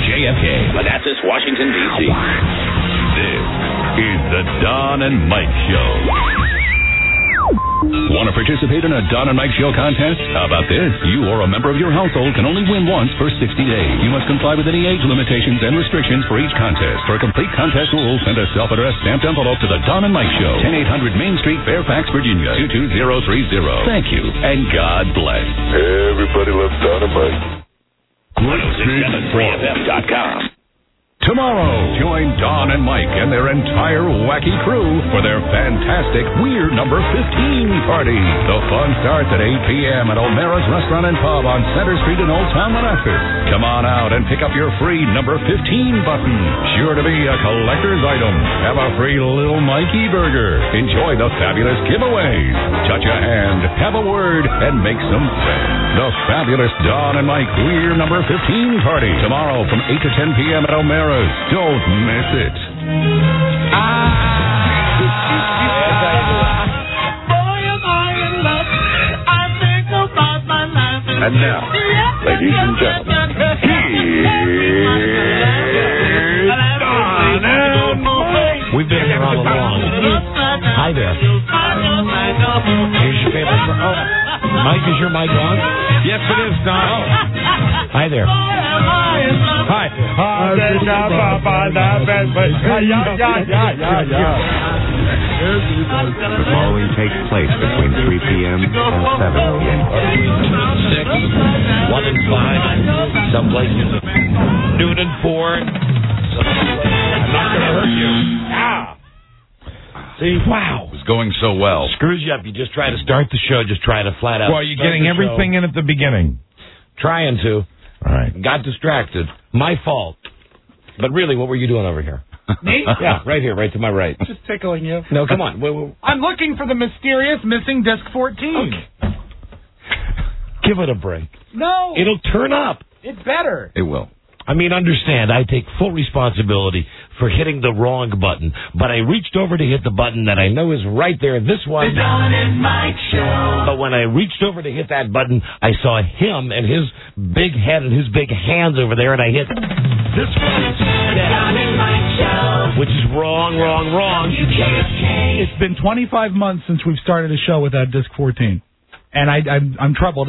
JFK, Manassas, Washington, D.C. This is the Don and Mike Show. Want to participate in a Don and Mike Show contest? How about this? You or a member of your household can only win once for 60 days. You must comply with any age limitations and restrictions for each contest. For complete contest rules, send a self-addressed stamped envelope to the Don and Mike Show, 10800 Main Street, Fairfax, Virginia, 22030. Thank you, and God bless. Everybody loves Don and Mike. 1073fm.com. Tomorrow, join Don and Mike and their entire wacky crew for their fantastic Weird Number 15 party. The fun starts at 8 p.m. at O'Mara's Restaurant and Pub on Center Street in Old Town, Manassas. Come on out and pick up your free number 15 button. Sure to be a collector's item. Have a free Little Mikey burger. Enjoy the fabulous giveaways. Touch a hand, have a word, and make some friends. The fabulous Don and Mike Weird Number 15 party. Tomorrow from 8 to 10 p.m. at O'Mara's. Don't miss it. And now, ladies and gentlemen, here's Don and Mike. We've been here all along. Hi there. Here's your favorite. Mike, is your mic on? Yes, it is, Don. Hi there. Hi. The following takes place between 3 p.m. and 7 p.m. 6, 1 and 5, some places noon and 4. I'm not going to hurt you. See, wow. It was going so well. Screws you up. You just try to start the show, just try to flat out. Well, you're getting everything in at the beginning. Trying to. All right. Got distracted. My fault. But really, what were you doing over here? Me? Yeah, right here, right to my right. Just tickling you. No, come on. I'm looking for the mysterious missing disc 14. Okay. Give it a break. No. It'll turn up. It's better. It will. I mean, understand, I take full responsibility for hitting the wrong button, but I reached over to hit the button that I know is right there, this one. The Don and Mike Show. But when I reached over to hit that button, I saw him and his big head and his big hands over there, and I hit this one. The Don and Mike Show. Which is wrong. It's been 25 months since we've started a show with that disc 14. And I'm troubled.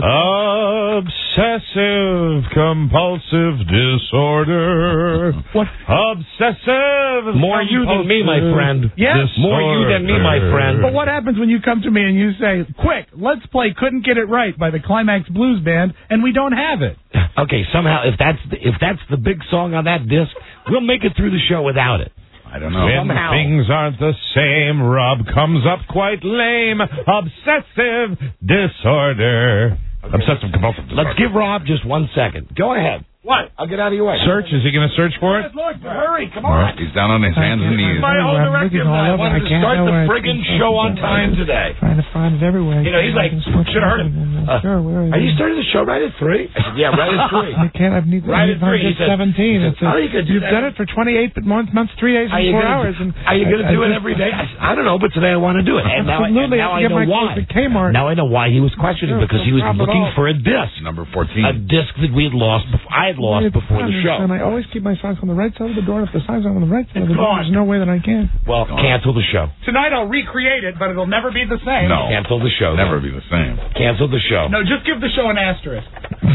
Obsessive compulsive disorder. What? Obsessive. More you than me, my friend. Yes. More you than me, my friend. But what happens when you come to me and you say, quick, let's play Couldn't Get It Right by the Climax Blues Band, and we don't have it? Okay, somehow, if that's the big song on that disc, we'll make it through the show without it. I don't know. When somehow things aren't the same, Rob comes up quite lame. Obsessive disorder. Okay. Obsessive compulsive disorder. Let's give Rob just 1 second. Go ahead. What? I'll get out of your way. Search? Is he going to search for it? Look, hurry, come All on. right. He's down on his hands and knees. My whole directive. I wanted to start the friggin' show on time today. Trying to find it everywhere. You know, he's like, should have heard him. Sure, where Are you starting the show right at 3? I said, yeah, right at 3. I can't. I need right at 3. He said, 17. You've done it for 28 months, 3 days, and 4 hours. Are you going to do it every day? I don't know, but today I want to do it. And now I know why. Now I know why he was questioning, because he was looking for a disc. Number 14. A disc that we had lost. I had lost before the show. And I always keep my socks on the right side of the door. If the socks are on the right side of the door, there's no way that I can. Well, cancel the show. Tonight I'll recreate it, but it'll never be the same. No. Cancel the show. Never be the same. Cancel the show. No, just give the show an asterisk.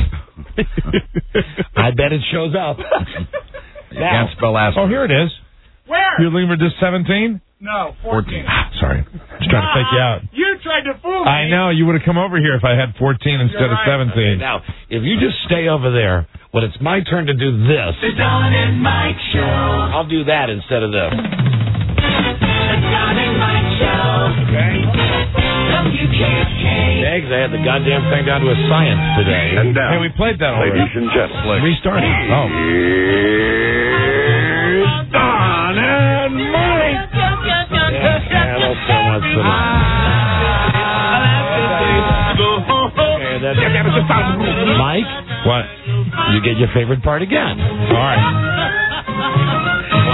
I bet it shows up. You can't spell asterisk. Oh, here it is. Where? You're leaving for disc 17? No, 14. Sorry. Just trying to fake you out. You tried to fool me. I know. You would have come over here if I had 14 instead of 17. Okay, now, if you just stay over there, when it's my turn to do this, the Don and Mike Show, I'll do that instead of this. The Don and Mike Show. Okay. WKK. Eggs, I had the goddamn thing down to a science today. And now, Hey, we played that already. ladies and gentlemen, Restart it. Oh. here's Don and Mike. Yeah, that's so much for Mike? What? You get your favorite part again. All right. Why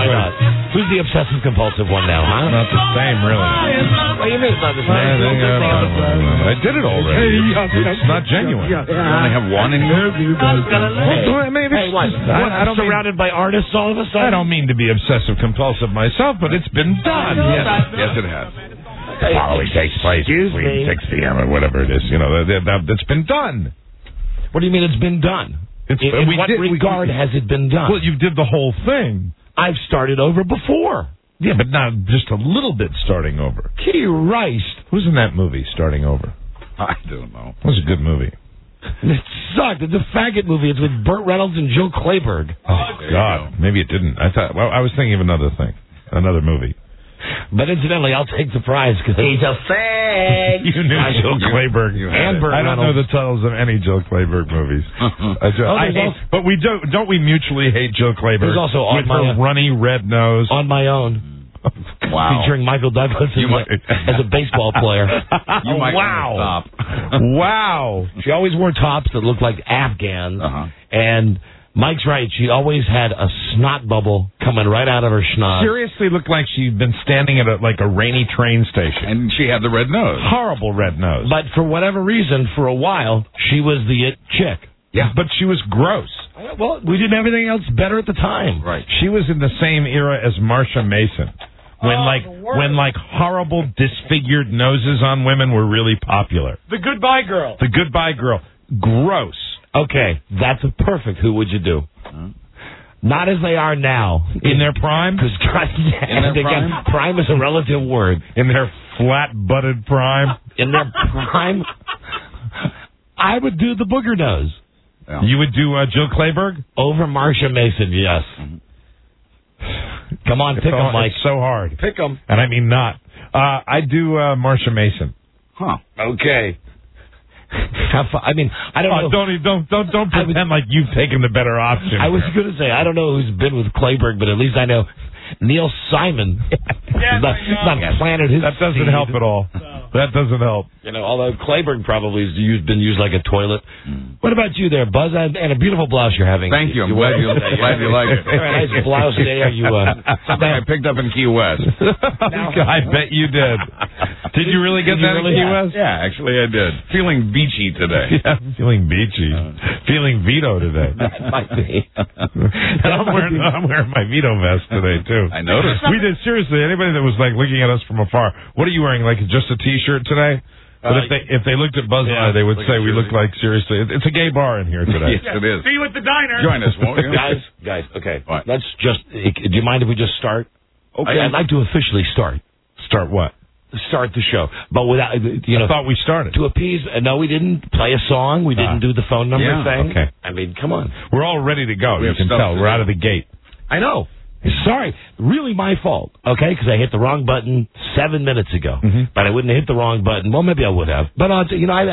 not? Who's the obsessive compulsive one now, huh? Not the same, really. What do you mean it's not the same? I did it already. It's not genuine. You only have one in you? Hey, what? I don't Surrounded by artists all of a sudden? I don't mean to be obsessive compulsive myself, but it's been done. Yes, it has. Following takes place between 6 p.m. or whatever it is. You know, that's been done. What do you mean it's been done? In what regard has it been done? Well, you did the whole thing. I've started over before. Yeah, but not just a little bit starting over. Christ. Who's in that movie, Starting Over? I don't know. It was a good movie. It sucked. It's a faggot movie. It's with Burt Reynolds and Joe Clayburgh. Oh, God. Maybe it didn't. I was thinking of another thing. Another movie. But incidentally, I'll take the prize because he's a fag. You knew Joe Clayburgh. And Burt I don't know Reynolds. the titles of any Joe Clayburgh movies. But we don't we mutually hate Joe Clayburgh? There's also On with My her Own. runny red nose. On My Own. Wow. Featuring Michael Douglas as a baseball player. You might Wow. stop. Wow. She always wore tops that looked like Afghans. Uh-huh. And Mike's right. She always had a snot bubble coming right out of her schnoz. Seriously looked like she'd been standing at a rainy train station. And she had the red nose. Horrible red nose. But for whatever reason, for a while, she was the it chick. Yeah. But she was gross. Well, we did everything else better at the time. Right. She was in the same era as Marsha Mason. When horrible disfigured noses on women were really popular. The Goodbye Girl. The Goodbye Girl. Gross. Okay, that's a perfect who would you do. Not as they are now. In their prime? Because again, prime is a relative word. In their flat-butted prime? In their prime, I would do the booger nose. Yeah. You would do Joe Clayburgh? Over Marsha Mason, yes. Come on, pick 'em, Mike. It's so hard. Pick 'em. And I mean not. I'd do Marsha Mason. Huh. Okay. I mean, I don't know. Don't pretend like you've taken the better option. I was going to say, I don't know who's been with Clayburgh, but at least I know Neil Simon. not planted his That doesn't seed. help at all. That doesn't help. You know, although Clayburgh probably has been used like a toilet. What about you there, Buzz? And a beautiful blouse you're having. Thank you. I'm glad you like it. Very nice blouse today. Are you? Something I picked up in Key West. I bet you did. Did you really get that in Key West? Yeah, actually I did. Feeling beachy today. Yeah, feeling beachy. Feeling Vito today. That might be. I'm wearing my Vito vest today, too. I noticed. We did, seriously, anybody that was looking at us from afar, what are you wearing, just a T-shirt today? But if they looked at Buzz and I, they would say we look like, seriously, it's a gay bar in here today. Yes, it is. See you at the diner. Join us, won't you? Guys, okay. What? Let's just, do you mind if we just start? Okay. I'd like to officially start. Start what? Start the show. But without, I thought we started. To appease, no, we didn't play a song. We didn't do the phone number thing. Okay. I mean, come on. We're all ready to go. We You have can stuff tell. to We're do. out of the gate. I know. Sorry. Really my fault, okay? Because I hit the wrong button 7 minutes ago. Mm-hmm. But I wouldn't have hit the wrong button. Well, maybe I would have. But, 9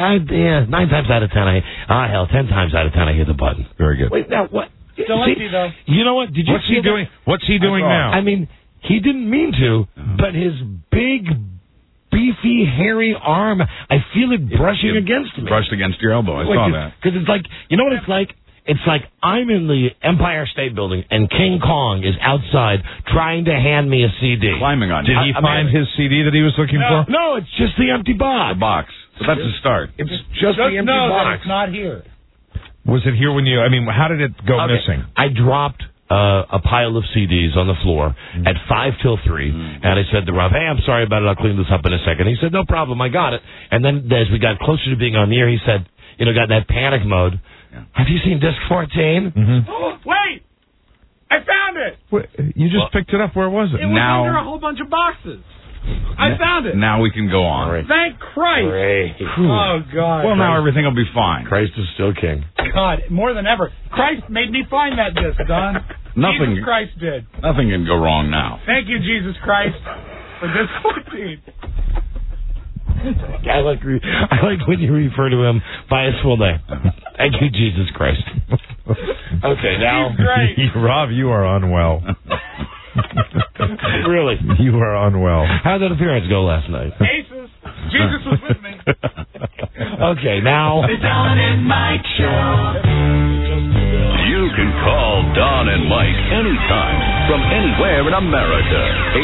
times out of 10, 10 times out of 10, I hit the button. Very good. Wait, now, what? Still empty, though. You know what? Did you What's he doing? What's he doing now? I mean, he didn't mean to, but his big, beefy, hairy arm, I feel it brushing against me. Brushed against your elbow. I saw that. Because it's like, you know what it's like? It's like I'm in the Empire State Building and King Kong is outside trying to hand me a CD. Climbing on you. Did he find his CD that he was looking for? No, it's just the empty box. The box. So that's a start. It's just the empty box. It's not here. Was it here when how did it go missing? I dropped a pile of CDs on the floor at 5 till 3, and I said to Rob, hey, I'm sorry about it, I'll clean this up in a second. He said, no problem, I got it. And then as we got closer to being on the air, he said, got in that panic mode. Have you seen Disc 14? Mm-hmm. Oh, wait! I found it! You just picked it up. Where was it? It was under a whole bunch of boxes. I found it. Now we can go on. Great. Thank Christ. Great. Oh, God. Well, now everything will be fine. Christ is still king. God, more than ever. Christ made me find that disc, Don. Nothing. Jesus Christ did. Nothing can go wrong now. Thank you, Jesus Christ, for Disc 14. I like when you refer to him by his full name. Thank you, Jesus Christ. Okay, now. He's great. Rob, you are unwell. Really? You are unwell. How did that appearance go last night? Aces. Jesus was with me. Okay, now. The Don and Mike Show. You can call Don and Mike anytime. from anywhere in America.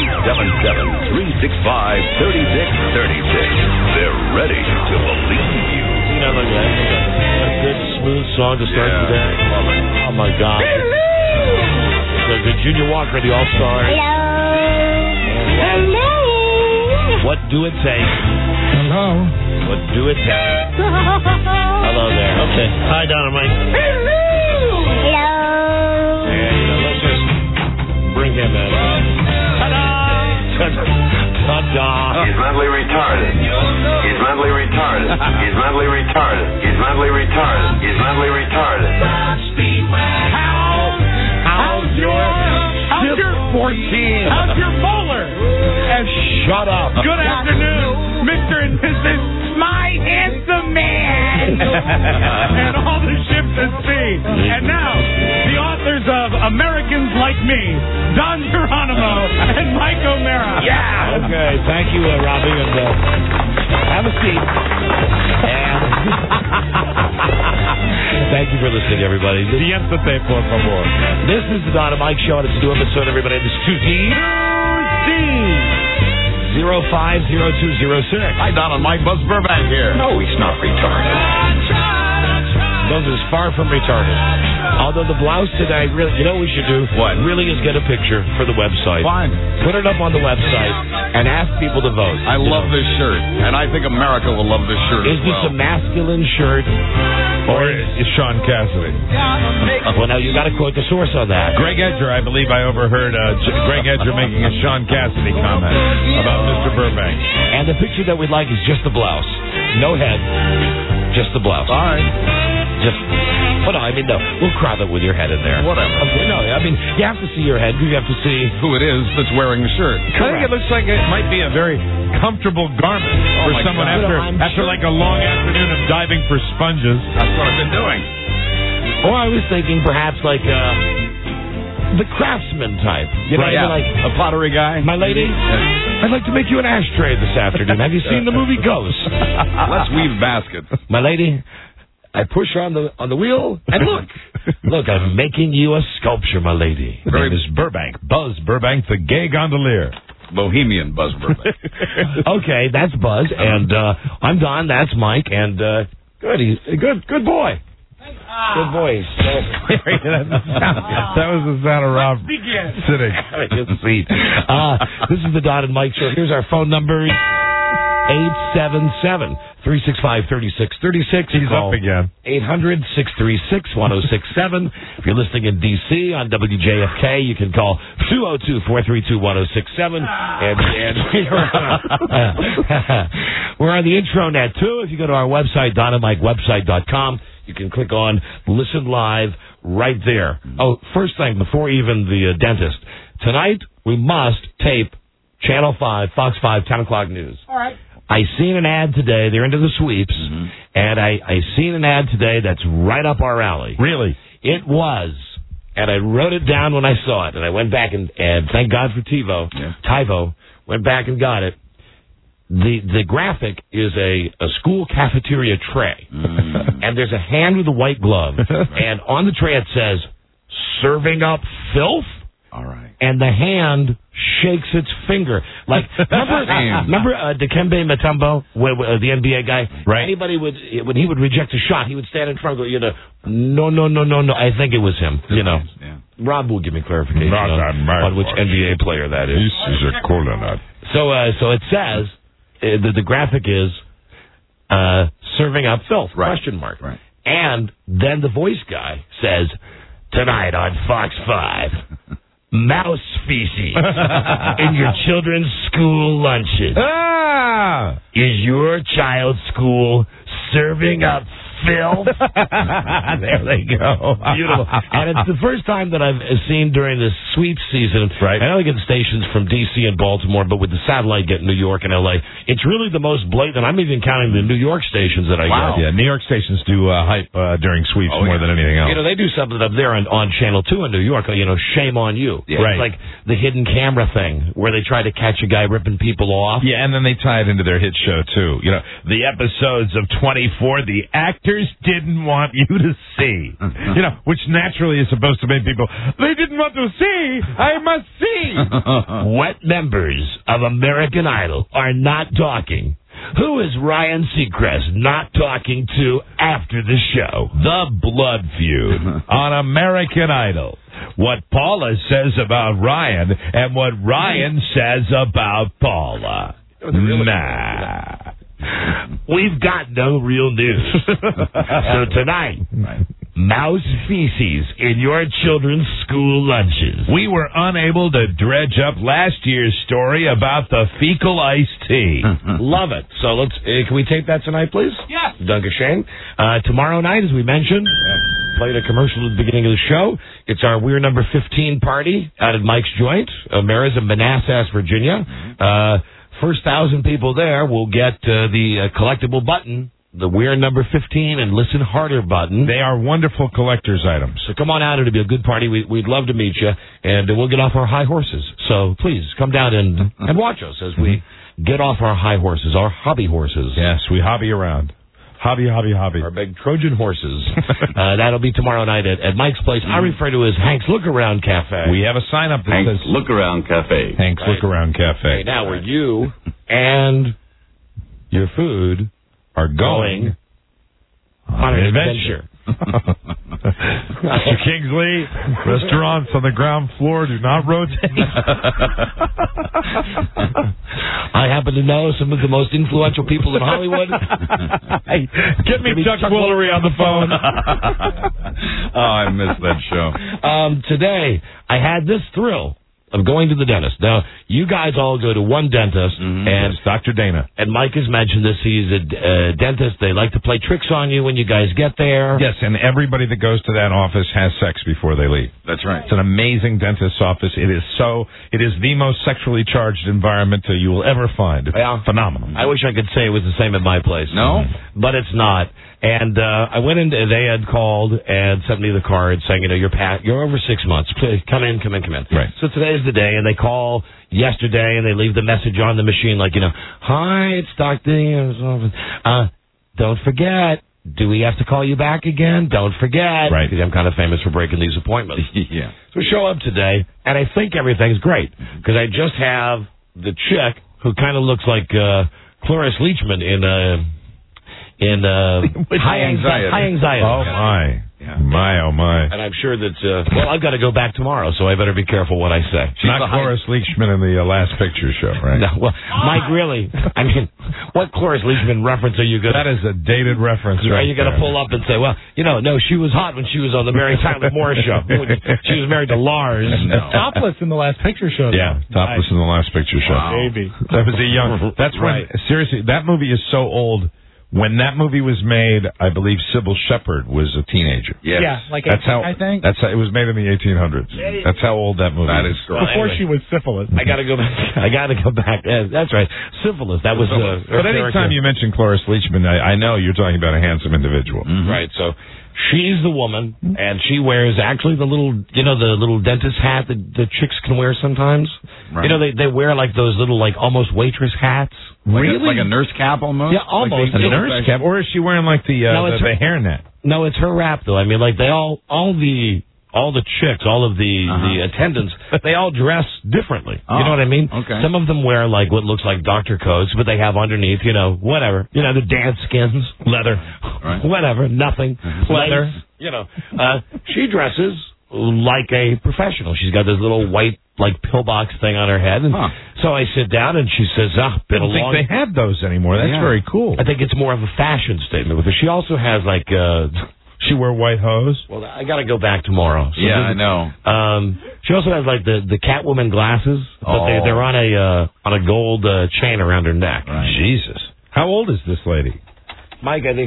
877-365-3636. They're ready to believe you. You know, look at that. What a good, smooth song to start the day. Love it. Oh, my God. The Junior Walker, the All-Stars. Hello. What do it take? Hello. What do it take? Hello there. Okay. Hi, Don and Mike. Hello. And let's just bring him in. Ta-da! Ta-da! He's mentally retarded. He's mentally retarded. He's mentally retarded. He's mentally retarded. He's mentally retarded. How's your 14? How's your bowler? And Shut up. good afternoon, Mr. and Mrs. My Handsome Man. And all the ships at sea. And now, the authors of Americans Like Me, Don Geronimo and Mike O'Mara. Yeah. Okay. Thank you, Robbie, and have a seat. And thank you for listening, everybody. Siéntate, por favor. This is the Don and Mike Show, and it's a new episode, everybody. This is 050206. Hi, Don and Mike. Buzz Burbank here. No, he's not retarded. Buzz is far from retarded. Although the blouse today, really, you know what we should do? What? Really is get a picture for the website. Fine. Put it up on the website and ask people to vote. I love this shirt, and I think America will love this shirt Is as this well. a masculine shirt? Or is Sean Cassidy? Well, now you got to quote the source on that. Greg Edger, I believe I overheard Greg Edger making a Sean Cassidy comment about Mr. Burbank. And the picture that we'd like is just the blouse. No head, just the blouse. All right. Just, well, no, I mean, no. We'll crop it with your head in there. Whatever. Okay, no, I mean, you have to see your head. You have to see Who it is that's wearing the shirt. I think it looks like it might be a very comfortable garment for my someone God. after like a long afternoon of diving for sponges. That's what I've been doing. Or I was thinking perhaps like the craftsman type. You know, Right, yeah. like, A pottery guy. my lady, I'd like to make you an ashtray this afternoon. Have you seen the movie Ghost? Let's weave baskets. My lady, I push on the wheel, and look, I'm making you a sculpture, my lady. The name is Burbank. Buzz Burbank, the gay gondolier. Bohemian Buzz Burbank. Okay, that's Buzz, and I'm Don. That's Mike, and good boy. Good boy. That was the sound of Rob sitting. Good seat. This is the Don and Mike Show. Here's our phone number. 877-365-3636. He's up again. 800-636-1067. If you're listening in D.C. on WJFK, you can call 202-432-1067. And we're on the intranet, too. If you go to our website, DonandMikeWebsite.com, you can click on Listen Live right there. Oh, first thing, before even the dentist, tonight we must tape Channel 5, Fox 5, 10 o'clock news. All right. I seen an ad today. They're into the sweeps. And I seen an ad today that's right up our alley. Really? It was. And I wrote it down when I saw it. And I went back and thank God for TiVo, went back and got it. The graphic is a school cafeteria tray. And there's a hand with a white glove. And on the tray it says, serving up filth? All right. And the hand shakes its finger. Like, remember Dikembe Mutombo, the NBA guy? Right. Anybody when he would reject a shot, he would stand in front and go, no. I think it was him, Yeah. Rob will give me clarification on which NBA player that is. This is a cola nut. So it says, the graphic is, serving up filth, question mark. Right. And then the voice guy says, tonight on Fox 5, mouse feces in your children's school lunches. Is your child's school serving up filth? There they go. Beautiful. And it's the first time that I've seen during this sweep season. Right. I know they get stations from D.C. and Baltimore, but with the satellite getting New York and L.A., it's really the most blatant. I'm even counting the New York stations that I get. Yeah, New York stations do hype during sweeps more than anything else. They do something up there on Channel 2 in New York, Shame on You. Yeah. It's like the hidden camera thing where they try to catch a guy ripping people off. Yeah, and then they tie it into their hit show, too. The episodes of 24, the actor doctors didn't want you to see. You know, which naturally is supposed to make people, they didn't want to see, I must see. What members of American Idol are not talking? Who is Ryan Seacrest not talking to after the show? The Blood Feud on American Idol. What Paula says about Ryan and what Ryan says about Paula. Nah. We've got no real news. So tonight, mouse feces in your children's school lunches. We were unable to dredge up last year's story about the fecal iced tea. Love it. So let's. Can we tape that tonight, please? Yes. Doug Shane. Tomorrow night, as we mentioned, played a commercial at the beginning of the show. It's our We're Number 15 party out at Mike's Joint. Mary's in Manassas, Virginia. First 1,000 people there will get the collectible button, the We're Number 15 and Listen Harder button. They are wonderful collector's items. So come on out. It'll be a good party. We'd love to meet you, and we'll get off our high horses. So please come down and watch us as we get off our high horses, our hobby horses. Yes, we hobby around. Hobby. Our big Trojan horses. That'll be tomorrow night at Mike's place. I refer to as Hank's Look Around Cafe. We have a sign up that Hank's says Look Around Cafe. Hank's Look Around Cafe. Okay, now where you and your food are going on an adventure. Mr. Kingsley, restaurants on the ground floor do not rotate. I happen to know some of the most influential people in Hollywood. Get me Chuck Woolery on the phone. Oh, I missed that show. Today, I had this thrill of going to the dentist. Now, you guys all go to one dentist, and Yes, Dr. Dana. And Mike has mentioned this. He's a dentist. They like to play tricks on you when you guys get there. Yes, and everybody that goes to that office has sex before they leave. That's right. It's an amazing dentist's office. It is the most sexually charged environment you will ever find. It's phenomenal. I wish I could say it was the same at my place. No? But it's not. And I went in, they had called and sent me the card saying, you're over 6 months. Please, come in. Right. So today's the day, and they call yesterday, and they leave the message on the machine like, hi, it's Dr. Don't forget, do we have to call you back again? Don't forget. Right. Because I'm kind of famous for breaking these appointments. Yeah. So we show up today, and I think everything's great, because I just have the chick who kind of looks like Cloris Leachman in high anxiety. Oh, my. Yeah. My. And I'm sure that, I've got to go back tomorrow, so I better be careful what I say. She's not Cloris Leachman in the Last Picture Show, right? No, Mike, really? I mean, what Cloris Leachman reference are you going to... That is a dated reference, right? Are you going to pull up and say, no, she was hot when she was on the Mary Tyler Moore Show. She was married to Lars. No. Topless in the Last Picture Show. Yeah, topless in the Last Picture Show. Wow. Baby. That was a young... That's when... Seriously, that movie is so old... When that movie was made, I believe Sybil Shepherd was a teenager. Yes. Yeah, like That's 18, how I think. That's how it was made in the 1800s. That's how old that movie That is. is correct. Before she was syphilis. I got to go back. Yeah, that's right. Syphilis. That was... But anytime you mention Cloris Leachman, I know you're talking about a handsome individual. Right, so she's the woman, and she wears actually the little dentist hat that the chicks can wear sometimes. Right. They wear like those little, like, almost waitress hats. Like a nurse cap almost? Yeah, almost. A nurse cap? Or is she wearing like the hairnet? No, it's her wrap, though. I mean, like, all the chicks, all of the attendants, they all dress differently. Oh, you know what I mean? okay. Some of them wear, like, what looks like doctor coats, but they have underneath, whatever. The dance skins, leather, whatever, nothing. Leather. She dresses like a professional. She's got this little white, like, pillbox thing on her head. And so I sit down, and she says, been a long... I don't think they have those anymore. That's very cool. I think it's more of a fashion statement with her. She also has, like... She wear white hose? Well, I got to go back tomorrow. So I know. She also has like the Catwoman glasses, but they're on a gold chain around her neck. Right. Jesus, how old is this lady? Mike, I think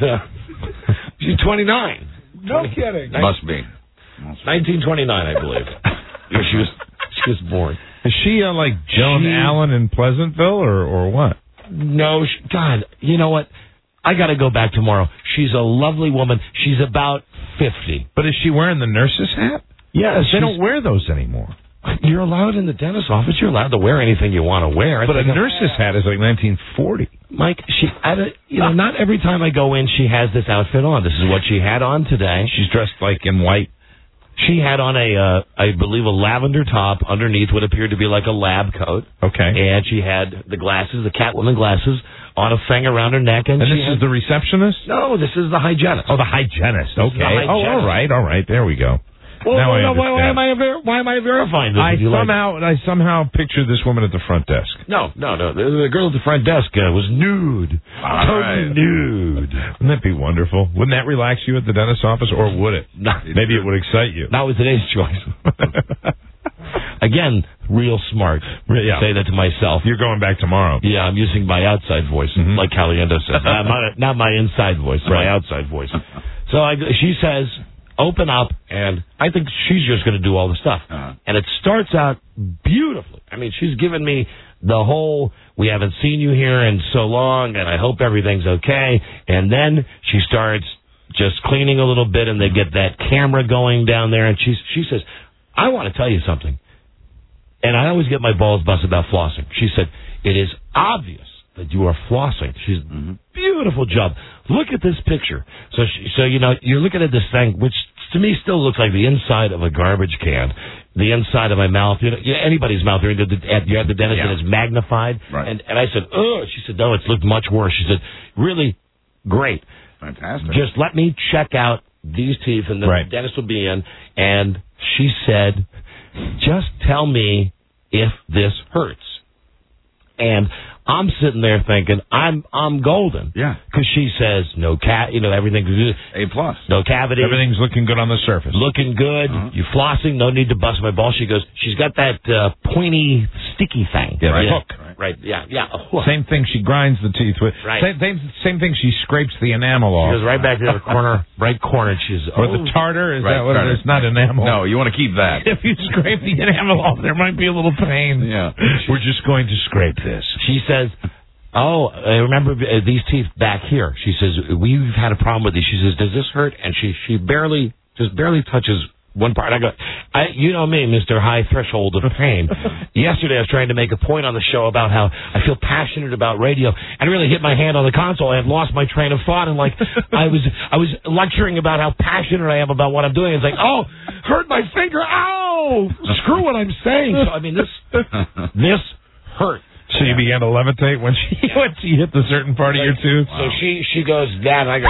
she's 29. No kidding. Must be. 1929, I believe. She was born. Is she like Joan Allen in Pleasantville or what? No, God, you know what? I got to go back tomorrow. She's a lovely woman. She's about 50. But is she wearing the nurse's hat? Yeah, they don't wear those anymore. You're allowed in the dentist's office. You're allowed to wear anything you want to wear. But a nurse's hat is like 1940. Mike, not every time I go in, she has this outfit on. This is what she had on today. She's dressed like in white. She had on I believe, a lavender top underneath what appeared to be like a lab coat. Okay. And she had the glasses, the Catwoman glasses, on a thing around her neck. And this is the receptionist? No, this is the hygienist. Oh, the hygienist. Okay. Oh, all right. There we go. Well, why am I verifying this? I somehow pictured this woman at the front desk. No. The girl at the front desk was nude. Totally nude. Wouldn't that be wonderful? Wouldn't that relax you at the dentist's office, or would it? Maybe it would excite you. Not with today's choice. Again, real smart. Yeah. Say that to myself. You're going back tomorrow. Yeah, I'm using my outside voice, like Caliendo says. Not my inside voice, my outside voice. So she says, open up, and I think she's just going to do all the stuff. And it starts out beautifully. I mean, she's given me the whole, we haven't seen you here in so long, and I hope everything's okay. And then she starts just cleaning a little bit, and they get that camera going down there, and she says, I want to tell you something. And I always get my balls busted about flossing. She said, it is obvious that you are flossing. She's beautiful job. Look at this picture. So you're looking at this thing, which to me still looks like the inside of a garbage can. The inside of my mouth, anybody's mouth. You're at the dentist and it's magnified. Right. And I said, oh. She said, no, it's looked much worse. She said, really great. Fantastic. Just let me check out these teeth, and the dentist will be in. And she said, just tell me if this hurts. And I'm sitting there thinking, I'm golden. Yeah. Because she says, no everything's good. A+. No cavity. Everything's looking good on the surface. Looking good. You flossing, no need to bust my balls. She goes, she's got that pointy, sticky thing. Yeah, the hook. Right, yeah. Same thing she grinds the teeth with. Right. Same thing she scrapes the enamel off. She goes right back to the corner, right corner. She's Or the tartar? Is that what it is? It's not enamel. No, you want to keep that. If you scrape the enamel off, there might be a little pain. Yeah. We're just going to scrape this. She says, oh, I remember these teeth back here. She says, we've had a problem with these. She says, does this hurt? And she barely touches one part. I go, you know me, Mr. High Threshold of Pain. Yesterday I was trying to make a point on the show about how I feel passionate about radio, and really hit my hand on the console. I had lost my train of thought, and I was lecturing about how passionate I am about what I'm doing. It's like, oh, hurt my finger. Ow! Screw what I'm saying. So, I mean, this hurt. So you began to levitate when she hit the certain part of your tooth? So she goes, Dad, I go,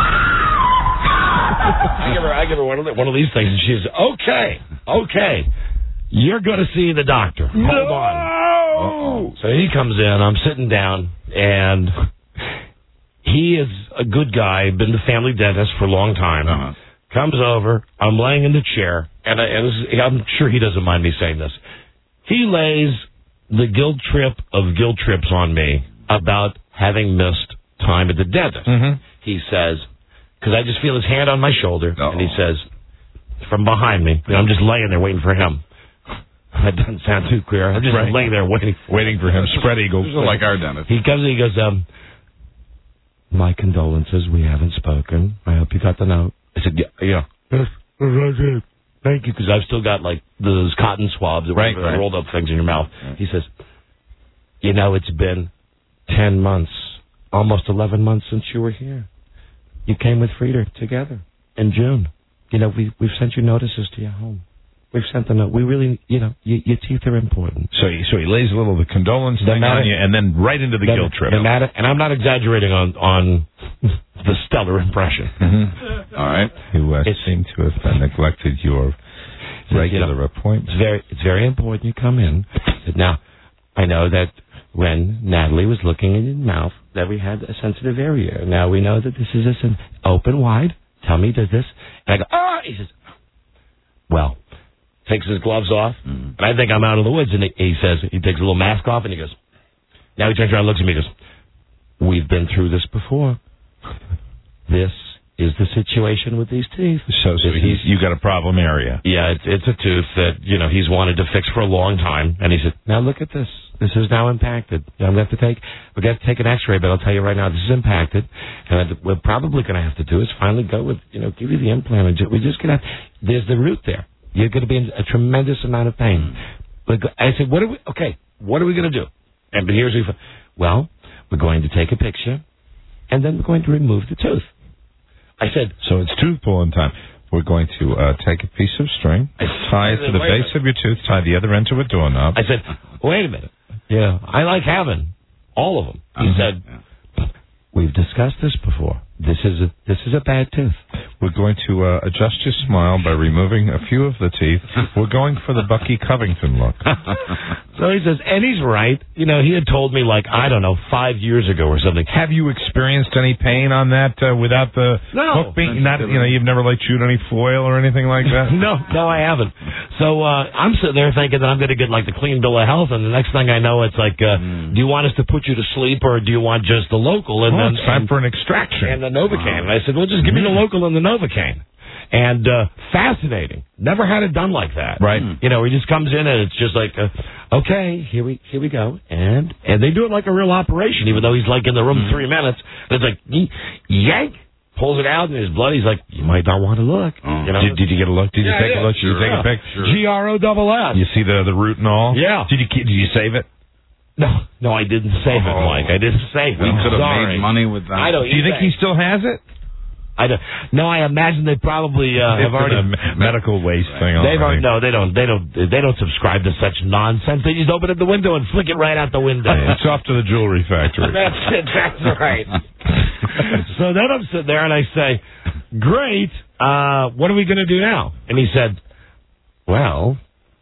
I give her one of these things, and she's, okay, you're going to see the doctor. Hold on. So he comes in, I'm sitting down, and he is a good guy, been the family dentist for a long time. Comes over, I'm laying in the chair, and I'm sure he doesn't mind me saying this. He lays the guilt trip of guilt trips on me about having missed time at the dentist. He says, because I just feel his hand on my shoulder, and he says, from behind me, I'm just laying there waiting for him. That doesn't sound too clear. I'm just laying there waiting for him. Spread eagle. Like our dentist. He comes and he goes, my condolences, we haven't spoken. I hope you got the note. I said, yeah. Thank you, because I've still got, those cotton swabs, rolled up things in your mouth. He says, it's been 10 months, almost 11 months since you were here. You came with Frieda together in June. We've sent you notices to your home. We've sent the note. We really, your teeth are important. So he lays a little of the condolence thing on you, and then right into the guilt trip. And I'm not exaggerating on the stellar impression. All right. You seem to have neglected your regular appointment. It's very important you come in. Now, I know that when Natalie was looking in your mouth, that we had a sensitive area. Now we know that this is open wide. Tell me, does this? And I go, He says, well, takes his gloves off, and I think I'm out of the woods. And he says, he takes a little mask off, and he goes, now he turns around and looks at me and goes, we've been through this before. This is the situation with these teeth. So you got a problem area. Yeah, it's a tooth that, he's wanted to fix for a long time. And he said, now look at this. This is now impacted. We're going to have to take an x-ray, but I'll tell you right now, this is impacted. And what we're probably going to have to do is finally go with, give you the implant. We're just going to there's the root there. You're going to be in a tremendous amount of pain. I said, what are we going to do? And here's well, we're going to take a picture, and then we're going to remove the tooth. I said, so it's tooth pulling time. We're going to take a piece of string, tie it to the base of your tooth, tie the other end to a doorknob. I said, wait a minute. Yeah, I like having all of them. He said, we've discussed this before. This is a bad tooth. We're going to adjust your smile by removing a few of the teeth. We're going for the Bucky Covington look. So he says, and he's right. You know, he had told me, like, I don't know, 5 years ago or something. Have you experienced any pain on that without the hook being, you've never, like, chewed any foil or anything like that? No, I haven't. So I'm sitting there thinking that I'm going to get, like, the clean bill of health, and the next thing I know, it's like, do you want us to put you to sleep, or do you want just the local? And then it's time for an extraction. And the Novocaine. And I said, well, just give me the local and the Novocaine. And fascinating. Never had it done like that. Right. You know, he just comes in and it's just like, okay, here we go. And they do it like a real operation, even though he's like in the room 3 minutes. And it's like, yank, pulls it out, and his blood. He's like, you might not want to look. You know? Did you get a look? Did you take a look? Did you take a pic? GROSS. You see the root and all? Yeah. Did you save it? No, I didn't save it, Mike. I didn't save it. We could have made money with that. Do you think he still has it? I don't. No, I imagine they probably have already a medical waste thing. They don't subscribe to such nonsense. They just open up the window and flick it right out the window. It's off to the jewelry factory. That's it. That's right. So then I'm sitting there and I say, "Great. What are we going to do now?" And he said, "Well,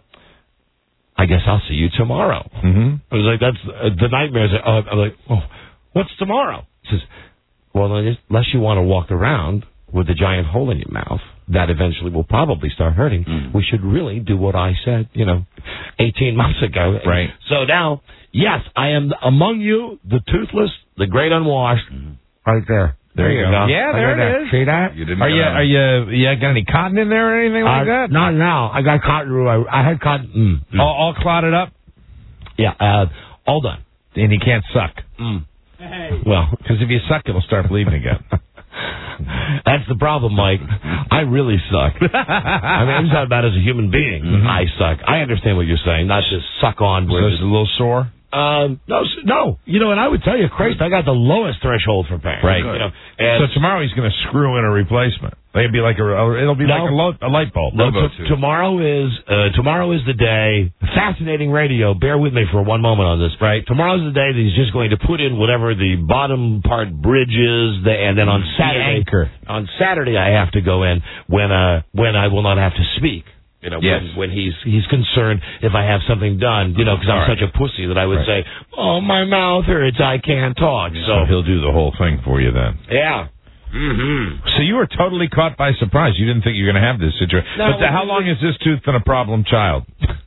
I guess I'll see you tomorrow." Mm-hmm. I was like, "That's the nightmare." I'm like, "Oh, what's tomorrow?" He says, well, unless you want to walk around with a giant hole in your mouth, that eventually will probably start hurting. We should really do what I said, 18 months ago. Right. So now, yes, I am among you, the toothless, the great unwashed. Right there. There you go. Yeah, there it is. See that? Are you got any cotton in there or anything like that? Not now. I got cotton. I had cotton. All clotted up? Yeah, all done. And you can't suck. Well, because if you suck, it'll start bleeding again. That's the problem, Mike. I really suck. I mean, I'm talking about as a human being. I suck. I understand what you're saying. Not just suck on. So it's a little sore? No. And I would tell you, Christ, I got the lowest threshold for pain. Right. And so tomorrow he's going to screw in a replacement. It'll be like a light bulb. No, tomorrow is the day. Fascinating radio. Bear with me for one moment on this. Right. Tomorrow's the day that he's just going to put in whatever the bottom part bridge is, and then on Saturday, on Saturday I have to go in when I will not have to speak. When he's concerned if I have something done, because I'm such a pussy that I would say, oh, my mouth hurts, I can't talk. So he'll do the whole thing for you then. Yeah. So you were totally caught by surprise. You didn't think you were going to have this situation. No, but how long has this tooth been a problem child?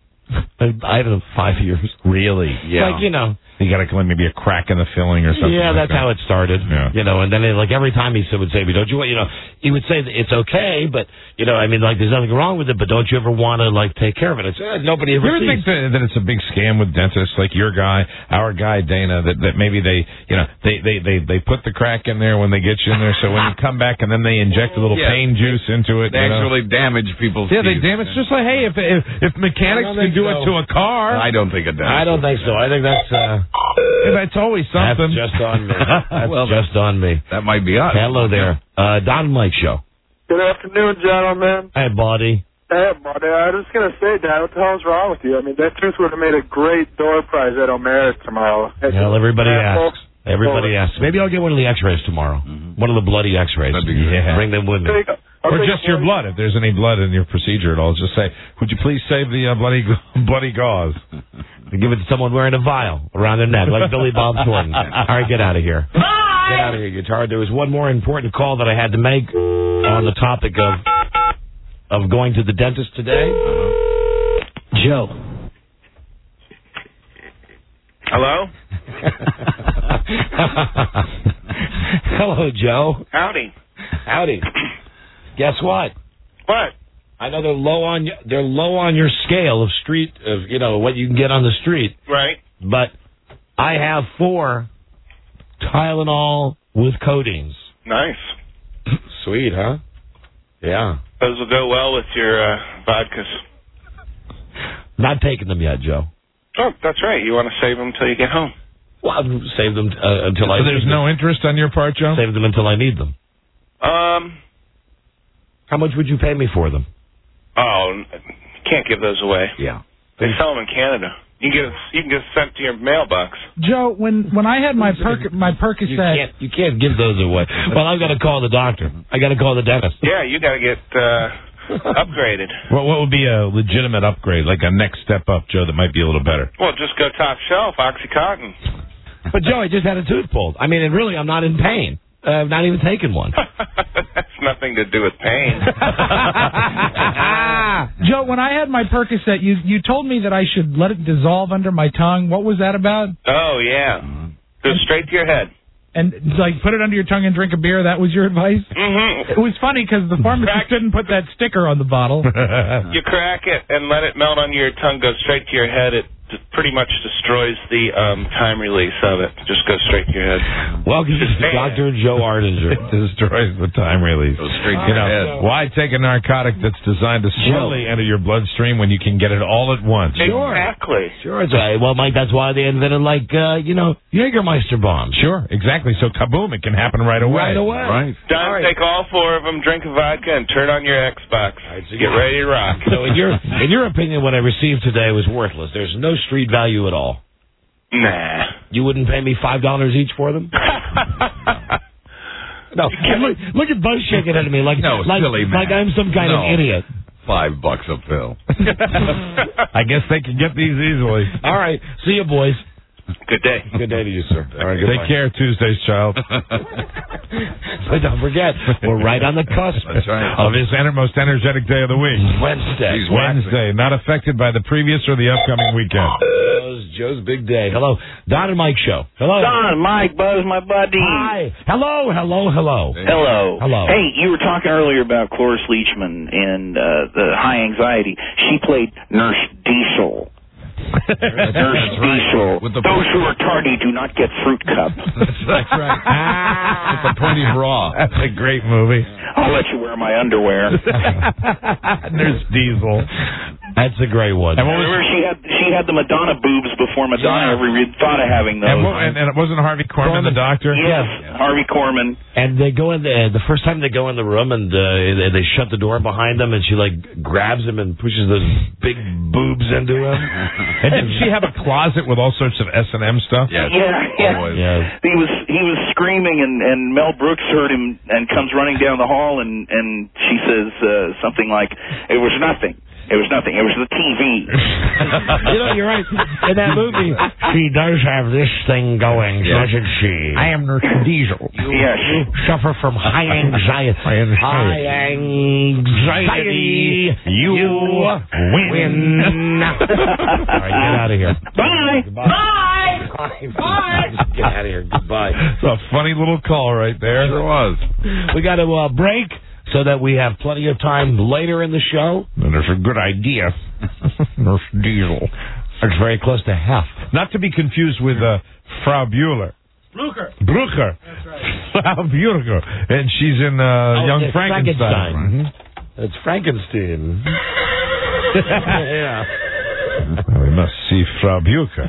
I don't know, 5 years. Really? Yeah. Like, you got to maybe a crack in the filling or something. Yeah, that's how it started. Yeah. And then every time he would say, "Don't you want?" He would say that it's okay, but there's nothing wrong with it. But don't you ever want to take care of it? It's nobody ever. You ever think that it's a big scam with dentists, like your guy, our guy Dana, that maybe they put the crack in there when they get you in there, so when you come back and then they inject a little pain juice into it. They actually damage people's teeth. They damage. Just like, hey, if mechanics can do it to a car, I don't think it does. I don't think so. I think that's. That's always something. That's just on me. That's just on me. That might be us. Hello there. Don and Mike Show. Good afternoon, gentlemen. Hey, buddy. Hey, buddy. I was just going to say, Dad, what the hell's wrong with you? I mean, that tooth would have made a great door prize at O'Mara's tomorrow. Well, everybody asks. Everybody asks. Maybe I'll get one of the x-rays tomorrow. One of the bloody x-rays. That'd be good. Bring them with me. Or just your blood. If there's any blood in your procedure at all, just say, would you please save the bloody gauze? Give it to someone wearing a vial around their neck, like Billy Bob Thornton. All right, get out of here. Bye! Get out of here, you tard. There was one more important call that I had to make on the topic of going to the dentist today. Joe. Hello? Hello, Joe. Howdy. Guess what? What? I know they're low on your scale of street of what you can get on the street. Right. But I have 4 Tylenol with codeines. Nice. Sweet, huh? Yeah. Those will go well with your vodkas. Not taking them yet, Joe. Oh, that's right. You want to save them until you get home. Well, I'll save them until I. So there's no interest on your part, Joe? Save them until I need them. How much would you pay me for them? Oh, can't give those away. Yeah. They sell them in Canada. You can get sent to your mailbox. Joe, when I had my Percocet, you can't give those away. Well, I've got to call the doctor. I got to call the dentist. Yeah, you got to get upgraded. Well, what would be a legitimate upgrade, like a next step up, Joe, that might be a little better? Well, just go top shelf, OxyContin. But Joe, I just had a tooth pulled. I mean, and really, I'm not in pain. I've not even taken one. That's nothing to do with pain. Joe, when I had my Percocet, you told me that I should let it dissolve under my tongue. What was that about? Oh, yeah. Go straight to your head. And, like, put it under your tongue and drink a beer? That was your advice? Mm-hmm. It was funny because the pharmacist didn't put that sticker on the bottle. You crack it and let it melt on your tongue, go straight to your head. It pretty much destroys the time release of it. Just go straight to your head. Welcome to Dr. Joe Ardinger. It destroys the time release. Go straight to your head. Why take a narcotic that's designed to slowly enter your bloodstream when you can get it all at once? Exactly. Sure. Well, Mike, that's why they invented, like, Jägermeister bombs. Sure, exactly. So kaboom, it can happen right away. Right away. Right. Don, take all 4 of them, drink a vodka, and turn on your Xbox. Right, so get ready to rock. So in your opinion, what I received today was worthless. There's no street value at all. Nah. You wouldn't pay me $5 each for them? No. Look at Buzz shaking at me like silly man. Like I'm some kind of idiot. $5 a pill. I guess they can get these easily. All right. See you, boys. Good day. Good day to you, sir. All right, take care, Tuesday's child. But don't forget, we're right on the cusp of his most energetic day of the week. Wednesday. Wednesday, not affected by the previous or the upcoming weekend. Joe's big day. Hello, Don and Mike show. Hello, Don, Mike, Buzz, my buddy. Hi. Hello. Hello. Hey, you were talking earlier about Cloris Leachman and the high anxiety. She played Nurse Diesel. Nurse Diesel. Those who are tardy do not get fruit cup. That's right. With the pointy bra. That's a great movie. I'll let you wear my underwear. Nurse Diesel. That's a great one. And remember, she had the Madonna boobs before Madonna ever thought of having those. And it wasn't Harvey Korman, the doctor? Yes, Harvey Korman. And they go in the first time they go in the room and they shut the door behind them, and she like grabs him and pushes those big boobs into him. And didn't she have a closet with all sorts of S&M stuff? Yes. Yeah. Yes. He was screaming, and Mel Brooks heard him and comes running down the hall, and she says something like, "It was nothing. It was nothing. It was the TV." You're right. In that movie, she does have this thing going, doesn't she? I am Nurse Diesel. Yes. You suffer from high anxiety. High anxiety. You win. All right, get out of here. Bye. Bye. Get out of here. Goodbye. It's a funny little call right there. Sure was. We got to break so that we have plenty of time later in the show. And there's a good idea. Nurse Diesel. It's very close to half. Not to be confused with Frau Bueller. Brucker. That's right. Frau Bueller. And she's in Young Frankenstein. Mm-hmm. It's Frankenstein. Yeah. We must see Frau Bueller.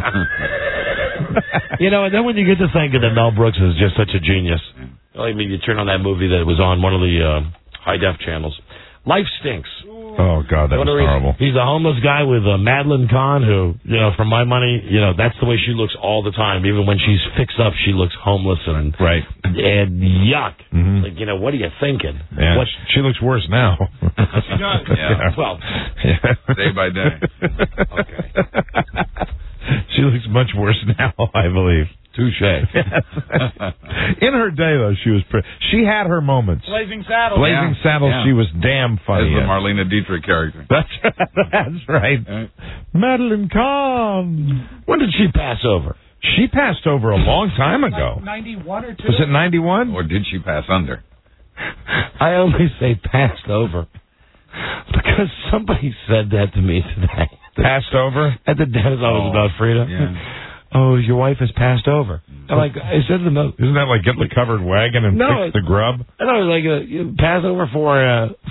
And then when you get to thinking that Mel Brooks is just such a genius, I mean, you turn on that movie that was on one of the high-def channels. Life Stinks. Oh, God, that was horrible. He's a homeless guy with Madeline Kahn, who, for my money, that's the way she looks all the time. Even when she's fixed up, she looks homeless and right. And yuck. Mm-hmm. Like, what are you thinking? Yeah, she looks worse now. She does. Yeah. Well, day by day. Okay. She looks much worse now, I believe. Touche. In her day, though, she was she had her moments. Blazing Saddles. Blazing Saddles, she was damn funny. As the Marlena Dietrich character. That's right. Madeline Kahn. When did she pass over? She passed over a long time ago. Like 91 or 2? Was it 91? Or did she pass under? I only say passed over because somebody said that to me today. Passed over? At the dentist office about Frida. Yeah. oh, your wife has passed over. I'm like, I said to them, isn't that like get the covered wagon and fix the grub? No, like pass over for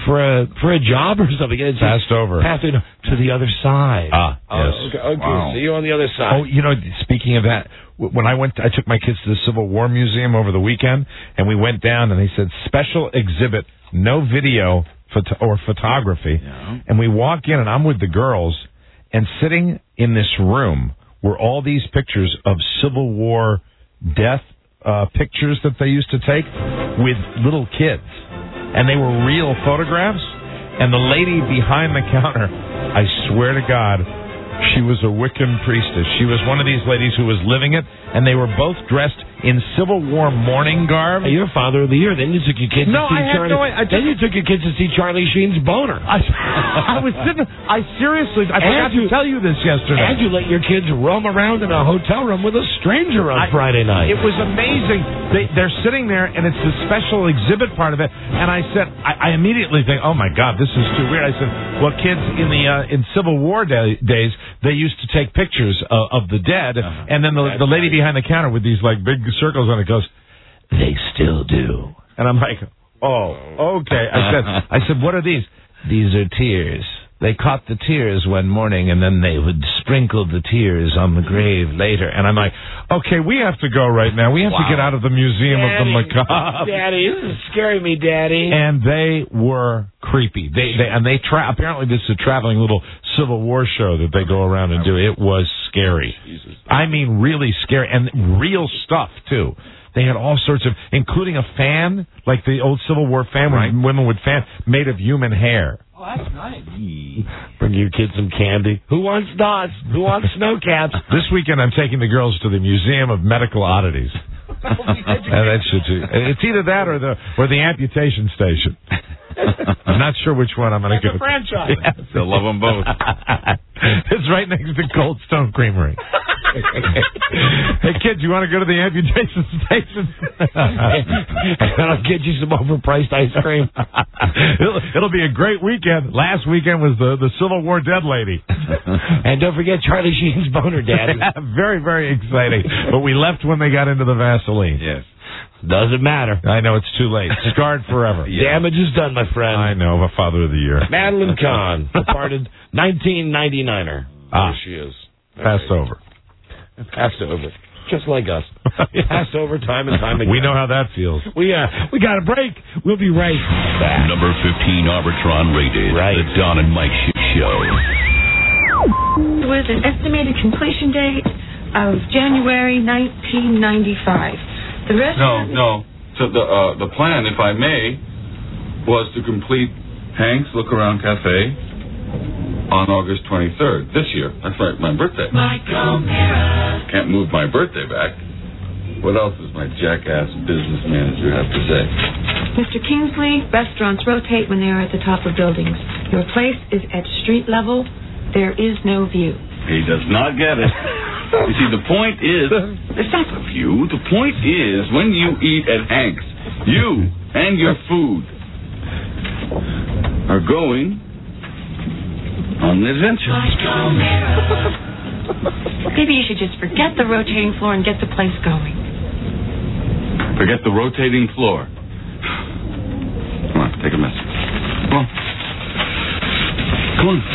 a job or something. It's passed over. Passed to the other side. Ah, yes. Okay, wow. So you're on the other side. Oh, speaking of that, when I took my kids to the Civil War Museum over the weekend, and we went down, and they said, special exhibit, no video or photography. Yeah. And we walk in, and I'm with the girls, and sitting in this room were all these pictures of Civil War death pictures that they used to take with little kids. And they were real photographs. And the lady behind the counter, I swear to God, she was a Wiccan priestess. She was one of these ladies who was living it, and they were both dressed in Civil War mourning garb. Hey, you're Father of the Year. Then you took your kids to see Charlie. Then you took your kids to see Charlie Sheen's boner. I was sitting. I forgot to tell you this yesterday. And you let your kids roam around in a hotel room with a stranger on Friday night. It was amazing. They're sitting there, and it's the special exhibit part of it. And I said, I immediately think, oh my God, this is too weird. I said, well, kids in Civil War days, they used to take pictures of the dead, and then the lady behind the counter with these like big circles on it goes, they still do. And I'm like, oh, okay. I said, what are these? These are tears. They caught the tears one morning, and then they would sprinkle the tears on the grave later. And I'm like, okay, we have to go right now. We have to get out of the Museum of the Macabre. Daddy, this is scaring me, Daddy. And they were creepy. Apparently this is a traveling little Civil War show that they go around and do. It was scary. Jesus. I mean, really scary. And real stuff, too. They had all sorts of, including a fan, like the old Civil War fan, when women would fan, made of human hair. Oh, that's nice. Bring your kids some candy. Who wants dots? Who wants snow caps? This weekend I'm taking the girls to the Museum of Medical Oddities. It's either that or the amputation station. I'm not sure which one I'm going to go. It's a franchise. Yes. They'll love them both. It's right next to Cold Stone Creamery. Hey, kids, you want to go to the amputation station? I'll get you some overpriced ice cream. It'll be a great weekend. Last weekend was the Civil War dead lady. And don't forget Charlie Sheen's boner, Daddy. Very, very exciting. But we left when they got into the Vaseline. Yes. Doesn't matter. I know, it's too late. Scarred forever. Yeah. Damage is done, my friend. I know, a Father of the Year. Madeline Kahn, departed 1999er. There she is. Passed over. Passed over. Just like us. Passed over time and time again. We know how that feels. We got a break. We'll be right back. Number 15 Arbitron rated. The Don and Mike Show. With an estimated completion date of January 1995. The rest No. So the plan, if I may, was to complete Hank's Look Around Cafe on August 23rd this year. That's my birthday. Mike O'Meara. Can't move my birthday back. What else does my jackass business manager have to say? Mr. Kingsley, restaurants rotate when they are at the top of buildings. Your place is at street level. There is no view. He does not get it. You see, the point is, it's not the view. The point is, when you eat at Hank's, you and your food are going on an adventure. Maybe you should just forget the rotating floor and get the place going. Forget the rotating floor. Come on, take a message. Come on.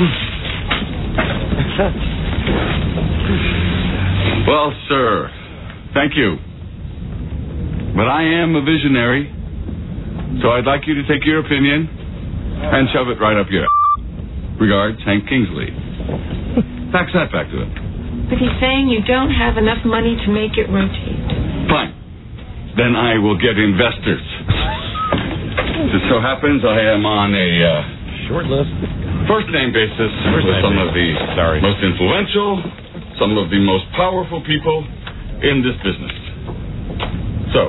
Well, sir, thank you. But I am a visionary, so I'd like you to take your opinion and shove it right up your ass. Regards, Hank Kingsley. Fax that back to him. But he's saying you don't have enough money to make it rotate. Fine. Then I will get investors. Just so happens I am on a short list. First name basis with some of the most influential, some of the most powerful people in this business. So,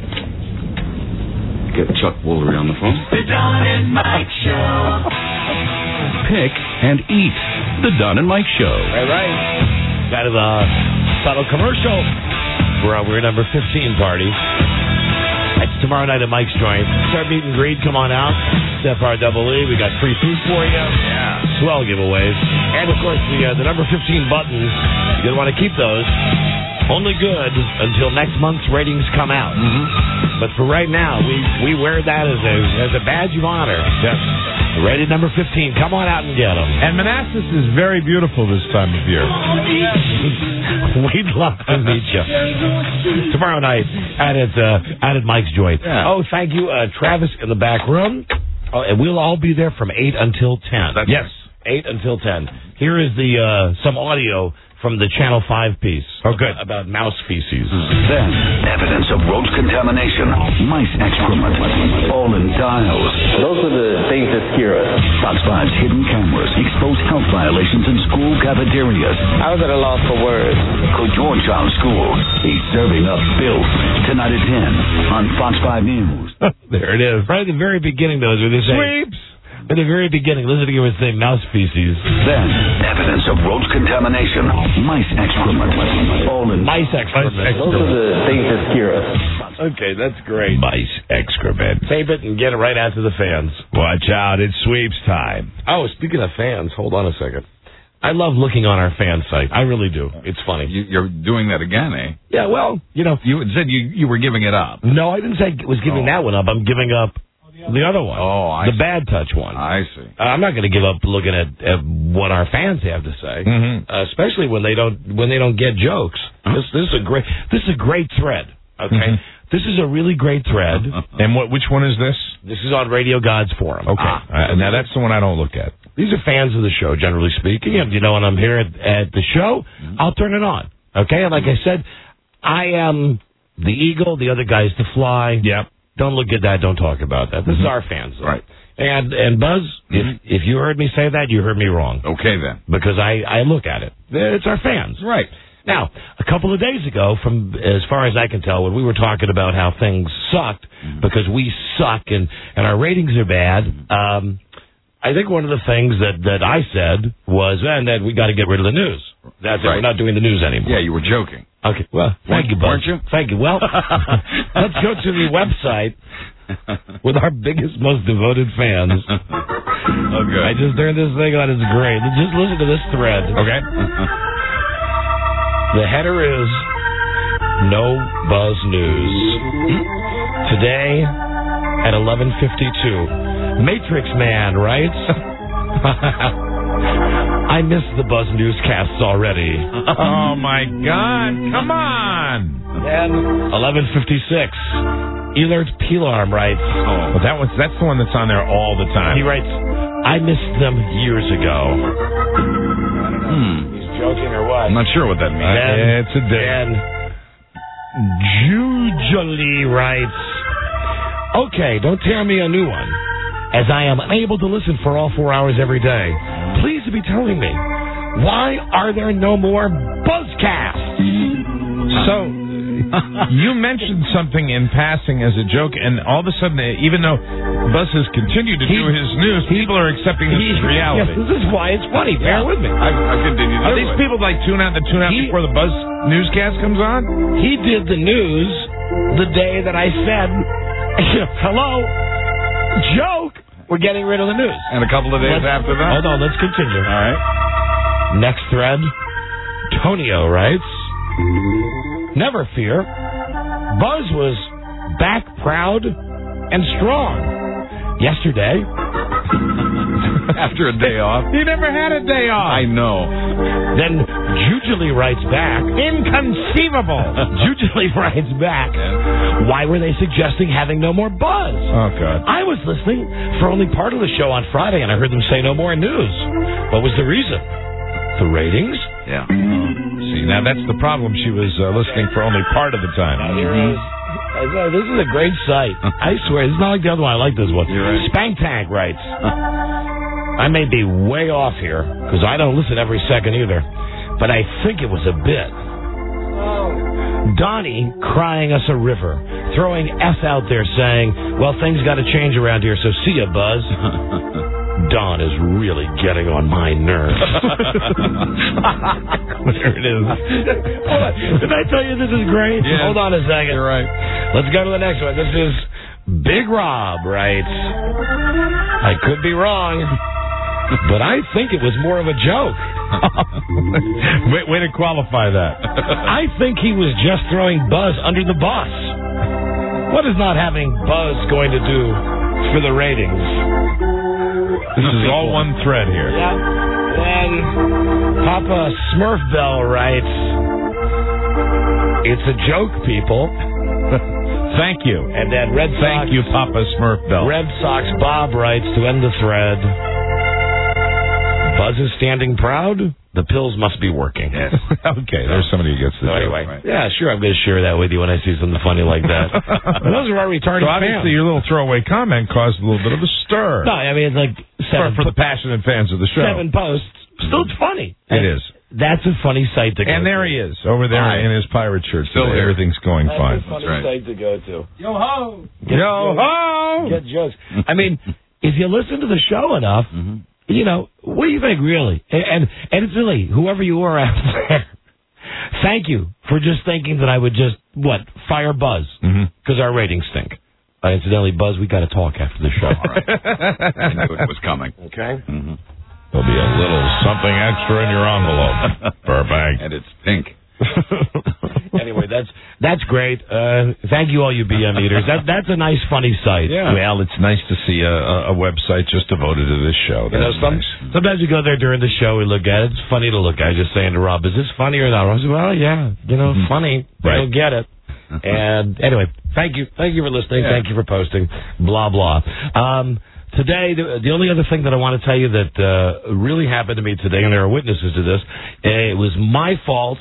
get Chuck Woolery on the phone. The Don and Mike Show. Pick and eat. The Don and Mike Show. Right. That is a subtle commercial for our We're Number 15 party. It's tomorrow night at Mike's Joint. Start meet and greet. Come on out. Steph REE. We got free food for you. Yeah. Swell giveaways. And, of course, the number 15 buttons. You're going to want to keep those. Only good until next month's ratings come out. But for right now, we wear that as a badge of honor. Yes. Rated number 15. Come on out and get them. And Manassas is very beautiful this time of year. We'd love to meet you tomorrow night out at Mike's Joint. Yeah. Oh, thank you, Travis in the back room. Oh, and we'll all be there from 8 until 10. Yes. 8 until 10. Here is the some audio from the Channel 5 piece. Oh, good. About mouse feces. Then, evidence of roach contamination, mice excrement, all in tiles. Those are the things that scare us. Fox 5's hidden cameras expose health violations in school cafeterias. I was at a loss for words. Could your child's school be serving up filth? Tonight at 10 on Fox 5 News. There it is. Right at the very beginning, those are the Sweeps! At the very beginning, listen to him say mouse feces. Then, evidence of roach contamination, mice excrement, all in mice excrement. Those are the things that scare us. Okay, that's great. Mice excrement. Tape it and get it right out to the fans. Watch out, it's sweeps time. Oh, speaking of fans, hold on a second. I love looking on our fan site. I really do. It's funny. You're doing that again, eh? Yeah, well, you know. You said you were giving it up. No, I didn't say I was giving that one up. I'm giving up the other one. Oh, the Bad Touch one. I see. I'm not going to give up looking at what our fans have to say, especially when they don't get jokes. This is a great thread. Okay, this is a really great thread. And which one is this? This is on Radio God's forum. Okay, now that's the one I don't look at. These are fans of the show, generally speaking. And you know, when I'm here at the show, I'll turn it on. Okay, and like I said, I am the eagle. The other guy's the fly. Yep. Don't look at that. Don't talk about that. This is our fans, though. Right? And Buzz, if you heard me say that, you heard me wrong. Okay, then. Because I look at it. It's our fans. Right. Now, a couple of days ago, from as far as I can tell, when we were talking about how things sucked because we suck and our ratings are bad, I think one of the things that I said was, that we got to get rid of the news. That's it. We're not doing the news anymore. Yeah, you were joking. Okay. Well, thank you, Buzz. Weren't you? Thank you. Well, let's go to the website with our biggest, most devoted fans. Okay. I just turned this thing on. It's great. Just listen to this thread. Okay. The header is No Buzz News. Today at 11:52, Matrix Man writes, I miss the Buzz Newscasts already. Oh, my God. Come on. Then 11:56, Elert Pilarm writes. Well, that's the one that's on there all the time. He writes, I missed them years ago. He's joking or what? I'm not sure what that means. It's a day. And Jujali writes, okay, don't tear me a new one, as I am unable to listen for all 4 hours every day. Please be telling me, why are there no more Buzzcasts? So, you mentioned something in passing as a joke, and all of a sudden, even though Buzz has continued to do his news, people are accepting this as reality. Yes, this is why it's funny. Bear with me. I continue to Are do these it. people like tune out before the Buzz newscast comes on? He did the news the day that I said, hello, joke, we're getting rid of the news. And a couple of days after that? Hold on, let's continue. All right. Next thread, Tonio writes, never fear, Buzz was back proud and strong. Yesterday, after a day off. He never had a day off. I know. Then Jujali writes back, inconceivable. Jujali writes back, why were they suggesting having no more Buzz? Oh, God. I was listening for only part of the show on Friday, and I heard them say no more news. What was the reason? The ratings? Yeah. See, now that's the problem. She was listening for only part of the time. This is a great site. I swear, it's not like the other one. I like this one. You're right. Spank Tank writes, I may be way off here, because I don't listen every second either, but I think it was a bit. Donnie crying us a river, throwing F out there saying, well, things got to change around here, so see ya, Buzz. Don is really getting on my nerves. There it is. Did I tell you this is great? Yeah. Hold on a second. You're right. Let's go to the next one. This is Big Rob writes, I could be wrong, but I think it was more of a joke. Way to qualify that. I think he was just throwing Buzz under the bus. What is not having Buzz going to do for the ratings? This is all one thread here. Yeah. Then Papa Smurfbell writes, "It's a joke, people." Thank you. And then Red Sox. Thank you, Papa Smurfbell. Red Sox Bob writes to end the thread, "Buzz is standing proud. The pills must be working." Yes. Okay, there's somebody who gets the joke. Anyway, yeah, sure, I'm going to share that with you when I see something funny like that. Those are our retarded So obviously fans. your little throwaway comment caused a little bit of a stir. No, I mean, it's like for the passionate fans of the show. 7 posts. Still, it's funny. It is. That's a funny sight to go And there to. he is, over there in his pirate shirt. Still today. here. Everything's going That's fine. a funny sight to go to. Yo-ho! Yo-ho! Get jokes. I mean, if you listen to the show enough, you know, what do you think, really? And it's really, whoever you are out there, thank you for just thinking that I would just, fire Buzz, because our ratings stink. Incidentally, Buzz, we got to talk after the show. All right. I knew it was coming. Okay? There'll be a little something extra in your envelope, Burbank. And it's pink. Anyway, that's great. Thank you, all you BM eaters. That's a nice, funny site. Yeah. Well, it's nice to see a website just devoted to this show. You know, sometimes we go there during the show, we look at it. It's funny to look at. I was just saying to Rob, is this funny or not? Rob said, well, yeah, funny. They don't get it. And anyway, thank you for listening. Yeah. Thank you for posting. Blah blah. Today, the only other thing that I want to tell you that really happened to me today, and there are witnesses to this. It was my fault,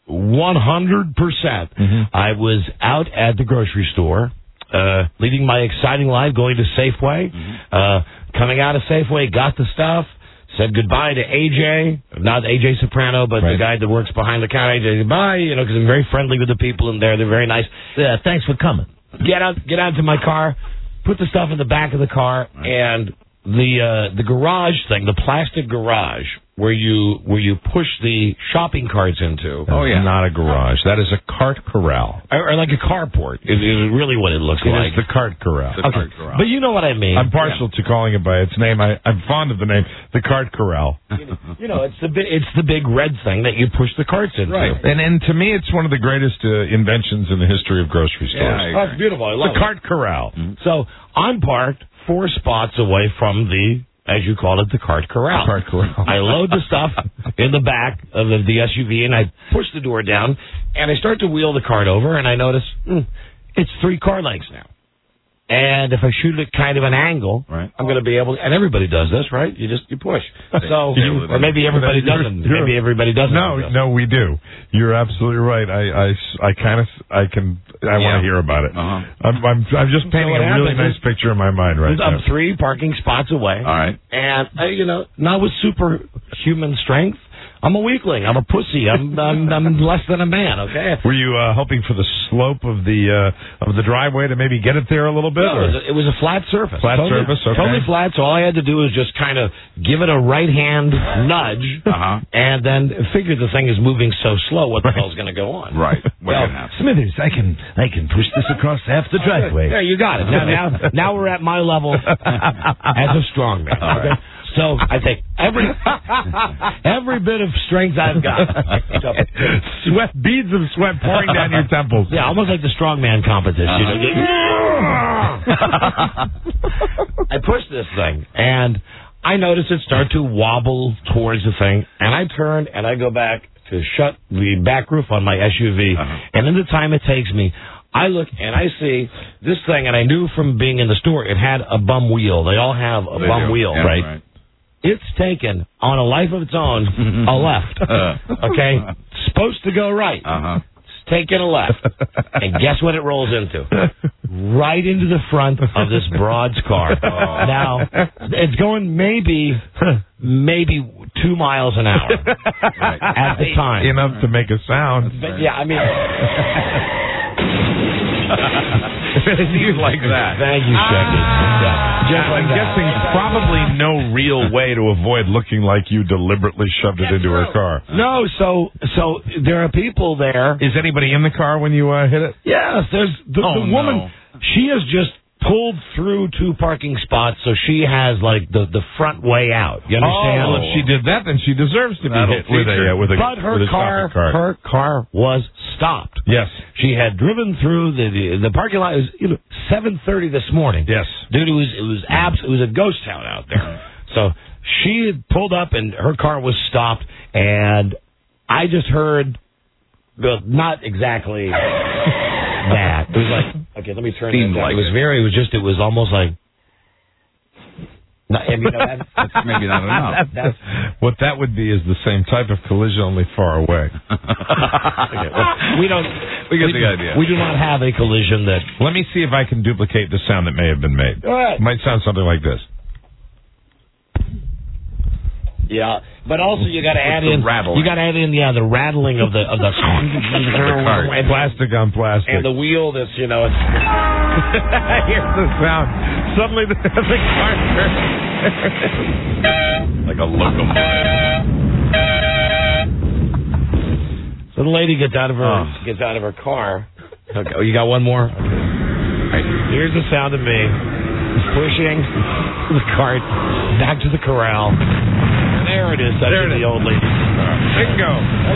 100%. I was out at the grocery store, leading my exciting life, going to Safeway. Coming out of Safeway, got the stuff. Said goodbye to AJ, not AJ Soprano, but the guy that works behind the counter. AJ, goodbye, because I'm very friendly with the people in there. They're very nice. Yeah, thanks for coming. Get out to my car, put the stuff in the back of the car, and the garage thing, the plastic garage where you push the shopping carts into. Oh yeah, not a garage. That is a cart corral, or like a carport. Is really what it looks like. It is the cart corral. The cart corral. But you know what I mean. I'm partial to calling it by its name. I'm fond of the name, the cart corral. It's the big red thing that you push the carts into. Right. And to me, it's one of the greatest inventions in the history of grocery stores. Yeah, it's beautiful. I love the cart corral. So I'm parked 4 spots away from the, as you call it, the cart corral. Cart corral. I load the stuff in the back of the SUV, and I push the door down, and I start to wheel the cart over, and I notice it's 3 car lengths now. And if I shoot it at kind of an angle, I'm going to be able to, and everybody does this, right? You push. So, or maybe everybody doesn't. Maybe everybody doesn't. No, we do. You're absolutely right. I want to hear about it. I'm just painting a really nice picture in my mind right now. I'm 3 parking spots away. All right. And, not with superhuman strength. I'm a weakling. I'm a pussy. I'm less than a man. Okay. Were you hoping for the slope of the driveway to maybe get it there a little bit? No, it was a flat surface. Totally, okay. Totally flat. So all I had to do was just kind of give it a right hand nudge, and then figure the thing is moving so slow. What the hell's going to go on? Right. Well, Smithers, I can push this across half the driveway. Yeah, you got it. Now we're at my level as a strong man. Okay. So I take every bit of strength I've got. Beads of sweat pouring down your temples. Yeah, almost like the strongman competition. I push this thing, and I notice it start to wobble towards the thing, and I turn and I go back to shut the back roof on my SUV, and in the time it takes me, I look and I see this thing, and I knew from being in the store it had a bum wheel. They all have a bum wheel, right? It's taken, on a life of its own, a left. Okay? It's supposed to go right. It's taken a left. And guess what it rolls into? Right into the front of this broad's car. Now, it's going maybe 2 miles an hour at the time. Enough to make a sound. But, yeah, I mean... You like that. Thank you, Shecky. I'm guessing probably no real way to avoid looking like you deliberately shoved it into her car. No, so there are people there. Is anybody in the car when you hit it? Yes, there's the woman. No. She has just pulled through 2 parking spots, so she has like the front way out. You understand? Oh, if she did that, then she deserves to be hit with a But her car was stopped. Yes, she had driven through the parking lot. It was 7:30 this morning. Yes, dude, it was a ghost town out there. So she had pulled up and her car was stopped, and I just heard, not exactly that. It was like, okay, let me turn this down. It was almost like, and that's maybe not enough. What that would be is the same type of collision, only far away. Okay, well, we get the idea. We do not have a collision that. Let me see if I can duplicate the sound that may have been made. All right. It might sound something like this. Yeah, but also you got to add in rattling. You got to add in the rattling of the and plastic on plastic, and the wheel that's Here's the sound. Suddenly the car like a locomotive. So the lady gets out of her car. Okay, oh, you got one more. Okay. Right. Here's the sound of me pushing the cart back to the corral. There it is. That's the old lady. Bingo.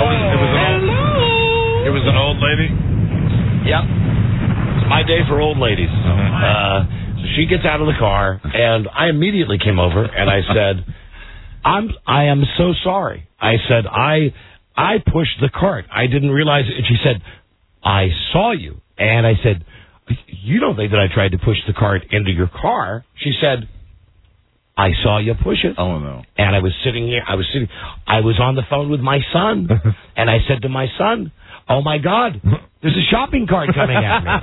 It was an old lady? Yep. It's my day for old ladies. So she gets out of the car, and I immediately came over, and I said, I am so sorry. I said, I pushed the cart. I didn't realize it. And she said, I saw you. And I said, you don't think that I tried to push the cart into your car? She said, I saw you push it. Oh, no. And I was sitting here. I was on the phone with my son. And I said to my son, oh, my God, there's a shopping cart coming at me.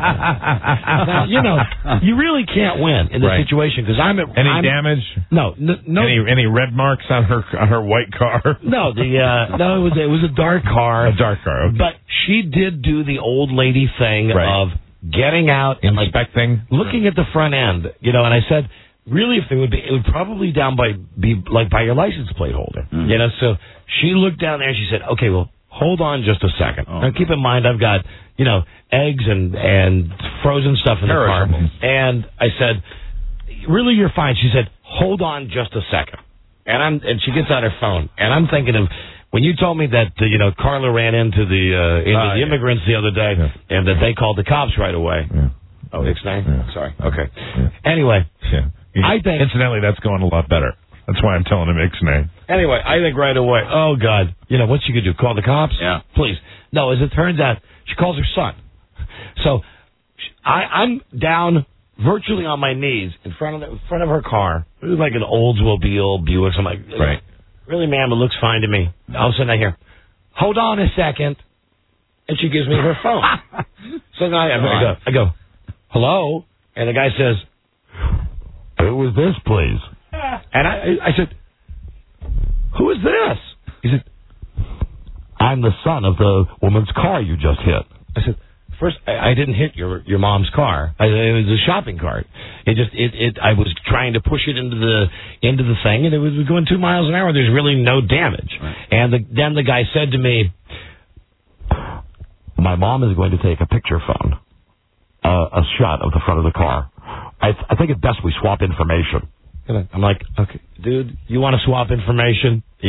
Now, you really can't win in this situation. Because Any damage? No. Any red marks on her white car? No, it was a dark car. A dark car, okay. But she did do the old lady thing of getting out and inspecting, looking at the front end, and I said, really, if it would probably be by your license plate holder, So she looked down there and she said, okay, well, hold on just a second. Now keep in mind, I've got eggs and frozen stuff in the car, and I said, really, you're fine. She said, hold on just a second, and she gets out her phone, and I'm thinking of. When you told me that Carla ran into the immigrants the other day and that they called the cops right away. Yeah. Oh, Ixnay? Yeah. Sorry. Okay. Yeah. Anyway, I think incidentally that's going a lot better. That's why I'm telling him Ixnay. Anyway, I think right away. Oh God, what she could do? Call the cops? Yeah. Please. No, as it turns out, she calls her son. So I'm down virtually on my knees in front of her car. It was like an Oldsmobile Buick. So I'm like, right. Really, ma'am, it looks fine to me. All of a sudden I hear, hold on a second. And she gives me her phone. So then I go, hello? And the guy says, who is this, please? And I said, who is this? He said, I'm the son of the woman's car you just hit. I said, first, I didn't hit your mom's car. It was a shopping cart. I was trying to push it into the thing, and it was going 2 miles an hour. There's really no damage. Right. And then the guy said to me, my mom is going to take a picture phone, a shot of the front of the car. I think it's best we swap information. I'm like, okay, dude, you want to swap information? Be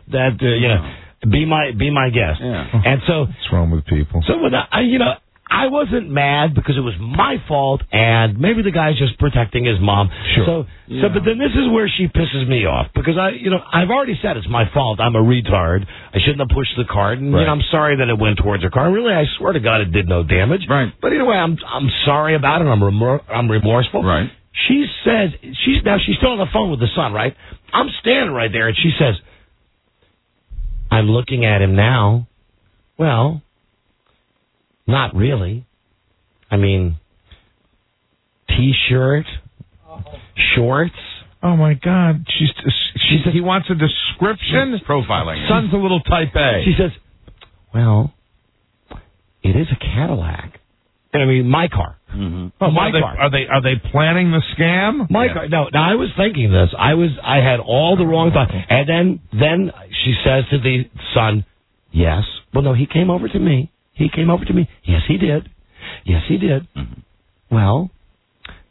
my guest. Yeah. And so, what's wrong with people? So when I wasn't mad because it was my fault, and maybe the guy's just protecting his mom. Sure. But then this is where she pisses me off because I've already said it's my fault. I'm a retard. I shouldn't have pushed the cart, and I'm sorry that it went towards her car. Really, I swear to God, it did no damage. Right. But anyway, I'm sorry about it. I'm remorseful. Right. She says she's still on the phone with the son. Right. I'm standing right there, and she says, I'm looking at him now. Well, not really. I mean, T-shirt, shorts. Oh, my God. He wants a description? She's profiling. Son's a little type A. She says, well, it is a Cadillac. And I mean, my car. Mm-hmm. Oh, my car. Are they planning the scam? My car. No, I was thinking this. I had all the wrong thoughts. And then she says to the son, yes. Well, no, he came over to me. Yes, he did. Mm-hmm. Well,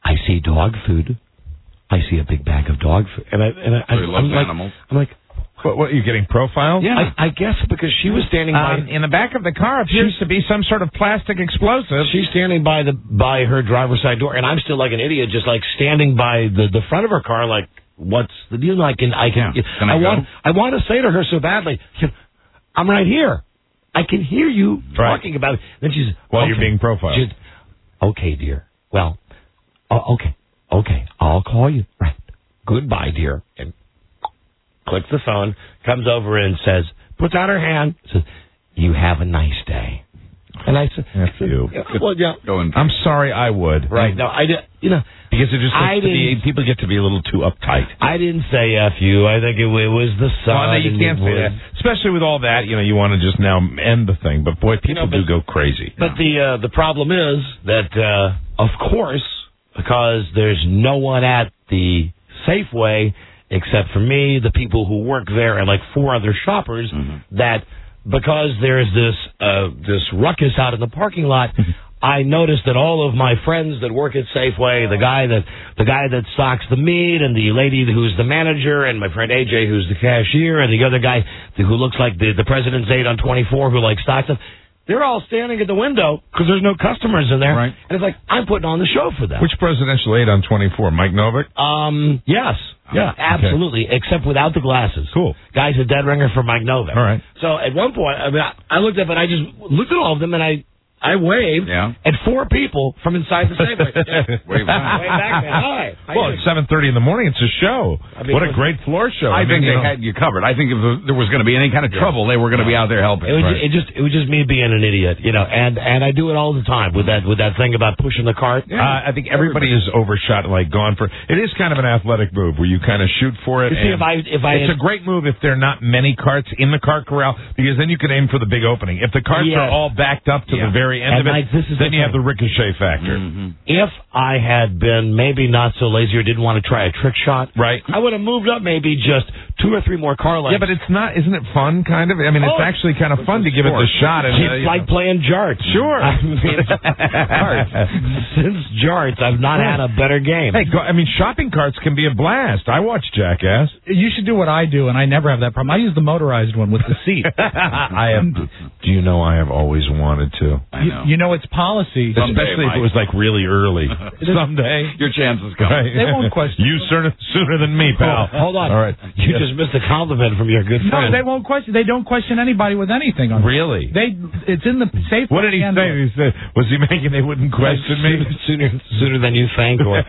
I see dog food. I see a big bag of dog food. And I'm like, animals. I'm like, what, are you getting profiled? Yeah. I guess because she was standing by... in the back of the car appears to be some sort of plastic explosive. She's standing by her driver's side door, and I'm still like an idiot, just like standing by the front of her car, like, what's the deal? I want to say to her so badly, I'm right here. I can hear you talking about it. Then she's... While you're being profiled. She's, okay, dear. Well, okay. I'll call you. Right. Goodbye, dear. And clicks the phone, comes over and says, puts out her hand, says, you have a nice day. And I said, F you. Well, yeah. I'm sorry, I would. Right. No, I did. Because it just people get to be a little too uptight. I didn't say F you. I think it was the sun. Well, no, you can't say that. Especially with all that, you want to just now end the thing. But boy, people do go crazy. But the problem is that, of course, because there's no one at the Safeway except for me, the people who work there, and like 4 other shoppers, that because there's this ruckus out in the parking lot, I noticed that all of my friends that work at Safeway, the guy that stocks the meat, and the lady who's the manager, and my friend AJ who's the cashier, and the other guy who looks like the president's aide on 24 who like stocks them, they're all standing at the window because there's no customers in there. Right. And it's like, I'm putting on the show for them. Which presidential aide on 24? Mike Novick? Yes. Yeah, absolutely. Okay. Except without the glasses. Cool. Guy's a dead ringer for Mike Novick. All right. So at one point, I looked up and I just looked at all of them and I waved at 4 people from inside the Safeway. Wave back. Wave back, man. Hi. Well, it's 7:30 in the morning. It's a show. What a great floor show. I think they had you covered. I think if there was going to be any kind of trouble, they were going to be out there helping. It was just me being an idiot, and I do it all the time with that thing about pushing the cart. I think everybody is overshot, like gone for. It is kind of an athletic move where you kind of shoot for it. See, it's a great move if there are not many carts in the cart corral, because then you can aim for the big opening. If the carts are all backed up to the very end of it, then you have the ricochet factor. If I had been maybe not so lazy or didn't want to try a trick shot, right, I would have moved up maybe just 2 or 3 more car lengths. Yeah, but it's not. Isn't it fun? Kind of. I mean, it's actually kind of fun to give it the shot. And, it's like playing jarts. Sure. I mean, since jarts, I've not had a better game. Hey, shopping carts can be a blast. I watch Jackass. You should do what I do, and I never have that problem. I use the motorized one with the seat. I have. Do you know I have always wanted to? You know it's policy. Especially if it was like really early. Someday. Your chances come. Right. They won't question. You sooner than me, pal. Hold on. All right. You just missed a compliment from your good friend. No, they won't question. They don't question anybody with anything. Really? It's in the safe. What did he say? He said, was he making they wouldn't question me? Sooner than you think, or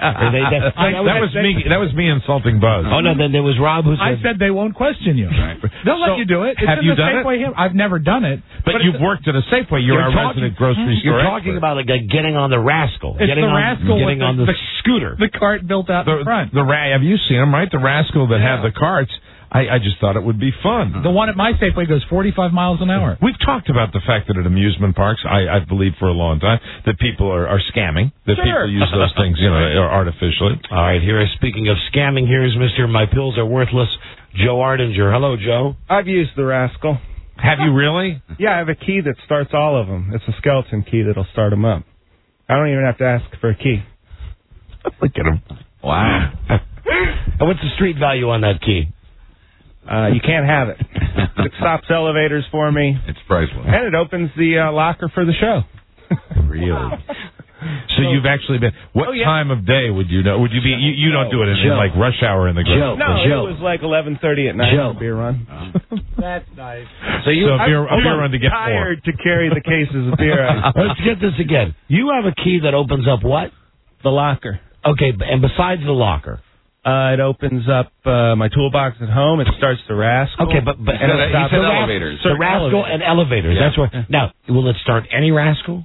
that was me insulting Buzz. Oh no, then there was Rob who said, I said they won't question you. Right. They'll let you do it. It's have you done Safeway it? I've never done it. But you've worked at a Safeway. You're a resident grocery store. You're talking about like getting on the Rascal. It's getting the Rascal getting on the scooter. The cart built out in front. Have you seen them, right? The Rascal that have the carts. I just thought it would be fun. The one at my Safeway goes 45 miles an hour. We've talked about the fact that at amusement parks, I believe for a long time, that people are scamming, that people use those things, artificially. All right, speaking of scamming, here's Mr. My Pills Are Worthless, Joe Ardinger. Hello, Joe. I've used the Rascal. Have you really? Yeah, I have a key that starts all of them. It's a skeleton key that'll start them up. I don't even have to ask for a key. Look at him. Wow. And what's the street value on that key? You can't have it. It stops elevators for me. It's priceless. And it opens the locker for the show. Really? So you've actually been. What time of day would you know? Would you be? You don't do it in like rush hour in the grocery. No, it was like 11:30 at night. For a beer run. That's nice. So a beer run to get tired to carry the cases of beer. Let's get this again. You have a key that opens up what? The locker. Okay, and besides the locker. It opens up my toolbox at home. It starts the Rascal. Okay, but he said elevators. The Rascal and elevators. Yeah. That's what. Now, will it start any Rascal?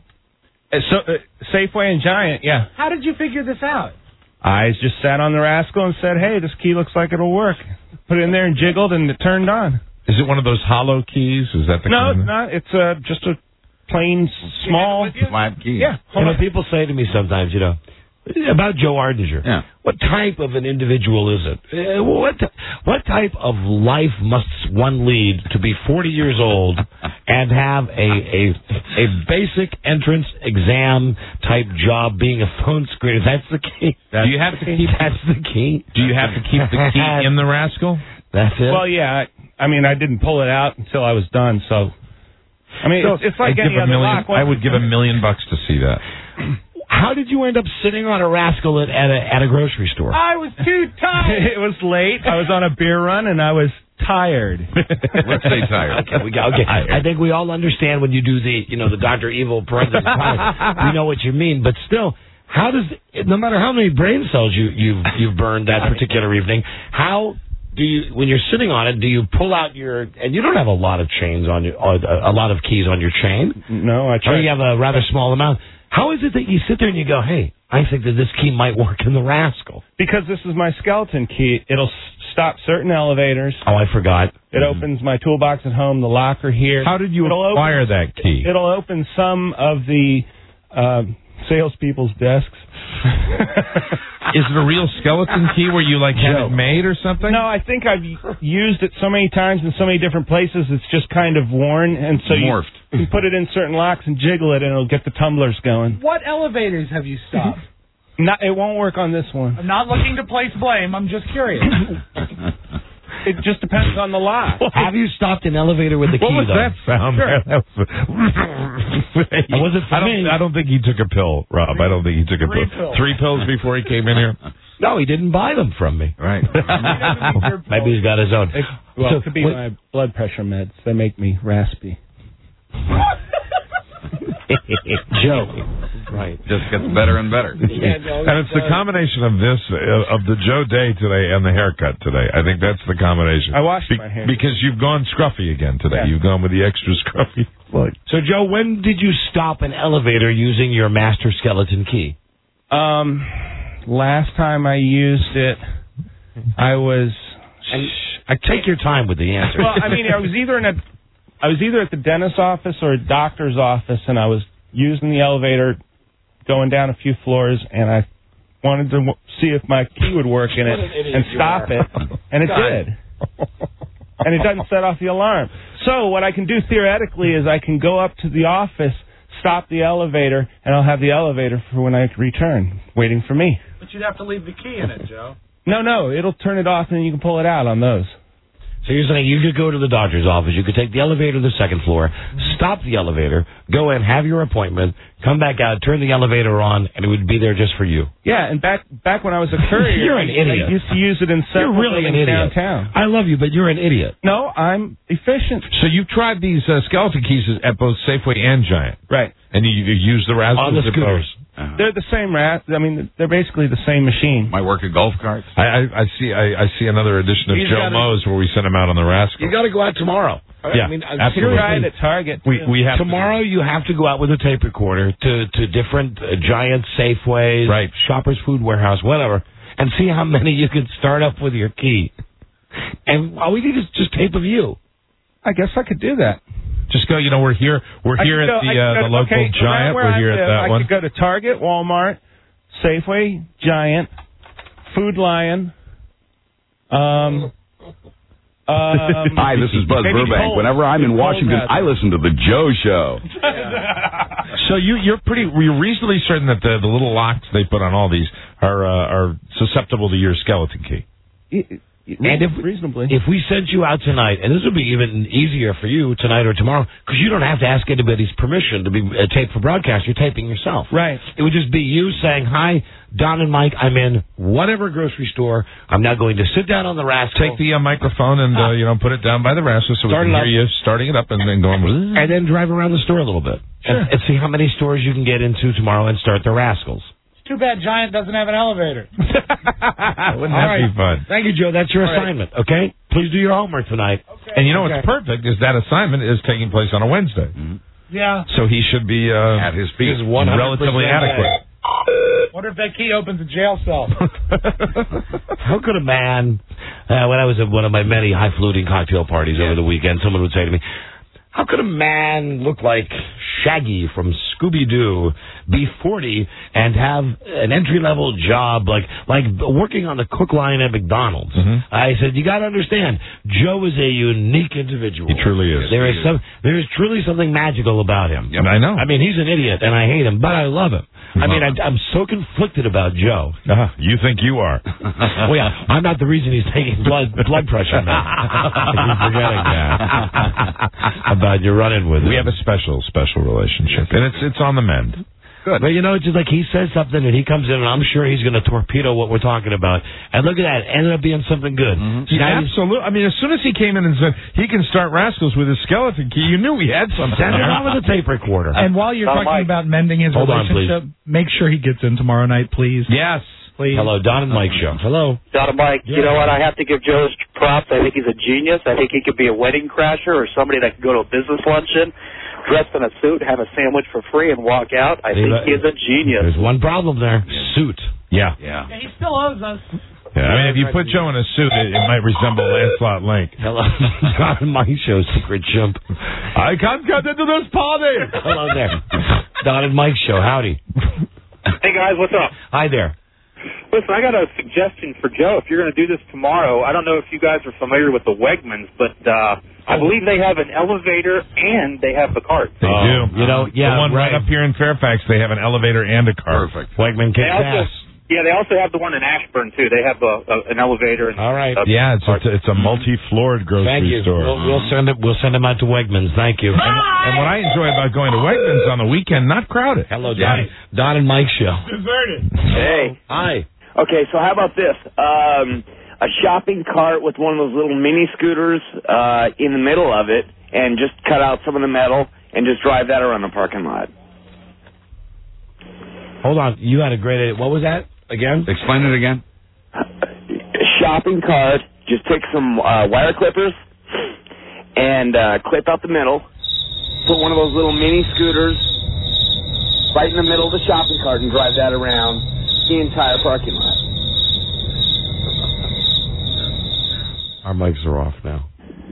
Safeway and Giant, yeah. How did you figure this out? I just sat on the Rascal and said, hey, this key looks like it'll work. Put it in there and jiggled, and it turned on. Is it one of those hollow keys? Is that the No, kind it's not. It's just a plain, small, flat key. Yeah. People say to me sometimes, about Joe Ardinger. Yeah. What type of an individual is it? What type of life must one lead to be 40 years old and have a basic entrance exam type job being a phone screener. That's the key. Do you have to keep? That's the key. Do you have to keep the key in the rascal? That's it. Well, yeah. I mean, I didn't pull it out until I was done. So, I mean, it's like any other lock. I would give $1 million to see that. How did you end up sitting on a rascal at a grocery store? I was too tired. It was late. I was on a beer run, and I was tired. Let's say tired. Okay. I think we all understand when you do the Dr. Evil parentheses. We know what you mean, but still, how does no matter how many brain cells you've burned that particular evening, how do you, when you're sitting on it, do you pull out and you don't have a lot of chains on your, or a lot of keys on your chain? No, I try. Or you have a rather small amount. How is it that you sit there and you go, hey, I think that this key might work in the rascal? Because this is my skeleton key. It'll stop certain elevators. Oh, I forgot. It opens my toolbox at home, the locker here. How did you acquire that key? It'll open some of the salespeople's desks. Is it a real skeleton key where you had it made or something? No, I think I've used it so many times in so many different places, it's just kind of worn, and so morphed. You put it in certain locks and jiggle it, and it'll get the tumblers going. What elevators have you stopped? It won't work on this one. I'm not looking to place blame. I'm just curious. It just depends on the lock. Have you stopped an elevator with the key, What was that sound? Sure. Was it for me? I don't think he took a pill, Rob. I don't think he took a pill. 3 pills before he came in here? No, he didn't buy them from me. Right. Maybe he's got his own. It could be my blood pressure meds. They make me raspy. Joe. Right. Just gets better and better. And it's the combination of this, of the Joe Day today and the haircut today. I think that's the combination. I washed my hair. Because you've gone scruffy again today. Yeah. You've gone with the extra scruffy look. So, Joe, when did you stop an elevator using your master skeleton key? Last time I used it, I was... I take your time with the answer. Well, I mean, I was either at the dentist's office or a doctor's office, and I was using the elevator, going down a few floors, and I wanted to see if my key would work in it and stop it, and it did. And it doesn't set off the alarm. So what I can do theoretically is I can go up to the office, stop the elevator, and I'll have the elevator for when I return, waiting for me. But you'd have to leave the key in it, Joe. No, it'll turn it off, and you can pull it out on those. So you're saying you could go to the doctor's office, you could take the elevator to the second floor, stop the elevator, go in, have your appointment, come back out, turn the elevator on, and it would be there just for you. Yeah, and back when I was a courier, You're an idiot. I used to use it in several You're really an buildings idiot. downtown. I love you, but you're an idiot. No, I'm efficient. So you've tried these skeleton keys at both Safeway and Giant. Right. And you use the rascals on the scooters. They're the same I mean, they're basically the same machine. Might work at golf carts. I see another edition of He's Joe Moe's where we send him out on the rascal. You got to go out tomorrow. Yeah, I mean, absolutely. Right at Target. We have tomorrow. You have to go out with a tape recorder to different Giant, Safeways, right, Shoppers Food Warehouse, whatever, and see how many you can start up with your key. And all we need is just tape of you. I guess I could do that. Just go. We're here. We're here at the local Giant. We're here at that one. I could go to Target, Walmart, Safeway, Giant, Food Lion. Hi, this is Buzz Burbank. Whenever I'm in Washington, I listen to the Joe Show. So you're reasonably certain that the little locks they put on all these are susceptible to your skeleton key. And reasonably, if we sent you out tonight, and this would be even easier for you tonight or tomorrow, because you don't have to ask anybody's permission to be taped for broadcast. You're taping yourself. Right. It would just be you saying, "Hi, Don and Mike. I'm in whatever grocery store. I'm now going to sit down on the rascal. Take the microphone and put it down by the rascal so we can hear you starting it up and then going, and then drive around the store a little bit and see how many stores you can get into tomorrow and start the rascals." Too bad Giant doesn't have an elevator. Wouldn't that be fun? Thank you, Joe. That's your assignment, okay? Please do your homework tonight. Okay. And what's perfect is that assignment is taking place on a Wednesday. Mm-hmm. Yeah. So he should be at his feet. Relatively adequate. Wonder if that key opens a jail cell. How could a man, when I was at one of my many highfalutin cocktail parties over the weekend, someone would say to me, how could a man look like Shaggy from Scooby-Doo be 40 and have an entry-level job like working on the cook line at McDonald's. I said, you got to understand, Joe is a unique individual. He truly is. There is truly something magical about him. Yep. I know. I mean, he's an idiot, and I hate him, but I love him. I mean, I'm so conflicted about Joe. You think you are. Well, yeah, I'm not the reason he's taking blood pressure medicine. You're forgetting that. About you're running with We him. have a special relationship, and it's on the mend. Good. But, you know, it's just like he says something, and he comes in, and I'm sure he's going to torpedo what we're talking about. And look at that. It ended up being something good. Absolutely. I mean, as soon as he came in and said he can start Rascals with his skeleton key, you knew he had something. Send him out with a tape recorder. And while you're talking about mending his relationship, make sure he gets in tomorrow night, please. Yes. Please. Hello, Don and Mike Show. Hello. Don and Mike, you know what? I have to give Joe his props. I think he's a genius. I think he could be a wedding crasher or somebody that could go to a business luncheon, dressed in a suit, have a sandwich for free, and walk out. I think he is a genius. There's one problem there. Suit. Yeah. He still owes us. Yeah, I mean, if you put Joe in a suit, it might resemble Lancelot Link. Hello, Don and Mike Show, secret chimp. I can't get into this party. Hello there. Don and Mike Show, howdy. Hey, guys, what's up? Hi there. Listen, I got a suggestion for Joe. If you're going to do this tomorrow, I don't know if you guys are familiar with the Wegmans, but I believe they have an elevator and they have the cart. They do. You know, yeah, the one right up here in Fairfax, they have an elevator and a cart. Perfect. Wegman kicks ass. Yeah, they also have the one in Ashburn, too. They have an elevator. And all right. Yeah, it's a multi-floored grocery store. We'll send them out to Wegmans. Thank you. And what I enjoy about going to Wegmans on the weekend, not crowded. Hello, Don and Mike Show. Deserted. Hey. Hi. Okay, so how about this? A shopping cart with one of those little mini scooters in the middle of it, and just cut out some of the metal and just drive that around the parking lot. Hold on. You had a great idea. What was that again? Explain it again. A shopping cart, just take some wire clippers and clip out the middle, put one of those little mini scooters right in the middle of the shopping cart and drive that around the entire parking lot. Our mics are off now.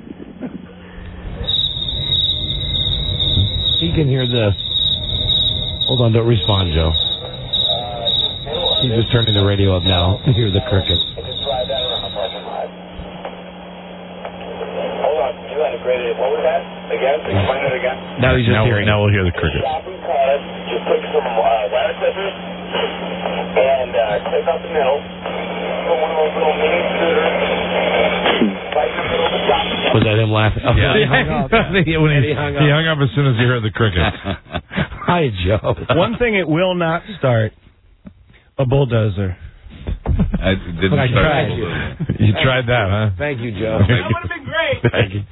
He can hear this. Hold on, don't respond, Joe. He's just turning the radio up now. Hear the crickets. Hold on, you had a great idea. What was that? Again? Explain it again. Now he's just hearing. Now we'll hear the crickets. Shopping cart, just take some wire clippers and clip out the middle. Put one of those little mini scooters right in the middle of the shopping cart. Was that him laughing? Oh, Yeah. He hung up. He hung up as soon as he heard the crickets. Hi, Joe. One thing it will not start: a bulldozer. I didn't I start tried. the bulldozer. You tried that, huh? Thank you, Joe. That would have been great. Thank you.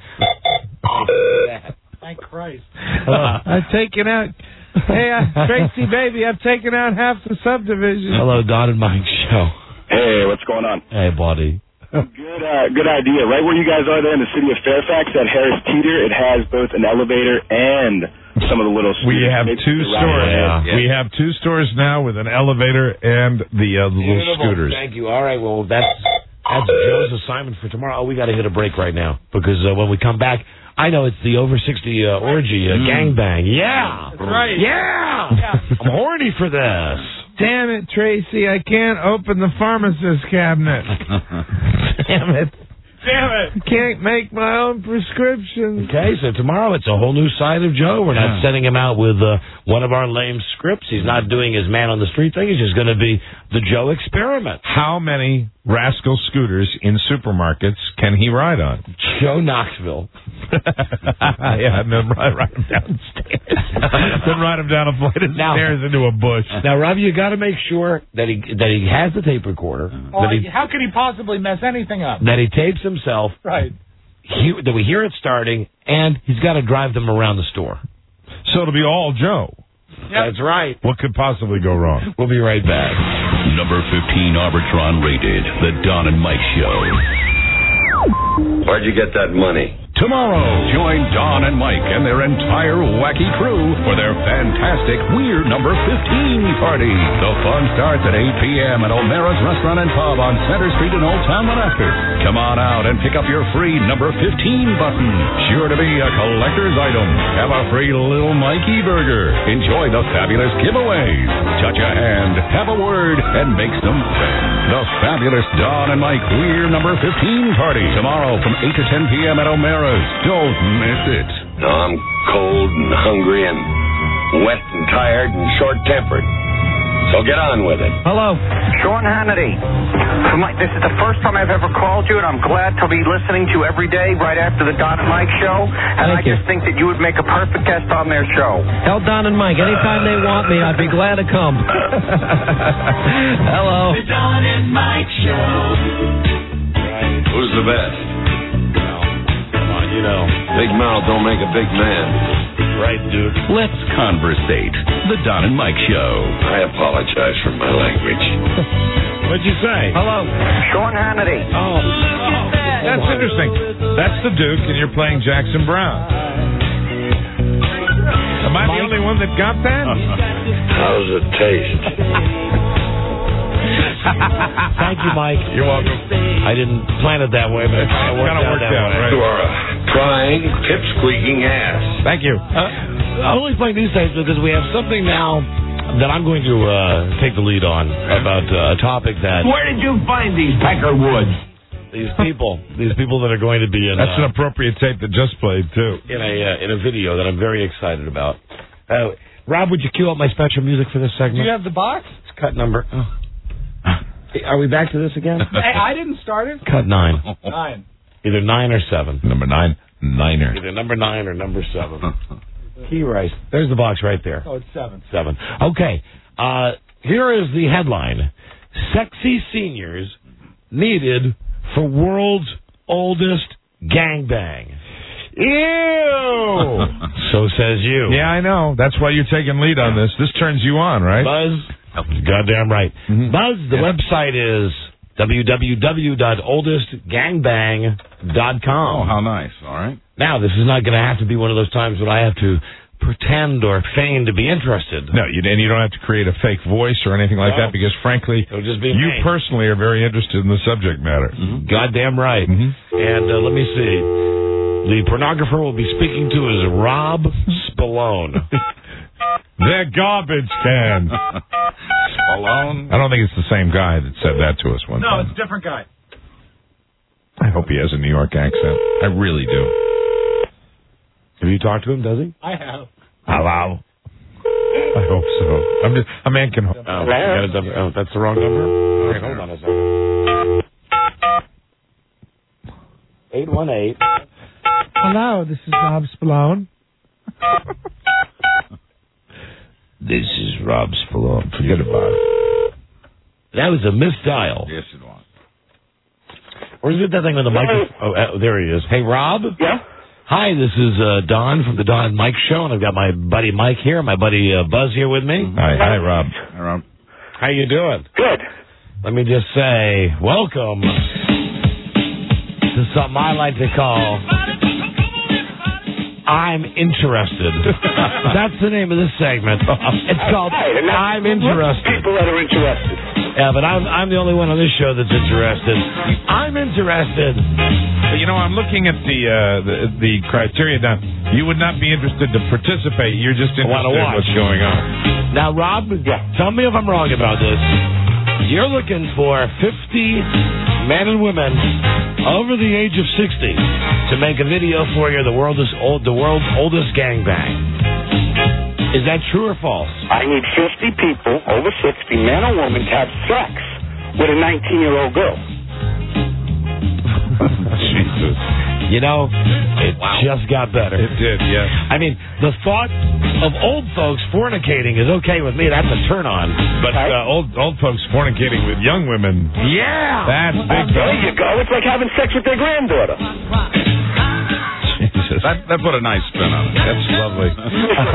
Thank Christ. I've taken out. Hey, Tracy, baby, I've taken out half the subdivision. Hello, Don and Mike Show. Hey, what's going on? Hey, buddy. Good idea. Right where you guys are there in the city of Fairfax at Harris Teeter, it has both an elevator and some of the little We have scooters. two stores. Yeah. We have two stores now with an elevator and the little scooters. Thank you. All right, well, that's Joe's assignment for tomorrow. Oh, we got to hit a break right now because when we come back, I know it's the over 60 orgy gangbang. Yeah. That's right. Yeah. I'm horny for this. Damn it, Tracy, I can't open the pharmacist cabinet. Damn it. I can't make my own prescriptions. Okay, so tomorrow it's a whole new side of Joe. We're not sending him out with one of our lame scripts. He's not doing his man on the street thing. He's just going to be the Joe experiment. How many rascal scooters in supermarkets can he ride on? Joe Knoxville. Yeah, and then ride him downstairs. Then ride him down a flight of stairs into a bush. Now, Rob, you got to make sure that he has the tape recorder. How could he possibly mess anything up? That he tapes himself. Right. That we hear it starting, and he's got to drive them around the store. So it'll be all Joe. That's right. What could possibly go wrong? We'll be right back. Number 15 Arbitron rated, The Don and Mike Show. Where'd you get that money? Tomorrow, join Don and Mike and their entire wacky crew for their fantastic Weird Number 15 party. The fun starts at 8 p.m. at O'Mara's Restaurant and Pub on Center Street in Old Town Manassas. Come on out and pick up your free number 15 button. Sure to be a collector's item. Have a free little Mikey burger. Enjoy the fabulous giveaways. Touch a hand, have a word, and make some friends. The fabulous Don and Mike Weird Number 15 party. Tomorrow from 8 to 10 p.m. at O'Mara's. Don't miss it. No, I'm cold and hungry and wet and tired and short-tempered. So get on with it. Hello. Sean Hannity. This is the first time I've ever called you, and I'm glad to be listening to you every day right after the Don and Mike show. And I just think that you would make a perfect guest on their show. Tell Don and Mike, anytime they want me, I'd be glad to come. Hello. The Don and Mike Show. Who's the best? You know. Big mouth don't make a big man. Right, dude. Let's conversate. The Don and Mike Show. I apologize for my language. What'd you say? Hello. Sean Hannity. Oh. That's interesting. That's the Duke, and you're playing Jackson Brown. Am I the only one that got that? How's it taste? Thank you, Mike. You're welcome. I didn't plan it that way, but it kind of worked out. Right? You are a prying, pip-squeaking ass. Thank you. I'm only playing these days because we have something now that I'm going to take the lead on about a topic that... Where did you find these Peckerwoods? These people that are going to be in... That's an appropriate tape that just played, too. In a video that I'm very excited about. Rob, would you cue up my special music for this segment? Do you have the box? It's cut number... Are we back to this again? I didn't start it. Cut 9. 9. Either 9 or 7. Number 9, Niner. Either number 9 or number 7. Key right. There's the box right there. Oh, it's 7. 7. Okay. Here is the headline. Sexy seniors needed for world's oldest gangbang. Ew! So says you. Yeah, I know. That's why you're taking lead on this. This turns you on, right? Buzz. Goddamn right. Mm-hmm. Buzz, the website is www.oldestgangbang.com. Oh, how nice. All right. Now, this is not going to have to be one of those times when I have to pretend or feign to be interested. No, and you don't have to create a fake voice or anything like that because, frankly, you personally are very interested in the subject matter. Mm-hmm. Goddamn right. Mm-hmm. And let me see. The pornographer we'll be speaking to is Rob Spallone. They're garbage cans. Spallone? I don't think it's the same guy that said that to us one time. No, it's a different guy. I hope he has a New York accent. I really do. Have you talked to him, does he? I have. Hello. I hope so. A man can hope. Oh, that's the wrong number? All right, hold on a second. 818. Hello, this is Rob Spallone. This is Rob Spallone. Forget about it. That was a misdial. Yes, it was. Or is it that thing with the microphone? Oh, there he is. Hey, Rob? Yeah? Hi, this is Don from the Don and Mike Show, and I've got my buddy Mike here, my buddy Buzz here with me. Hi, Rob. Hi, Rob. How you doing? Good. Let me just say, welcome to something I like to call I'm Interested. That's the name of this segment. It's called I'm Interested. People that are interested. Yeah, but I'm the only one on this show that's interested. I'm interested. You know, I'm looking at the criteria now. You would not be interested to participate. You're just interested in what's going on. Now, Rob, tell me if I'm wrong about this. You're looking for 50 men and women over the age of 60 to make a video for you, the world's oldest gangbang. Is that true or false? I need 50 people over 60, man or woman, to have sex with a 19-year-old girl. Jesus. You know, it just got better. It did, yeah. I mean, the thought of old folks fornicating is okay with me. That's a turn on. But old folks fornicating with young women. Yeah. That's big. There you go. It's like having sex with their granddaughter. Jesus. That put a nice spin on it. That's lovely.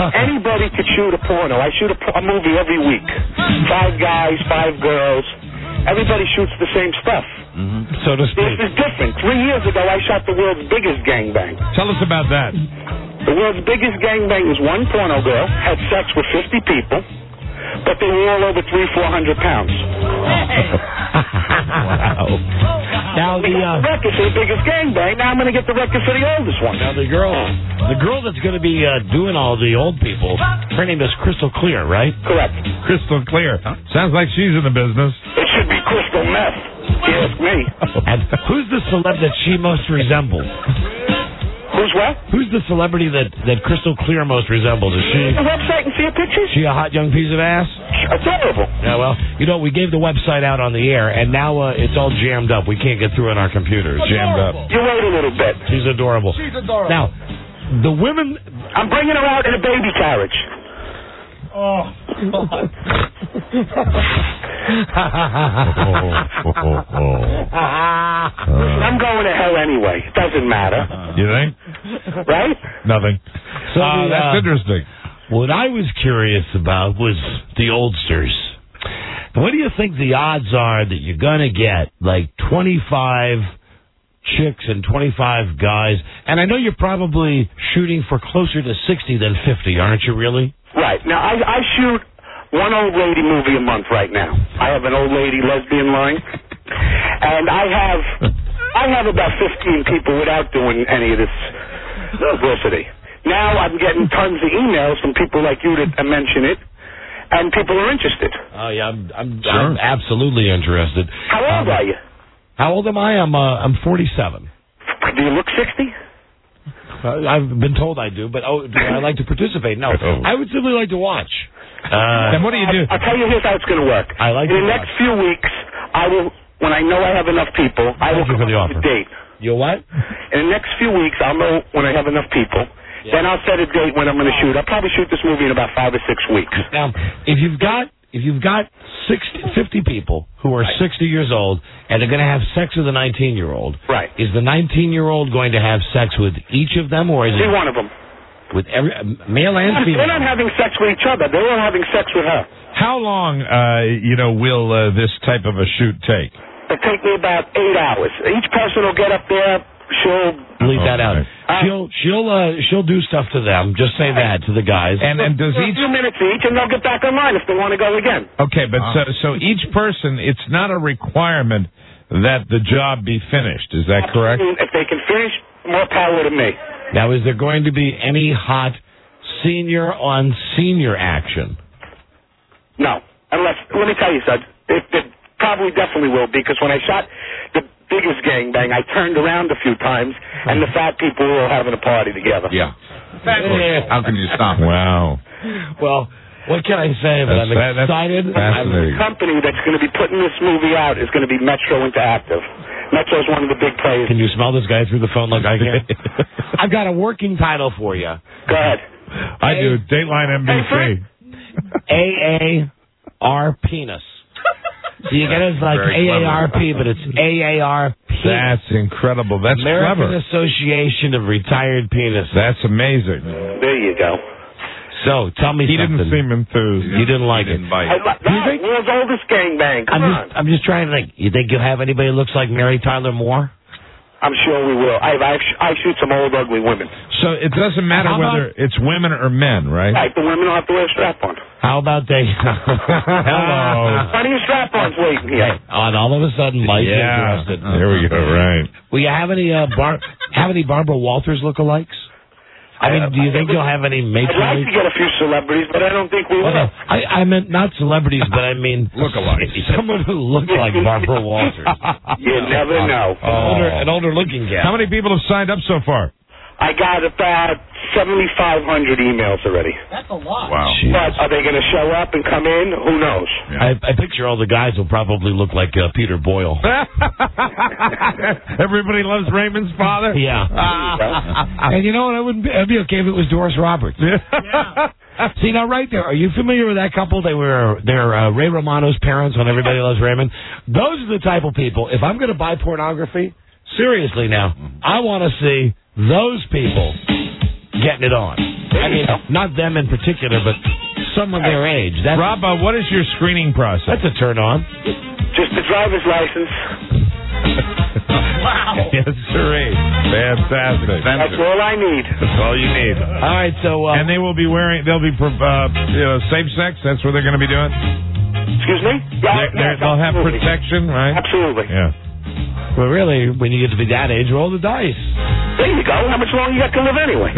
Anybody could shoot a porno. I shoot a movie every week. 5 guys, 5 girls. everybody shoots the same stuff. So to speak. This is different. 3 years ago, I shot the world's biggest gangbang. Tell us about that. The world's biggest gangbang was one porno girl, had sex with 50 people, but they were all over 300-400 pounds. Wow. Now the record for the biggest gangbang. Now I'm going to get the record for the oldest one. Now the girl that's going to be doing all the old people, her name is Crystal Clear, right? Correct. Crystal Clear. Sounds like she's in the business. It should be crystal meth. You ask me. And who's the celeb that she most resembles? Who's what? Who's the celebrity that Crystal Clear most resembles? Is she the website and see a picture? She a hot young piece of ass? Adorable. Yeah, well, we gave the website out on the air, and now it's all jammed up. We can't get through on our computers. Jammed up. You wait a little bit. She's adorable. Now, the women... I'm bringing her out in a baby carriage. Oh, God. I'm going to hell anyway. It doesn't matter. You think? Right? Nothing. So that's interesting. What I was curious about was the oldsters. What do you think the odds are that you're going to get like 25 chicks and 25 guys? And I know you're probably shooting for closer to 60 than 50, aren't you really? Right. Now, I shoot one old lady movie a month right now. I have an old lady lesbian line. And I have about 15 people without doing any of this publicity. Now I'm getting tons of emails from people like you to mention it, and people are interested. Oh yeah, I'm absolutely interested. How old are you? How old am I? I'm 47. Do you look 60? I've been told I do, but do I like to participate? No, I would simply like to watch. Then what do you do? I'll tell you here's how it's going to work. I like in the next few weeks, I will. When I know I have enough people, I will come up with a date. You what? In the next few weeks, I'll know when I have enough people. Yeah. Then I'll set a date when I'm going to shoot. I'll probably shoot this movie in about 5 or 6 weeks. Now, if you've got 50 people who are 60 years old and are going to have sex with a 19-year-old, right? Is the 19-year-old going to have sex with each of them, or is it one of them? With every male and female? They're not having sex with each other. They're all having sex with her. How long, will this type of a shoot take? It'll take me about 8 hours. Each person will get up there. She'll leave that out. She'll do stuff to them. Just say that to the guys. And does a few minutes each, and they'll get back online if they want to go again. Okay, but so each person, it's not a requirement that the job be finished. Is that correct? If they can finish, more power to me. Now, is there going to be any hot senior on senior action? No, unless let me tell you, son. It probably definitely will, because when I shot the biggest gangbang, I turned around a few times, and the fat people were all having a party together. Yeah. How can you stop it? Wow. Well, what can I say? But I'm excited. The company that's going to be putting this movie out is going to be Metro Interactive. Metro is one of the big players. Can you smell this guy through the phone like I can? I've got a working title for you. Go ahead. I do. Dateline NBC. AAR penis. So you get it like AARP, but it's AAR penis. That's incredible. That's American clever. Association of Retired Penis. That's amazing. There you go. So tell me he something. Didn't seem enthused. You didn't like it. World's oldest gangbang. Come on. I'm just trying to think. You think you'll have anybody who looks like Mary Tyler Moore? I'm sure we will. I shoot some old ugly women. So it doesn't matter whether it's women or men, right? Right. The women don't have to wear a strap-on. How about they? Hello. Plenty of strap-ons waiting here. And all of a sudden, Mike's interested. There we go. Right. Will you have any Barbara Walters lookalikes? I mean, do you think you'll have any matronly? I'd like to get a few celebrities, but I don't think we will. I meant not celebrities, but I mean lookalikes. Someone who looked like Barbara Walters. You never know. An older-looking gal. How many people have signed up so far? I got about 7,500 emails already. That's a lot. Wow. But are they going to show up and come in? Who knows? Yeah. I picture all the guys will probably look like Peter Boyle. Everybody loves Raymond's father? Yeah. And you know what? It'd be okay if it was Doris Roberts. Yeah. See, now right there, are you familiar with that couple? They're Ray Romano's parents on Everybody Loves Raymond. Those are the type of people, if I'm going to buy pornography, seriously now, I want to see those people getting it on. I mean, not them in particular, but someone their age. Rob, what is your screening process? That's a turn on. Just the driver's license. Wow. Yes, sirree. Fantastic. That's all I need. That's all you need. All right, so... and they will be wearing, they'll be, safe sex? That's what they're going to be doing? Excuse me? Yeah, they'll have protection, right? Absolutely. Yeah. Well, really, when you get to be that age, roll the dice. There you go. How much longer you got to live anyway?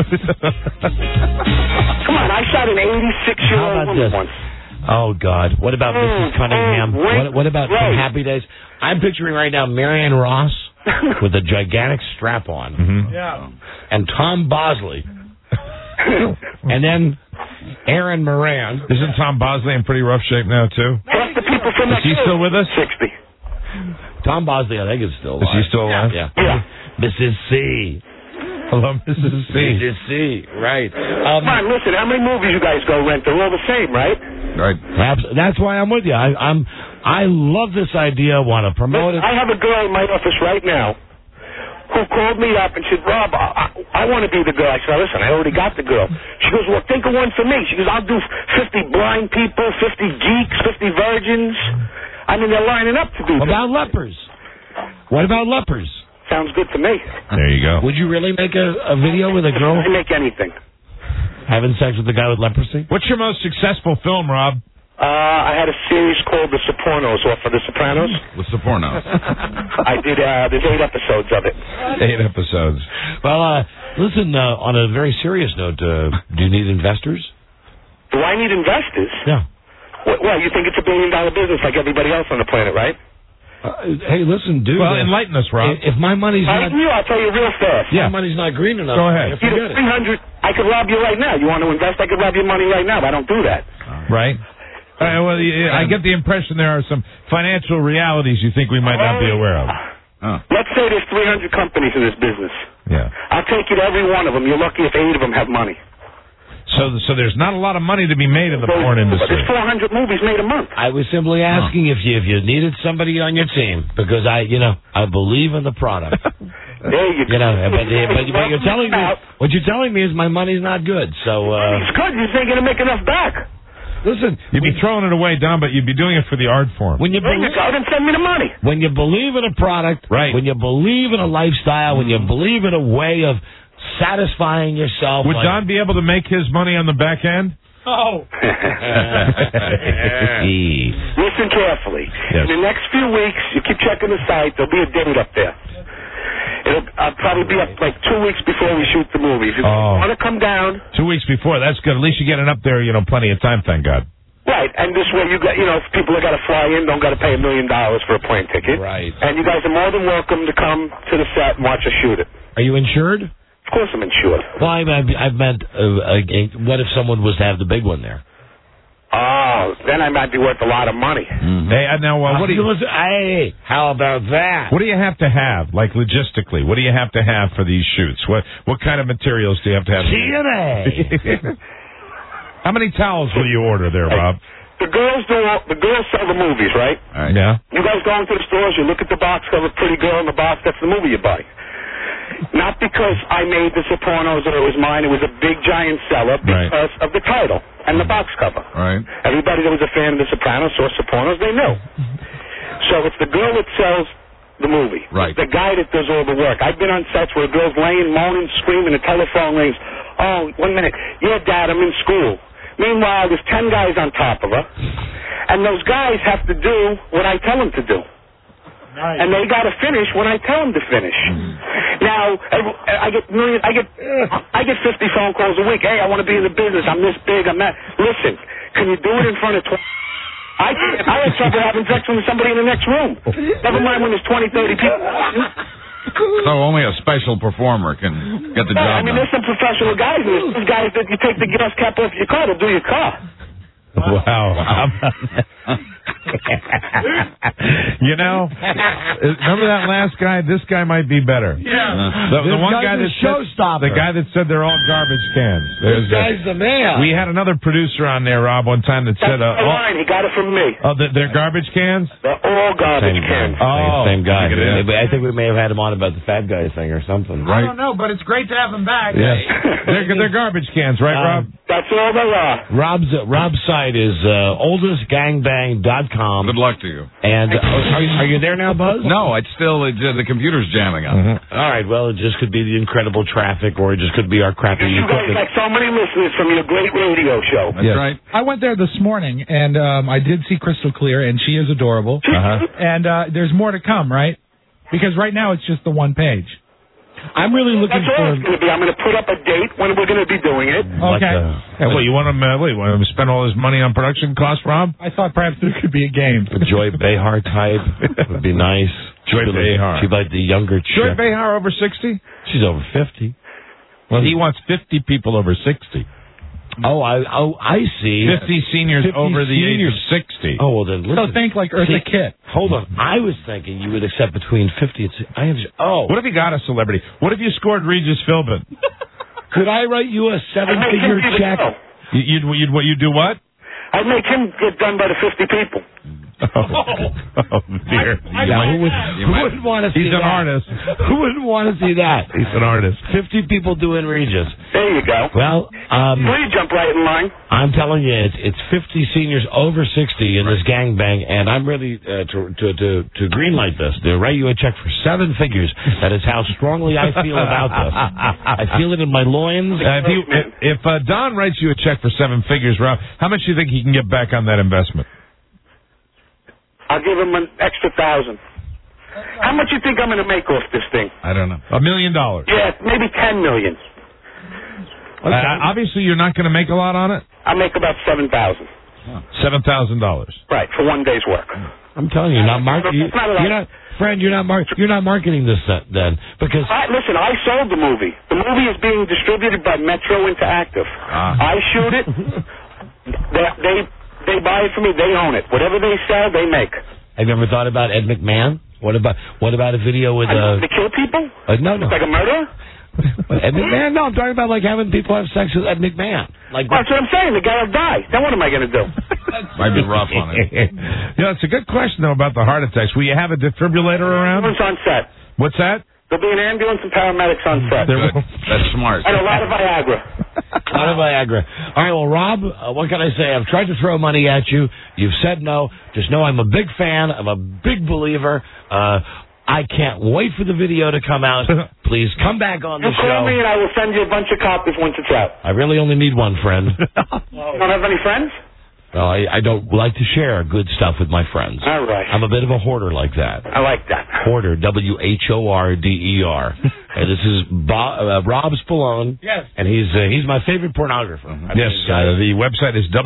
Come on, I shot an 86-year-old woman once. Oh, God. What about Mrs. Cunningham? What about some Happy Days? I'm picturing right now Marianne Ross with a gigantic strap on. Mm-hmm. Yeah. And Tom Bosley. And then Aaron Moran. Isn't Tom Bosley in pretty rough shape now, too? Plus the people from Is he still with us? 60. Tom Bosley, I think, is still alive. Is he still alive? Yeah. Yeah. Mrs. C. Hello, Mrs. C. Mrs. C. Right. Come on, listen, how many movies you guys go rent? They're all the same, right? Right. That's why I'm with you. I love this idea. Want to promote it. I have a girl in my office right now who called me up and said, Rob, I want to be the girl. I said, listen, I already got the girl. She goes, well, think of one for me. She goes, I'll do 50 blind people, 50 geeks, 50 virgins. I mean, they're lining up to be. What about lepers? What about lepers? Sounds good to me. There you go. Would you really make a video with a girl? I make anything. Having sex with the guy with leprosy? What's your most successful film, Rob? I had a series called The Sopranos, off of The Sopranos. The Sopranos. I did, there's 8 episodes of it. 8 episodes. Well, listen, on a very serious note, do you need investors? Do I need investors? Yeah. Well, you think it's $1 billion business like everybody else on the planet, right? Hey, listen, dude. Well, enlighten us, Rob. If my money's not... I'll tell you real fast. Yeah. My money's not green enough. Go ahead. Forget it. 300, I could rob you right now. You want to invest? I could rob your money right now, but I don't do that. Right. Well, I get the impression there are some financial realities you think we might not be aware of. Let's say there's 300 companies in this business. Yeah. I'll take you to every one of them. You're lucky if 8 of them have money. So there's not a lot of money to be made in the porn industry. There's 400 movies made a month. I was simply asking if you needed somebody on your team because I believe in the product. There you go. But you're telling me what you're telling me is my money's not good. So it's good. You ain't gonna make enough back. Listen, you'd be throwing it away, Don, but you'd be doing it for the art form. When you then send me the money. When you believe in a product, right? When you believe in a lifestyle, when you believe in a way of satisfying yourself. Would Don be able to make his money on the back end? Oh. Listen carefully. Yes. In the next few weeks, you keep checking the site. There'll be a date up there. I'll probably be up like 2 weeks before we shoot the movie. If you want to come down. 2 weeks before, that's good. At least you're getting up there, plenty of time, thank God. Right, and this way if people that got to fly in don't got to pay $1 million for a plane ticket. Right. And you guys are more than welcome to come to the set and watch us shoot it. Are you insured? Of course I'm insured. Well, I've meant, what if someone was to have the big one there? Oh, then I might be worth a lot of money. Mm-hmm. Hey, now what do you? Hey, how about that? What do you have to have, like logistically? What do you have to have for these shoots? What kind of materials do you have to have? TNA. How many towels will you order there, Rob? The girls sell the movies, right? Yeah. You guys go into the stores, you look at the box cover, pretty girl in the box. That's the movie you buy. Not because I made The Sopranos or it was mine. It was a big, giant seller because of the title and the box cover. Right. Everybody that was a fan of The Sopranos saw Sopranos, they knew. So it's the girl that sells the movie. Right. It's the guy that does all the work. I've been on sets where a girl's laying, moaning, screaming, the telephone rings. Oh, 1 minute. Yeah, Dad, I'm in school. Meanwhile, there's 10 guys on top of her, and those guys have to do what I tell them to do. Nice. And they got to finish when I tell them to finish. Now, I get 50 phone calls a week. Hey, I want to be in the business. I'm this big. I'm that. Listen, can you do it in front of 20? I had trouble having sex with somebody in the next room. Never mind when there's 20, 30 people. So only a special performer can get the job done. I mean, there's some professional guys. There's guys that you take the gas cap off your car, they'll do your car. Wow. Remember that last guy? This guy might be better. Yeah. The one guy that showstopper. The guy that said they're all garbage cans. This guy's the man. We had another producer on there, Rob, one time that said, line. He got it from me. Oh, they're garbage cans? They're all garbage cans. Oh, same guy. I think we may have had him on about the fat guy thing or something. I don't know, but it's great to have him back. Yes. They're garbage cans, right, Rob? That's all there are. Rob's site is oldestgangbang.com. Good luck to you. And are you there now, Buzz? No, it's still the computer's jamming up. Mm-hmm. All right, well, it just could be the incredible traffic, or it just could be our crappy You guys got so many listeners from your great radio show. That's right. I went there this morning, and I did see Crystal Clear, and she is adorable. And there's more to come, right? Because right now it's just the one page. I'm really looking That's all it's going to be. I'm going to put up a date when we're going to be doing it. Okay. You want him to spend all his money on production costs, Rob? I thought perhaps there could be a game. A Joy Behar type would be nice. Joy Behar. She'd like the younger chick. Joy Behar over 60? She's over 50. Well, he wants 50 people over 60. Oh, I see. 50 seniors 50 over the age of 60. Oh, well, then listen. So think like Eartha Kitt. Hold on. I was thinking you would accept between 50 and 60. What if you got a celebrity? What if you scored Regis Philbin? Could I write you a 7-figure check? You'd do what? I'd make him get done by the 50 people. Oh dear. Who wouldn't want to see He's an artist. Who wouldn't want to see that? He's an artist. 50 people doing Regis. There you go. Well, will you jump right in line? I'm telling you, it's 50 seniors over 60 in this gangbang, and I'm ready to greenlight this. To write you a check for 7 figures. That is how strongly I feel about this. I feel it in my loins. If Don writes you a check for 7 figures, Rob, how much do you think he can get back on that investment? I'll give him an extra $1,000. How much you think I'm going to make off this thing? I don't know. $1 million. Yeah, maybe $10 million. Okay. Obviously, you're not going to make a lot on it. I'll make about $7,000. $7,000. Right, for one day's work. I'm telling you, you're not marketing this then, because listen, I sold the movie. The movie is being distributed by Metro Interactive. I shoot it. They buy it for me. They own it. Whatever they sell, they make. Have you ever thought about Ed McMahon? What about a video with to kill people? No. Like a murderer? Ed McMahon? No, I'm talking about like having people have sex with Ed McMahon. Like that's what I'm saying. The guy will die. Then what am I going to do? Might be rough on it. It's a good question though about the heart attacks. Will you have a defibrillator around? It's on set. What's that? There'll be an ambulance and paramedics on set. Good. That's smart. And a lot of Viagra. A lot of Viagra. All right, well, Rob, what can I say? I've tried to throw money at you. You've said no. Just know I'm a big fan. I'm a big believer. I can't wait for the video to come out. Please come back on the show. Call me and I will send you a bunch of copies once it's out. I really only need one friend. You don't have any friends? Well, I don't like to share good stuff with my friends. All right. I'm a bit of a hoarder like that. I like that. Hoarder, WHORDER. And this is Rob Spallone. Yes. And he's my favorite pornographer. Yes. The website is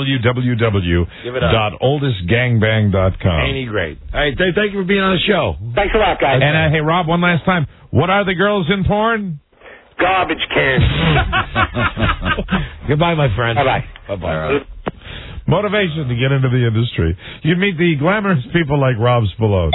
www.oldestgangbang.com. Ain't he great? All right, thank you for being on the show. Thanks a lot, guys. And hey, Rob, one last time. What are the girls in porn? Garbage cans. Goodbye, my friend. Bye-bye. Bye-bye. Motivation to get into the industry. You meet the glamorous people like Rob Spallone.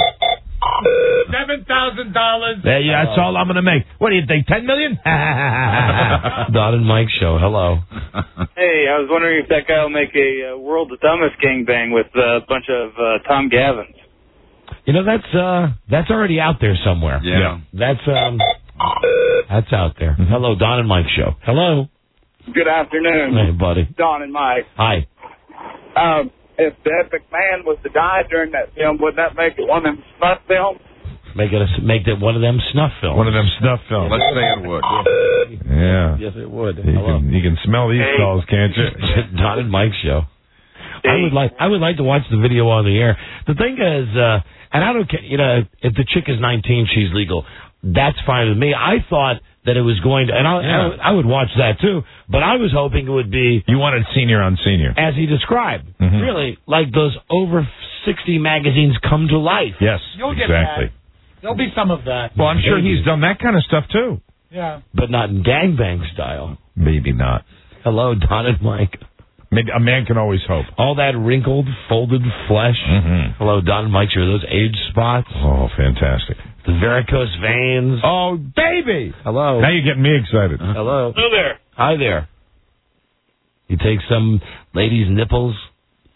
$7,000. That's all I'm going to make. What do you think, $10 million? Don and Mike show. Hello. Hey, I was wondering if that guy will make a World's Dumbest Gangbang with a bunch of Tom Gavins. You know, that's already out there somewhere. Yeah. That's out there. Mm-hmm. Hello, Don and Mike show. Hello. Good afternoon. Hey, buddy. Don and Mike. Hi. If Ed McMahon was to die during that film, wouldn't that make it one of them snuff films? Make it one of them snuff films. One of them snuff films. Let's say it would. Yeah. Yes, it would. You can smell these calls, can't you? Don and Mike show. I would like to watch the video on the air. The thing is, and I don't care. You know, if the chick is 19, she's legal. That's fine with me. I thought that it was going to, and I would watch that too, but I was hoping it would be... You wanted senior on senior. As he described. Mm-hmm. Really, like those over 60 magazines come to life. Yes, You'll get exactly. that. There'll be some of that. Well, I'm sure he's done that kind of stuff too. Yeah. But not in gangbang style. Maybe not. Hello, Don and Mike. Maybe a man can always hope. All that wrinkled, folded flesh. Mm-hmm. Hello, Don and Mike. Are those age spots? Oh, fantastic. The varicose veins. Oh, baby. Hello. Now you're getting me excited. Hello. Hello there. Hi there. You take some lady's nipples,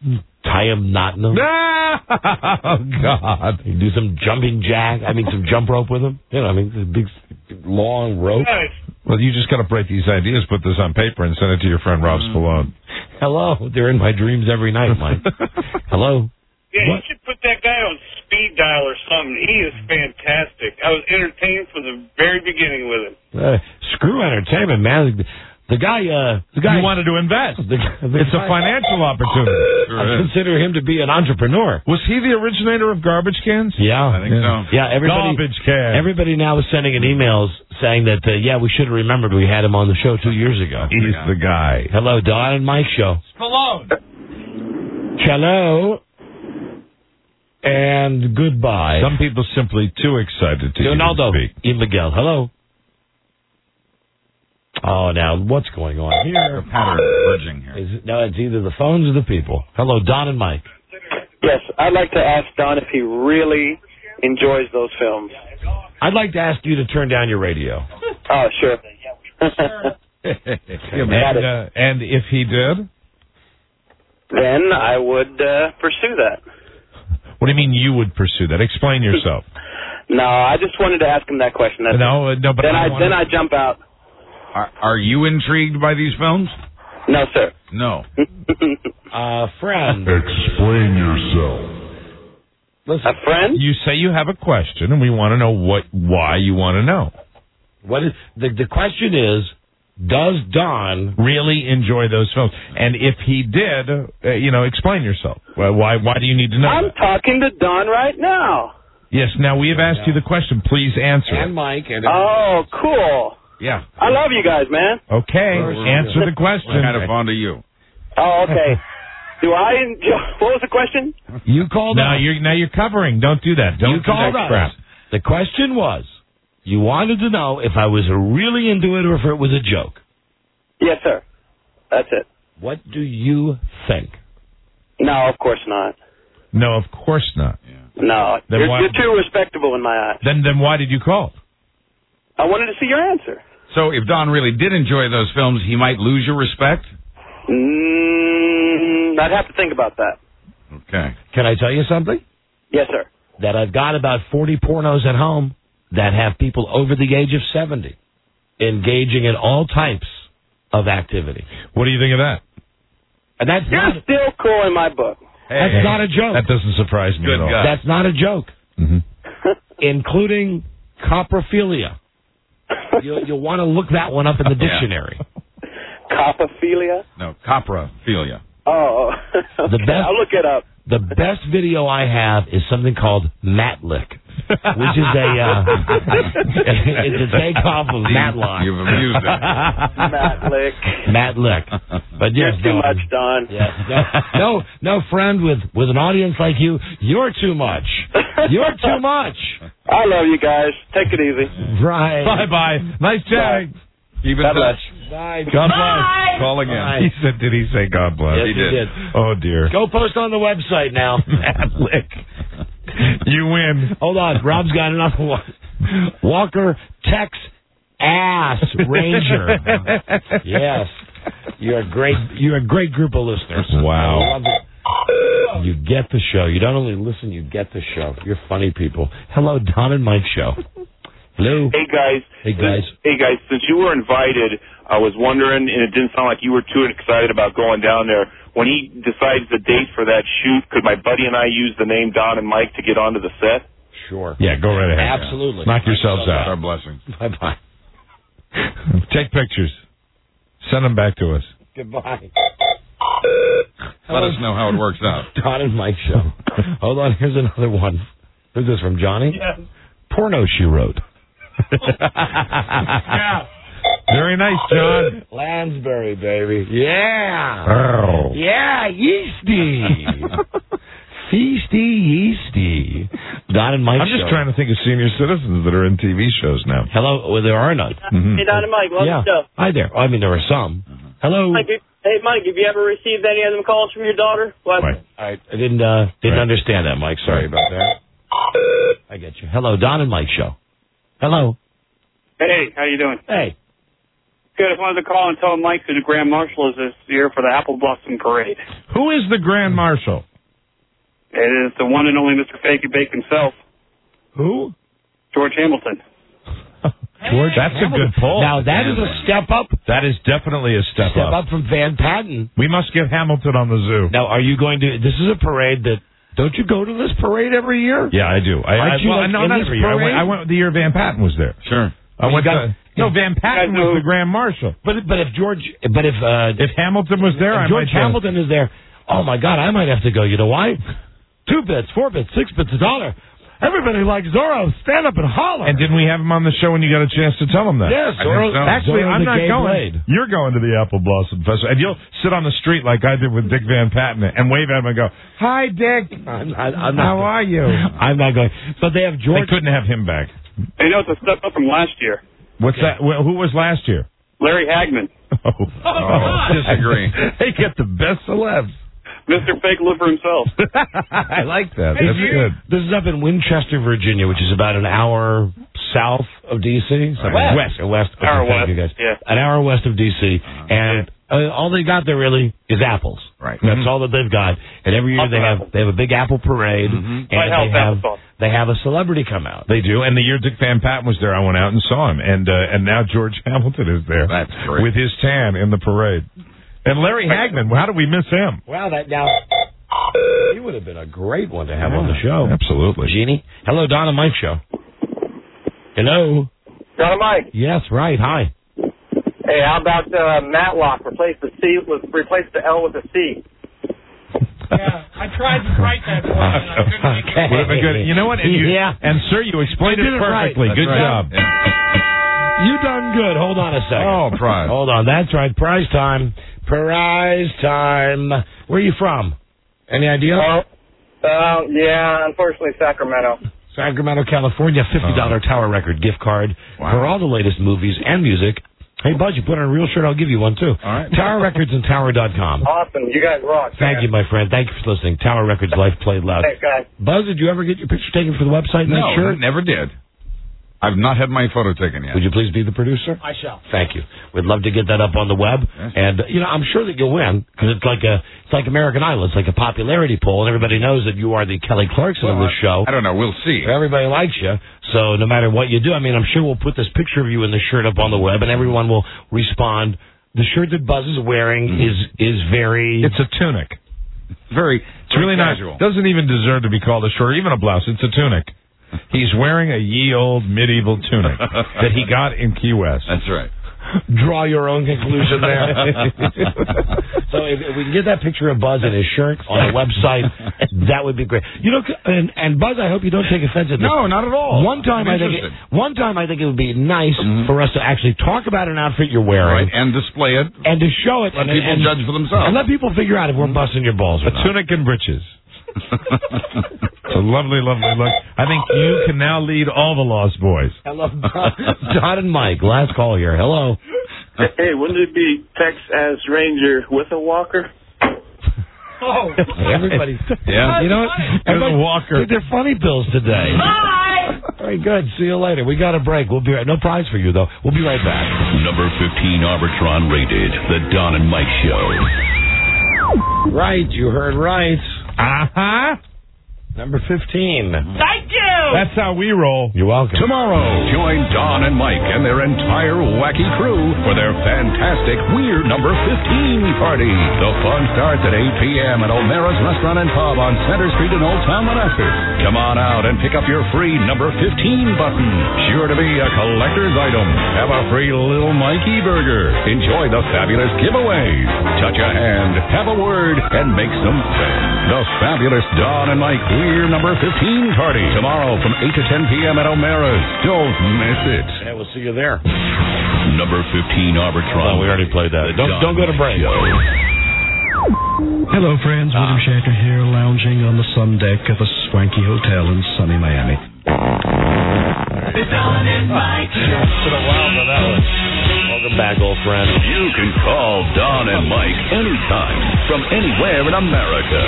tie a knot in them. Oh, God. You do some jumping jack. Some jump rope with them. The big, long rope. Well, you just got to break these ideas, put this on paper, and send it to your friend Rob Spallone. Hello. They're in my dreams every night, Mike. Hello. Yeah, you should put that guy on speed dial or something. He is fantastic. I was entertained from the very beginning with him. Screw entertainment, man. The guy. You wanted to invest. It's a financial opportunity. I consider him to be an entrepreneur. Was he the originator of garbage cans? Yeah, I think so. Yeah, garbage cans. Everybody now is sending in emails saying that we should have remembered we had him on the show 2 years ago. He's the guy. Hello, Don and Mike show. Stallone. Hello. And goodbye. Some people simply too excited to Leonardo speak. E. Miguel. Hello. Oh, now what's going on here? Pattern emerging here. It's either the phones or the people. Hello, Don and Mike. Yes, I'd like to ask Don if he really enjoys those films. I'd like to ask you to turn down your radio. Oh, sure. And if he did? Then I would pursue that. What do you mean you would pursue that? Explain yourself. No, I just wanted to ask him that question. That's No, but then I jump out. Are you intrigued by these films? No, sir. No. Friend. Explain yourself. Listen, a friend? You say you have a question, and we want to know why you want to know. What is the question is? Does Don really enjoy those films? And if he did, explain yourself. Why do you need to know? I'm talking to Don right now. Yes. Now we have asked you the question. Please answer. And Mike. Oh, cool. Yeah. I love you guys, man. Okay. Answer the question. We're kind of fond of you. Oh, okay. Do I enjoy? What was the question? You called us. Now you're covering. Don't do that. Don't you called us. Crap. The question was, you wanted to know if I was really into it or if it was a joke. Yes, sir. That's it. What do you think? No, of course not. No, of course not. Yeah. No, you're too respectable in my eyes. Then why did you call? I wanted to see your answer. So if Don really did enjoy those films, he might lose your respect? I'd have to think about that. Okay. Can I tell you something? Yes, sir. That I've got about 40 pornos at home that have people over the age of 70 engaging in all types of activity. What do you think of that? And that's You're still cool in my book. That's not a joke. That doesn't surprise me at all. Guy. That's not a joke. Mm-hmm. Including coprophilia. You'll want to look that one up in the dictionary. Coprophilia? No, coprophilia. Oh, okay. I'll look it up. The best video I have is something called Matlick, which is it's a takeoff of Matlock. You've amused it. Matlick. But yes, you're too much, Don. Yes, no, friend with an audience like you're too much. You're too much. I love you guys. Take it easy. Right. Bye. Nice chatting. Keep in touch. Bye. God bless. Call again. Bye. Did he say God bless? Yes, he did. Oh, dear. Go post on the website now. Matlick. You win. Hold on. Rob's got another one. Walker Tex Ass Ranger. Yes. You're a great group of listeners. Wow. You get the show. You don't only listen, you get the show. You're funny people. Hello, Don and Mike show. Hello. Hey, guys. Hey, guys. Since you were invited, I was wondering, and it didn't sound like you were too excited about going down there. When he decides the date for that shoot, could my buddy and I use the name Don and Mike to get onto the set? Sure. Yeah, go right ahead. Absolutely. Knock yourselves out. Our blessings. Bye-bye. Take pictures. Send them back to us. Goodbye. Let us know how it works out. Don and Mike show. Hold on, here's another one. Who's this, from Johnny? Yes. Porno she wrote. Yeah. Very nice, John. Lansbury, baby. Yeah. Oh. Yeah, yeasty. Feasty, yeasty. Don and Mike I'm just show. trying to think of senior citizens that are in TV shows now. Hello, well, there are none. Mm-hmm. Hey, Don and Mike, love Yeah. the show. Hi there. I mean, there are some. Hello. Mike, hey, Mike, have you ever received any of them calls from your daughter? What? Right. I didn't understand that, Mike. Sorry about that. I get you. Hello, Don and Mike show. Hello. Hey, how you doing? Hey. Good. I just wanted to call and tell Mike who the Grand Marshal is this year for the Apple Blossom Parade. Who is the Grand Marshal? It is the one and only Mr. Fakey Bake himself. Who? George Hamilton. George, that's a good pull. Now, that is a step up. That is definitely a step up. From Van Patten. We must get Hamilton on the zoo. Now, are you going to... This is a parade that... Don't you go to this parade every year? Yeah, I do. No, not every year. I went the year Van Patten was there. Sure. Van Patten was the Grand Marshal. But if Hamilton was there, George Hamilton is there, oh my God, I might have to go. You know why? 2 bits, 4 bits, 6 bits, $1. Everybody likes Zorro. Stand up and holler. And didn't we have him on the show when you got a chance to tell him that? Yes. Actually, I'm not going. Blade. You're going to the Apple Blossom Festival. And you'll sit on the street like I did with Dick Van Patten and wave at him and go, "Hi, Dick. How are you?" I'm not going. But they have George. They couldn't have him back. You know, it's a step up from last year. What's that? Who was last year? Larry Hagman. Disagree. They get the best celebs. Mr. Fake Liver himself. I like that. That's good. This is up in Winchester, Virginia, which is about an hour south of D.C. West. Okay, Hour thank west. you guys. Yeah. An hour west of D.C. And all they got there really is apples. Right. That's all that they've got. And every year they have a big apple parade, and they have a celebrity come out. They do. And the year Dick Van Patten was there, I went out and saw him. And now George Hamilton is there. That's great. With his tan in the parade. And Larry Hagman, how did we miss him? Wow, he would have been a great one to have on the show. Absolutely. Jeannie? Hello, Don and Mike show. Hello? Don and Mike. Yes, right. Hi. Hey, how about Matlock? Replace the L with a C. Yeah, I tried to write that for you. Would have been good. You know what? And sir, you explained it perfectly. Right. Good job. You done good. Hold on a second. Oh, prize. Hold on. That's right. Prize time. Prize time. Where are you from? Any idea? Yeah, unfortunately, Sacramento. Sacramento, California. $50 Tower Record gift card for all the latest movies and music. Hey, Buzz, you put on a real shirt, I'll give you one, too. All right. Tower Records and Tower.com. Awesome. You guys rock. Thank you, my friend. Thank you for listening. Tower Records, Life Played Loud. Thanks, guys. Buzz, did you ever get your picture taken for the website? No, shirt? never did. I've not had my photo taken yet. Would you please be the producer? I shall. Thank you. We'd love to get that up on the web. Yes. And, I'm sure that you'll win, because it's like American Idol. It's like a popularity poll, and everybody knows that you are the Kelly Clarkson of this show. I don't know. We'll see. Everybody likes you. So no matter what you do, I'm sure we'll put this picture of you in the shirt up on the web, and everyone will respond. The shirt that Buzz is wearing is very... It's a tunic. It's really casual. Nice. Doesn't even deserve to be called a shirt, even a blouse. It's a tunic. He's wearing a ye old medieval tunic that he got in Key West. That's right. Draw your own conclusion there. So if we can get that picture of Buzz in his shirt on the website, that would be great. And Buzz, I hope you don't take offense at this. No, not at all. One time I think it would be nice for us to actually talk about an outfit you're wearing, right, and display it, and to show it, let people judge for themselves, and let people figure out if we're busting your balls. A tunic and breeches. It's a lovely, lovely look. I think you can now lead all the Lost Boys. Hello, Don and Mike. Last call here. Hello. Hey, wouldn't it be Texas Ranger with a walker? Oh, everybody. Yeah. You know what? Everybody, Walker. They're funny pills today. bye. Very good. See you later. We got a break. We'll be right. No prize for you though. We'll be right back. Number 15 Arbitron rated The Don and Mike Show. Right. You heard right. Number 15. Thank you. That's how we roll. You're welcome. Tomorrow, join Don and Mike and their entire wacky crew for their fantastic Weird Number 15 party. The fun starts at 8 p.m. at O'Mara's Restaurant and Pub on Center Street in Old Town Manassas. Come on out and pick up your free Number 15 button. Sure to be a collector's item. Have a free little Mikey burger. Enjoy the fabulous giveaways. Touch a hand, have a word, and make some friends. The fabulous Don and Mike Weird Number 15 party. Tomorrow from 8 to 10 p.m. at O'Mara's. Don't miss it. Yeah, we'll see you there. Number 15 Arbitron. We already played that. Don't go to break. Hello, friends. William Shatner here, lounging on the sun deck of a swanky hotel in sunny Miami. The Don and Mike Show. It's been a while for that one. Welcome back, old friend. You can call Don and Mike anytime from anywhere in America.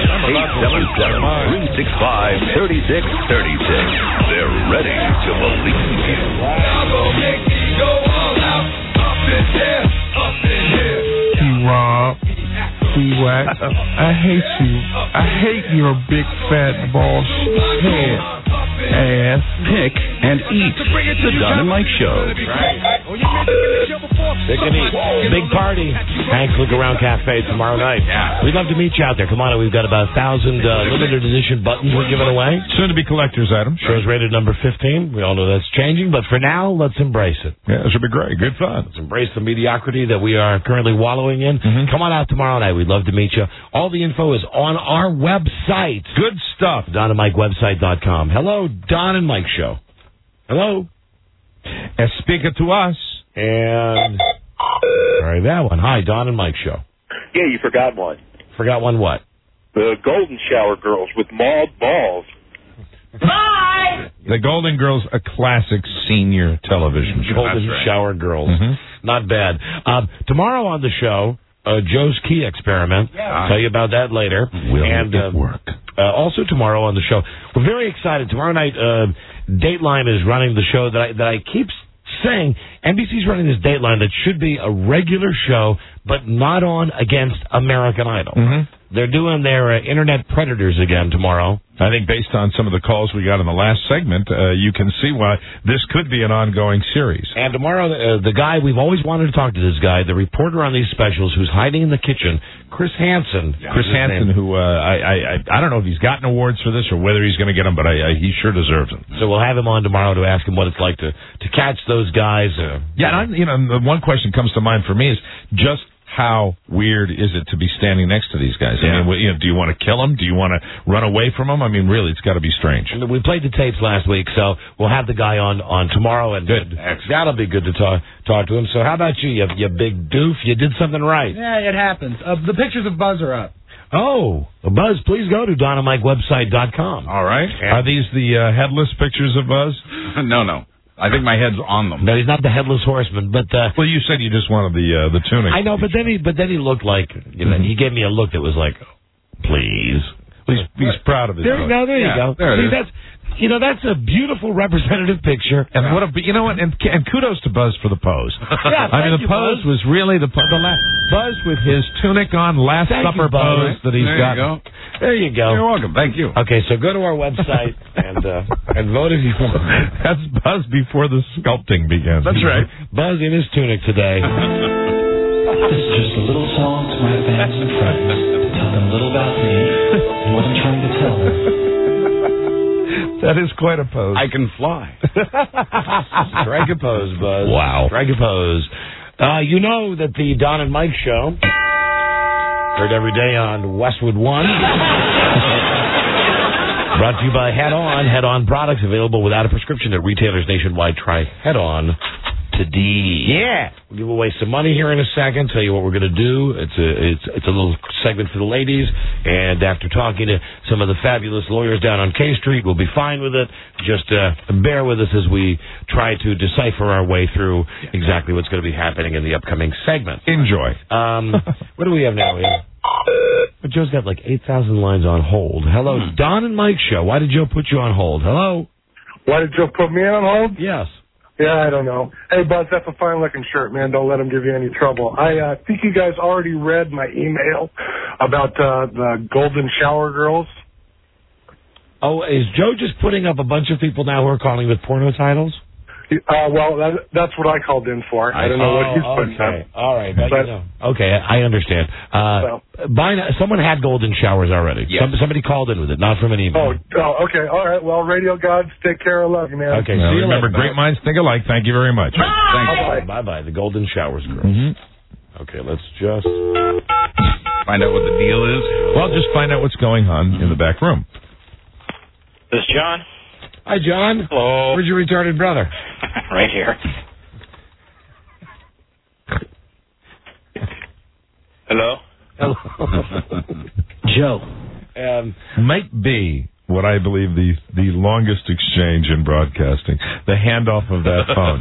877-365-3636. They're ready to believe you. I will make you go all out. in here, up in here. T-Rob, T-Wax, I hate you. I hate your big fat bald head ass. Pick and eat. The Don and Mike Show. Pick and eat. Big party. Hank's Look Around Cafe tomorrow night. Yeah. We'd love to meet you out there. Come on, we've got about 1,000 limited edition buttons we're giving away. Soon to be collector's items. Show's rated number 15. We all know that's changing, but for now, let's embrace it. Yeah, it should be great. Good fun. Let's embrace the mediocrity that we are currently wallowing in. Mm-hmm. Come on out tomorrow night. We'd love to meet you. All the info is on our website. Good stuff. DonandMikeWebsite.com. Hello, Don and Mike Show. Hello. And speak it to us. And sorry, that one. Hi, Don and Mike Show. Yeah, you forgot one. Forgot one what? The Golden Shower Girls with mauled balls. Bye! The Golden Girls, a classic senior television show. Golden Shower Girls. Mm-hmm. Not bad. Tomorrow on the show, Joe's Key Experiment. Yeah. I'll tell you about that later. Will it work? Also tomorrow on the show, we're very excited. Tomorrow night, Dateline is running the show that I keep saying. NBC's running this Dateline that should be a regular show, but not on against American Idol. Mm-hmm. They're doing their Internet Predators again tomorrow. I think based on some of the calls we got in the last segment, you can see why this could be an ongoing series. And tomorrow, the guy, we've always wanted to talk to this guy, the reporter on these specials who's hiding in the kitchen, Chris Hansen. Yeah, Chris Hansen, who I don't know if he's gotten awards for this or whether he's going to get them, but he sure deserves them. So we'll have him on tomorrow to ask him what it's like to catch those guys. Yeah, and the one question comes to mind for me is just how weird is it to be standing next to these guys? Yeah. I mean, do you want to kill them? Do you want to run away from them? I mean, really, it's got to be strange. We played the tapes last week, so we'll have the guy on tomorrow, and good. That'll be good to talk to him. So how about you big doof? You did something right. Yeah, it happens. The pictures of Buzz are up. Oh, Buzz, please go to DonandMikeWebsite.com. All right. Are these the headless pictures of Buzz? No. I think my head's on them. No, he's not the headless horseman, but well, you said you just wanted the tunic. I know, but then he looked like he gave me a look that was like, please. He's proud of his. There you go. There it is. That's a beautiful representative picture. And and kudos to Buzz for the pose. Yeah, I mean, the pose was really the Buzz with his tunic on, Last Supper pose that he's got. There you go. You're welcome. Thank you. Okay, so go to our website and vote if you want. That's Buzz before the sculpting begins. That's right. Buzz in his tunic today. This is just a little song to my fans and friends to tell them a little about me and what I'm trying to tell them. That is quite a pose. I can fly. Strike a pose, Buzz. Wow. Strike a pose. You know that the Don and Mike Show, heard every day on Westwood One. Brought to you by Head On. Head On products available without a prescription at retailers nationwide. Try Head On today. Yeah. We'll give away some money here in a second. Tell you what we're going to do. It's a little segment for the ladies. And after talking to some of the fabulous lawyers down on K Street, we'll be fine with it. Just bear with us as we try to decipher our way through exactly what's going to be happening in the upcoming segment. Enjoy. What do we have now here? But Joe's got like 8,000 lines on hold. Hello, Don and Mike Show. Why did Joe put you on hold? Hello? Why did Joe put me on hold? Yes. Yeah, I don't know. Hey, Buzz, that's a fine-looking shirt, man. Don't let him give you any trouble. I think you guys already read my email about the Golden Shower Girls. Oh, is Joe just putting up a bunch of people now who are calling with porno titles? Well, that's what I called in for. I don't know what he's putting up. All right. Okay, I understand. Someone had golden showers already. Yes. Somebody called in with it, not from an email. Oh, okay. All right. Well, radio gods, take care. I love you, man. Okay, see you remember, later. Great minds think alike. Thank you very much. Bye. Bye-bye. The golden showers, girls. Mm-hmm. Okay, let's just find out what the deal is. Well, just find out what's going on in the back room. This is John. Hi, John. Hello. Where's your retarded brother? Right here. Hello? Hello. Joe. Might be what I believe the longest exchange in broadcasting, the handoff of that phone.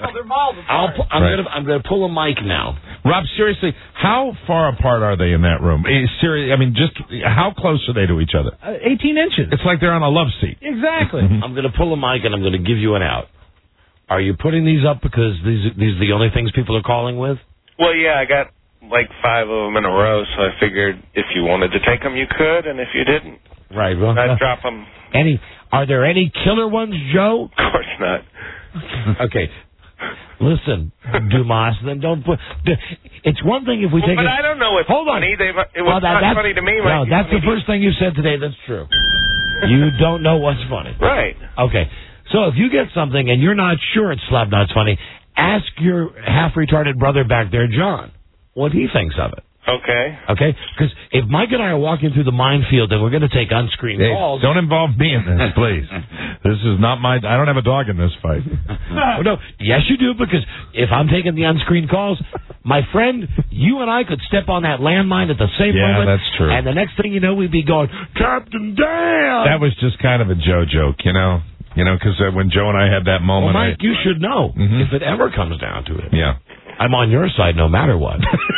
I'm going to pull a mic now. Rob, seriously, how far apart are they in that room? Seriously, I mean, just how close are they to each other? 18 inches. It's like they're on a love seat. Exactly. I'm going to pull a mic and I'm going to give you an out. Are you putting these up because these are the only things people are calling with? Well, yeah, I got like 5 of them in a row, so I figured if you wanted to take them, you could, and if you didn't, right, well, I'd drop them. Are there any killer ones, Joe? Of course not. Okay. Listen, Dumas, then don't put... It's one thing if we take but it... I don't know what's funny. It was not funny to me. No, that's the first thing you said today that's true. You don't know what's funny. Right. Okay. So if you get something and you're not sure it's Slapnuts funny, ask your half-retarded brother back there, John, what he thinks of it. Okay. Okay? Because if Mike and I are walking through the minefield and we're going to take unscreened calls... Don't involve me in this, please. This is not my... I don't have a dog in this fight. Oh, no. Yes, you do, because if I'm taking the unscreened calls, my friend, you and I could step on that landmine at the same moment. Yeah, that's true. And the next thing you know, we'd be going, Captain Dan! That was just kind of a Joe joke, you know? You know, because when Joe and I had that moment... Well, Mike, you should know, if it ever comes down to it. Yeah. I'm on your side no matter what.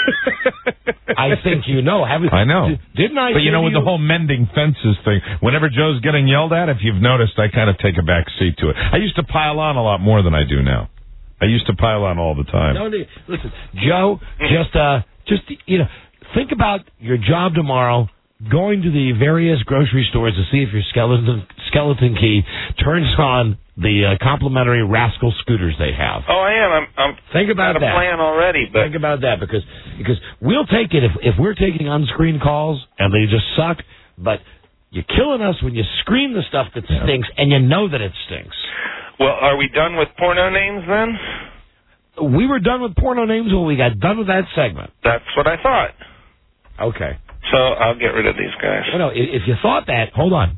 I think you know. I know. Didn't I? But you know, with the whole mending fences thing, whenever Joe's getting yelled at, if you've noticed, I kind of take a back seat to it. I used to pile on a lot more than I do now. I used to pile on all the time. No, listen, Joe, just think about your job tomorrow, going to the various grocery stores to see if your skeleton key turns on the complimentary Rascal scooters they have. Oh, I am. I'm think about got a plan already. But think about that because we'll take it if we're taking unscreened calls and they just suck. But you're killing us when you screen the stuff that stinks and you know that it stinks. Well, are we done with porno names then? We were done with porno names when we got done with that segment. That's what I thought. Okay. So I'll get rid of these guys. Well, no, if you thought that, hold on.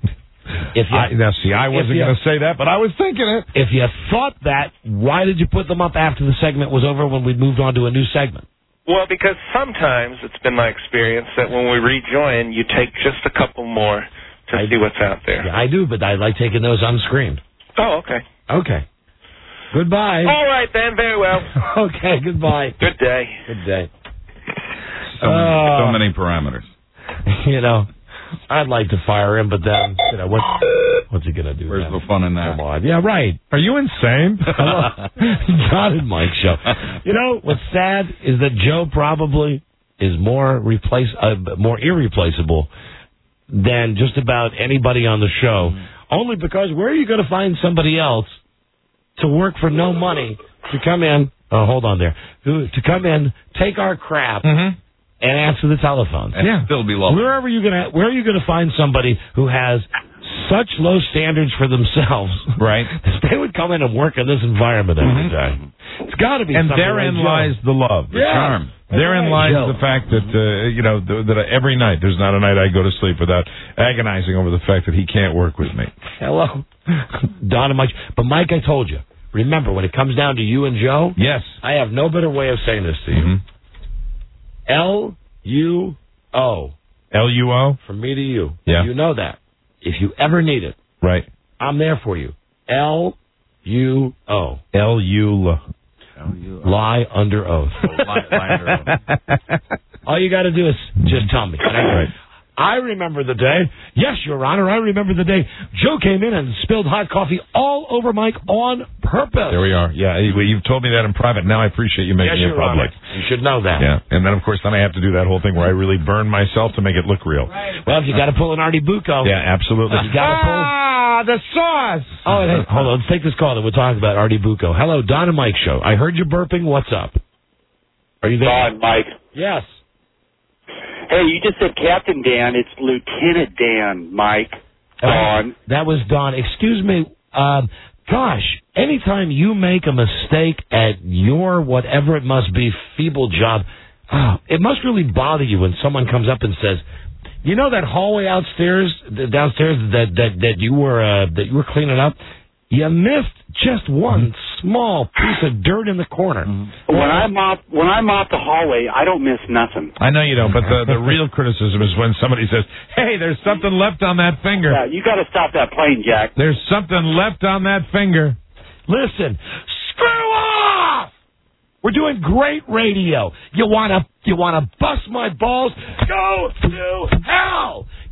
I wasn't going to say that, but I was thinking it. If you thought that, why did you put them up after the segment was over when we moved on to a new segment? Well, because sometimes it's been my experience that when we rejoin, you take just a couple more to see what's out there. Yeah, I do, but I like taking those unscreened. Oh, okay. Okay. Goodbye. All right, then. Very well. Okay, goodbye. Good day. Good day. So many parameters. You know, I'd like to fire him, but then, what's he going to do? Where's the fun in that? Come on. Yeah, right. Are you insane? John and Mike show. You know, what's sad is that Joe probably is more irreplaceable than just about anybody on the show. Only because where are you going to find somebody else to work for no money to come in? Oh, hold on there. To come in, take our crap, and answer the telephones. And still be lovely. Where are you gonna find somebody who has such low standards for themselves? Right. They would come in and work in this environment every day. It's got to be. And something therein like lies the love, the charm. Therein lies the fact that that every night there's not a night I go to sleep without agonizing over the fact that he can't work with me. Hello, Don and Mike. But Mike, I told you. Remember, when it comes down to you and Joe, yes, I have no better way of saying this to you. L-U-O. L-U-O? From me to you. Yeah. You know that. If you ever need it. Right. I'm there for you. L-U-O. L-U-O. Lie under oath. Lie under oath. All you got to do is just tell me. Right. I remember the day. Yes, Your Honor, I remember the day Joe came in and spilled hot coffee all over Mike on purpose. There we are. Yeah, you've told me that in private. Now I appreciate you making it public. You should know that. Yeah, and then, of course, I have to do that whole thing where I really burn myself to make it look real. Right. Well, if you got to pull an Artie Bucco. Yeah, absolutely. You got to pull. The sauce! Oh, hey, hold on. Let's take this call and we'll talk about Artie Bucco. Hello, Don and Mike show. I heard you burping. What's up? Are you there? Don, Mike. Yes. Hey, you just said Captain Dan. It's Lieutenant Dan, Mike. Don. That was Don. Excuse me. Gosh, anytime you make a mistake at your whatever it must be feeble job, it must really bother you when someone comes up and says, "You know that hallway downstairs that you were cleaning up? You missed just one small piece of dirt in the corner." When I mop the hallway, I don't miss nothing. I know you don't, but the real criticism is when somebody says, "Hey, there's something left on that finger." Yeah, you got to stop that plane, Jack. There's something left on that finger. Listen, screw off! We're doing great radio. You wanna bust my balls? Go to hell!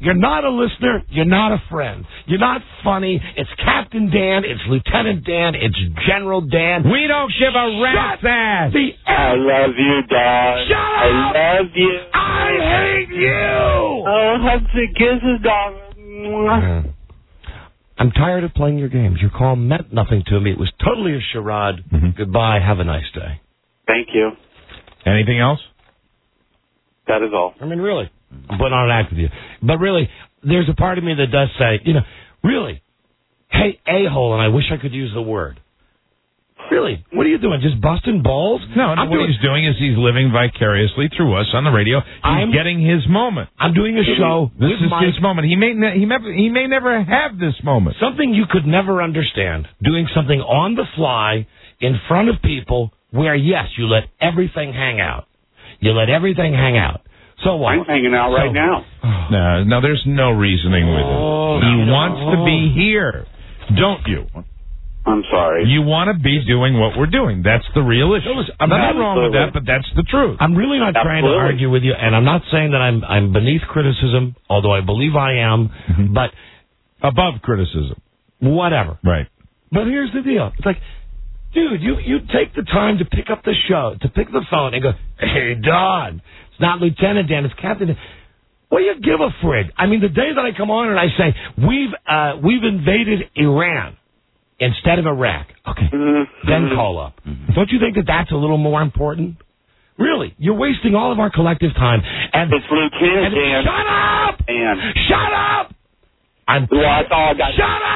You're not a listener. You're not a friend. You're not funny. It's Captain Dan. It's Lieutenant Dan. It's General Dan. We don't give a rat's ass. I love you, Don. Shut up. I love you. I hate you. Oh, hugs and kisses, Don. I'm tired of playing your games. Your call meant nothing to me. It was totally a charade. Goodbye. Have a nice day. Thank you. Anything else? That is all. I mean, really. I'm putting on an act with you. But really, there's a part of me that does say, really, hey, a-hole, and I wish I could use the word. Really, what are you doing? Just busting balls? No, what he's doing is he's living vicariously through us on the radio. He's getting his moment. I'm doing a show This is his moment. He may never have this moment. Something you could never understand, doing something on the fly in front of people where, yes, you let everything hang out. You let everything hang out. So what? I'm hanging out right now. No, there's no reasoning with it. He wants to be here, don't you? I'm sorry. You want to be doing what we're doing. That's the real issue. I'm nothing wrong with that, but that's the truth. I'm really not trying to argue with you, and I'm not saying that I'm beneath criticism, although I believe I am, but above criticism. Whatever. Right. But here's the deal. It's like, dude, you take the time to pick up the show, to pick the phone and go, hey, Don. It's not Lieutenant Dan, it's Captain Dan. What do you give a frig? I mean, the day that I come on and I say, we've invaded Iran instead of Iraq, okay, then call up. Don't you think that that's a little more important? Really, you're wasting all of our collective time. And it's Lieutenant Dan. Shut up! Dan. Shut up! That's all I got.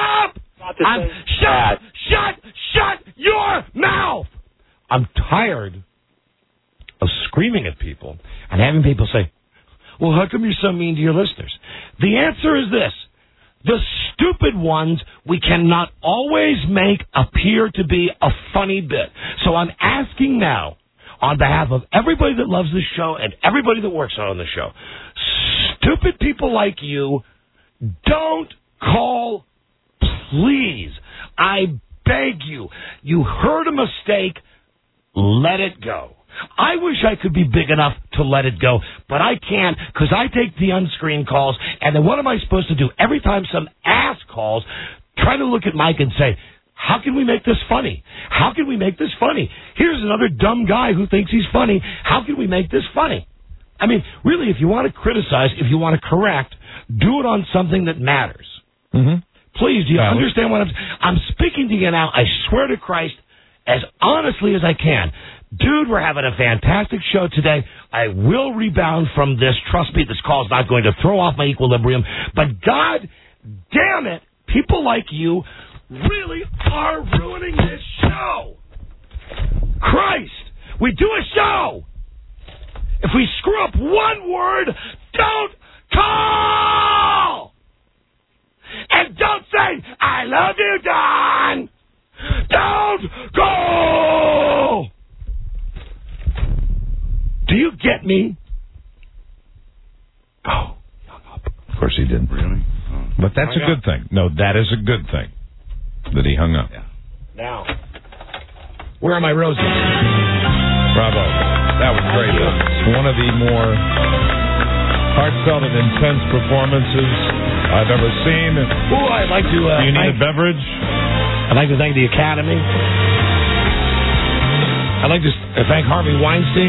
Shut up! Shut your mouth! I'm tired of screaming at people and having people say, well, how come you're so mean to your listeners? The answer is this. The stupid ones we cannot always make appear to be a funny bit. So I'm asking now, on behalf of everybody that loves this show and everybody that works on the show, stupid people like you, don't call, please. I beg you. You heard a mistake. Let it go. I wish I could be big enough to let it go, but I can't because I take the unscreened calls, and then what am I supposed to do? Every time some ass calls, try to look at Mike and say, how can we make this funny? How can we make this funny? Here's another dumb guy who thinks he's funny. How can we make this funny? I mean, really, if you want to criticize, if you want to correct, do it on something that matters. Please, do you understand what I'm speaking to you now? I swear to Christ, as honestly as I can. Dude, we're having a fantastic show today. I will rebound from this. Trust me, this call is not going to throw off my equilibrium. But God damn it, people like you really are ruining this show. Christ, we do a show. If we screw up one word, don't call. And don't say, I love you, Don. Don't go. Do you get me? Oh, hung up. Of course he didn't. Really? But that's a good thing. No, that is a good thing that he hung up. Yeah. Now, where are my roses? Bravo. That was great. One of the more heartfelt and intense performances I've ever seen. Oh, I'd like to... Do you need a beverage? I'd like to thank the Academy. I'd like to thank Harvey Weinstein.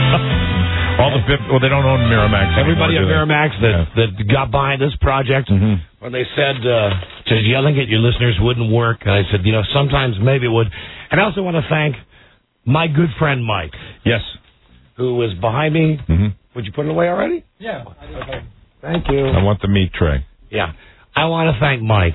They don't own Miramax. Everybody at Miramax that got behind this project, when they said just yelling at your listeners wouldn't work, and I said, sometimes maybe it would. And I also want to thank my good friend Mike. Yes. Who was behind me. Would you put it away already? Yeah. Okay. Thank you. I want the meat tray. Yeah. I want to thank Mike.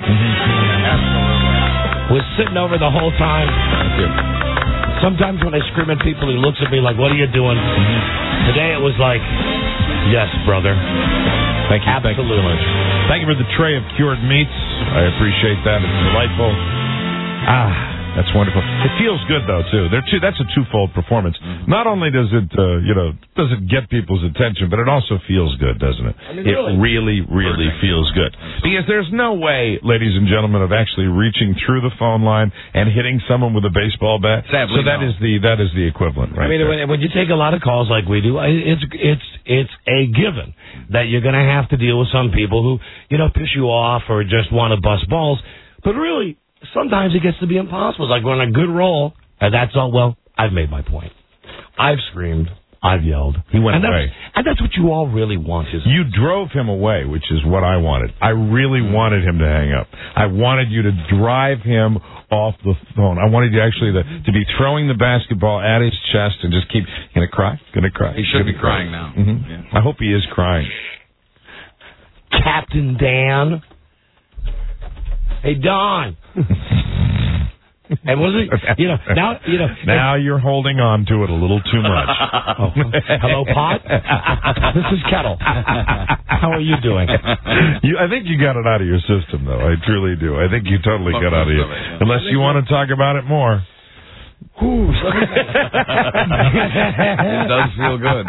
Was sitting over the whole time. Thank you. Sometimes when I scream at people, he looks at me like, what are you doing? Today it was like, yes, brother. Thank you. Absolutely. Thank you for the tray of cured meats. I appreciate that. It's delightful. That's wonderful. It feels good though too. That's a twofold performance. Not only does it does it get people's attention, but it also feels good, doesn't it? It really feels good. Because there's no way, ladies and gentlemen, of actually reaching through the phone line and hitting someone with a baseball bat. Sadly, so that is the equivalent, right? I mean, when you take a lot of calls like we do, it's a given that you're going to have to deal with some people who piss you off or just want to bust balls. But really, sometimes it gets to be impossible. It's like we're on a good roll, and that's all. Well, I've made my point. I've screamed. I've yelled. He went away. And that's what you all really want, isn't it? You drove him away, which is what I wanted. I really wanted him to hang up. I wanted you to drive him off the phone. I wanted you actually to be throwing the basketball at his chest and just keep, gonna cry. He should be crying now. Mm-hmm. Yeah. I hope he is crying. Captain Dan. Hey, Don. And was it? Now you're holding on to it a little too much. Hello, Pot. This is Kettle. How are you doing? I think you got it out of your system, though. I truly do. I think you totally got out of it. Unless you want to talk about it more. It does feel good.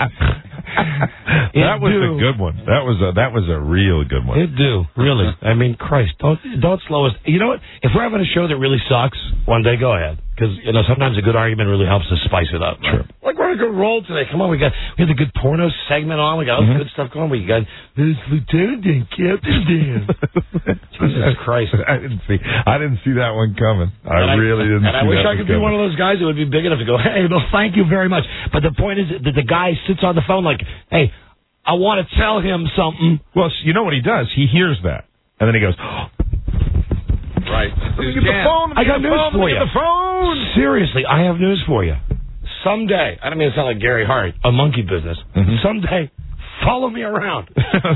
That was a good one. That was a real good one. It do, really. I mean, Christ, don't slow us. You know what? If we're having a show that really sucks, one day go ahead, because sometimes a good argument really helps us spice it up. Sure. Like we're on a good roll today. Come on, we had the good porno segment on. We got all the good stuff going. We got this Lieutenant Dan, Captain Dan. Jesus Christ! I didn't see that one coming. I really didn't. And I wish I could be one of those guys who would be big enough to go, hey, well, thank you very much. But the point is that the guy sits on the phone like, hey, I want to tell him something. Well, you know what he does? He hears that, and then he goes, right. Get the phone. I got news for you. The phone. Seriously, I have news for you. Someday, I don't mean to sound like Gary Hart, a monkey business. Mm-hmm. Someday, follow me around.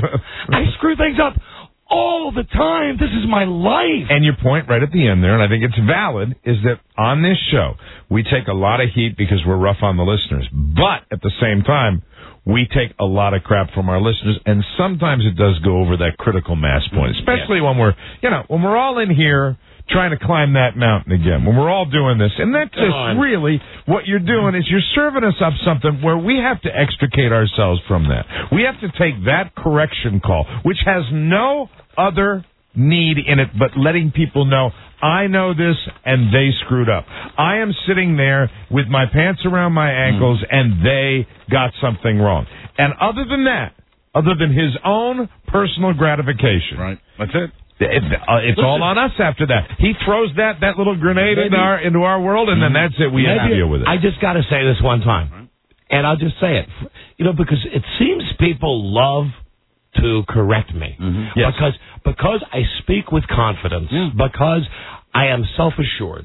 I screw things up all the time. This is my life. And your point right at the end there, and I think it's valid, is that on this show, we take a lot of heat because we're rough on the listeners. But at the same time, we take a lot of crap from our listeners, and sometimes it does go over that critical mass point, especially when we're all in here trying to climb that mountain again, when we're all doing this. And that's just really what you're doing is you're serving us up something where we have to extricate ourselves from that. We have to take that correction call, which has no other need in it but letting people know, I know this and they screwed up. I am sitting there with my pants around my ankles and they got something wrong. And other than that, other than his own personal gratification, right? That's it. It's all on us after that. He throws that little grenade into our world, and then that's it. We have to deal with it. I just got to say this one time, and I'll just say it, because it seems people love to correct me, yes. because I speak with confidence, because I am self-assured.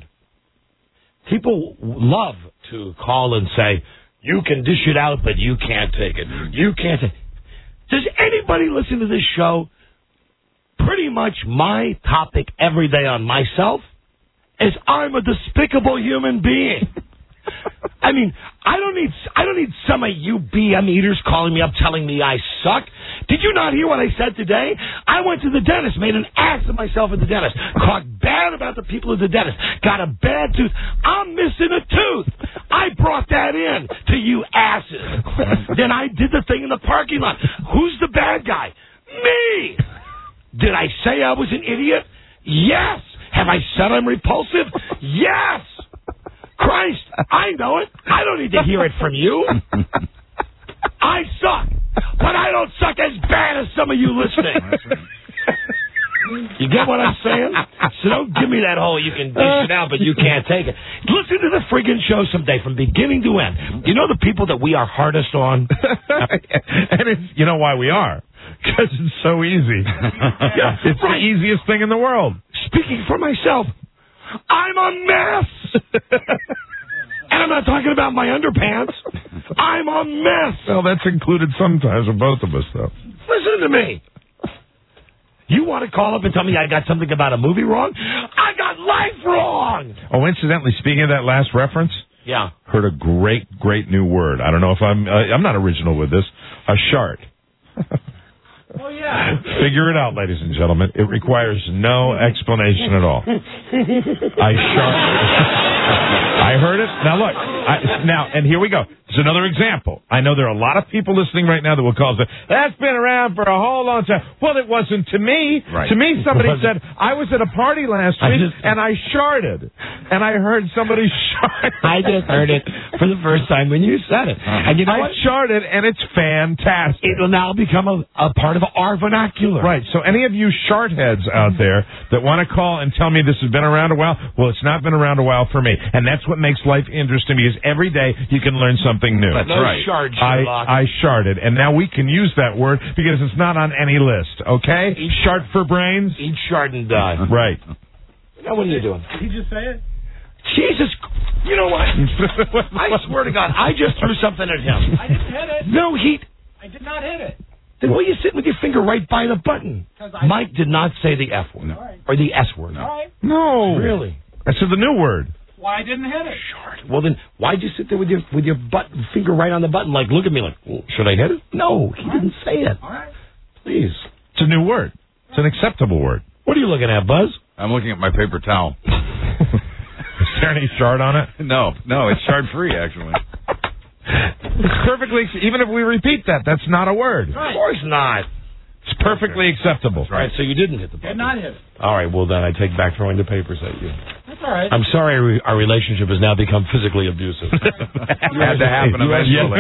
People love to call and say, "You can dish it out, but you can't take it. You can't." Does anybody listen to this show? Pretty much my topic every day on myself is I'm a despicable human being. I mean, I don't need some of you BM eaters calling me up telling me I suck. Did you not hear what I said today? I went to the dentist, made an ass of myself at the dentist, talked bad about the people at the dentist, got a bad tooth. I'm missing a tooth. I brought that in to you asses. Then I did the thing in the parking lot. Who's the bad guy? Me. Did I say I was an idiot? Yes. Have I said I'm repulsive? Yes. Christ, I know it. I don't need to hear it from you. I suck, but I don't suck as bad as some of you listening. You get what I'm saying? So don't give me that whole you can dish it out, but you can't take it. Listen to the friggin' show someday from beginning to end. You know the people that we are hardest on? And you know why we are? Because it's so easy. It's the easiest thing in the world. Speaking for myself, I'm a mess. And I'm not talking about my underpants. I'm a mess. Well, that's included sometimes with both of us, though. Listen to me. You want to call up and tell me I got something about a movie wrong? I got life wrong. Oh, incidentally, speaking of that last reference, yeah, heard a great new word. I don't know if I'm not original with this. A shart. Oh, yeah. Figure it out, ladies and gentlemen. It requires no explanation at all. I heard it. Now, look. And here we go. It's another example. I know there are a lot of people listening right now that will call and say, that's been around for a whole long time. Well, it wasn't to me. Right. To me, somebody said, I was at a party last week, and I sharted. And I heard somebody shart. I just heard it for the first time when you said it. And you know what? I sharted, and it's fantastic. It will now become a part of our vernacular. Right. So any of you shart heads out there that want to call and tell me this has been around a while, well, it's not been around a while for me. And that's what makes life interesting, because every day you can learn something new. That's right. Shard, Sherlock. I sharted, and now we can use that word because it's not on any list, okay? Shart for brains? Eat shard and die. Right. Now, what are you doing? Did he just say it? Jesus, you know what? I swear to God, I just threw something at him. I didn't hit it. No, I did not hit it. Then why are you sitting with your finger right by the button? Mike did not say the F word. Right. Or the S word. All right. No. Really? I said the new word. Why I didn't hit it? Shard. Well, then, why'd you sit there with your finger right on the button, like, look at me, like, should I hit it? No, he didn't say it. All right. Please. It's a new word. It's an acceptable word. What are you looking at, Buzz? I'm looking at my paper towel. Is there any shard on it? No, it's shard-free, actually. It's perfectly, even if we repeat that, that's not a word. Right. Of course not. It's perfectly acceptable. Right, so you didn't hit the button. Did not hit it. All right, well, then I take back throwing the papers at you. That's all right. I'm sorry our relationship has now become physically abusive. It had to happen eventually.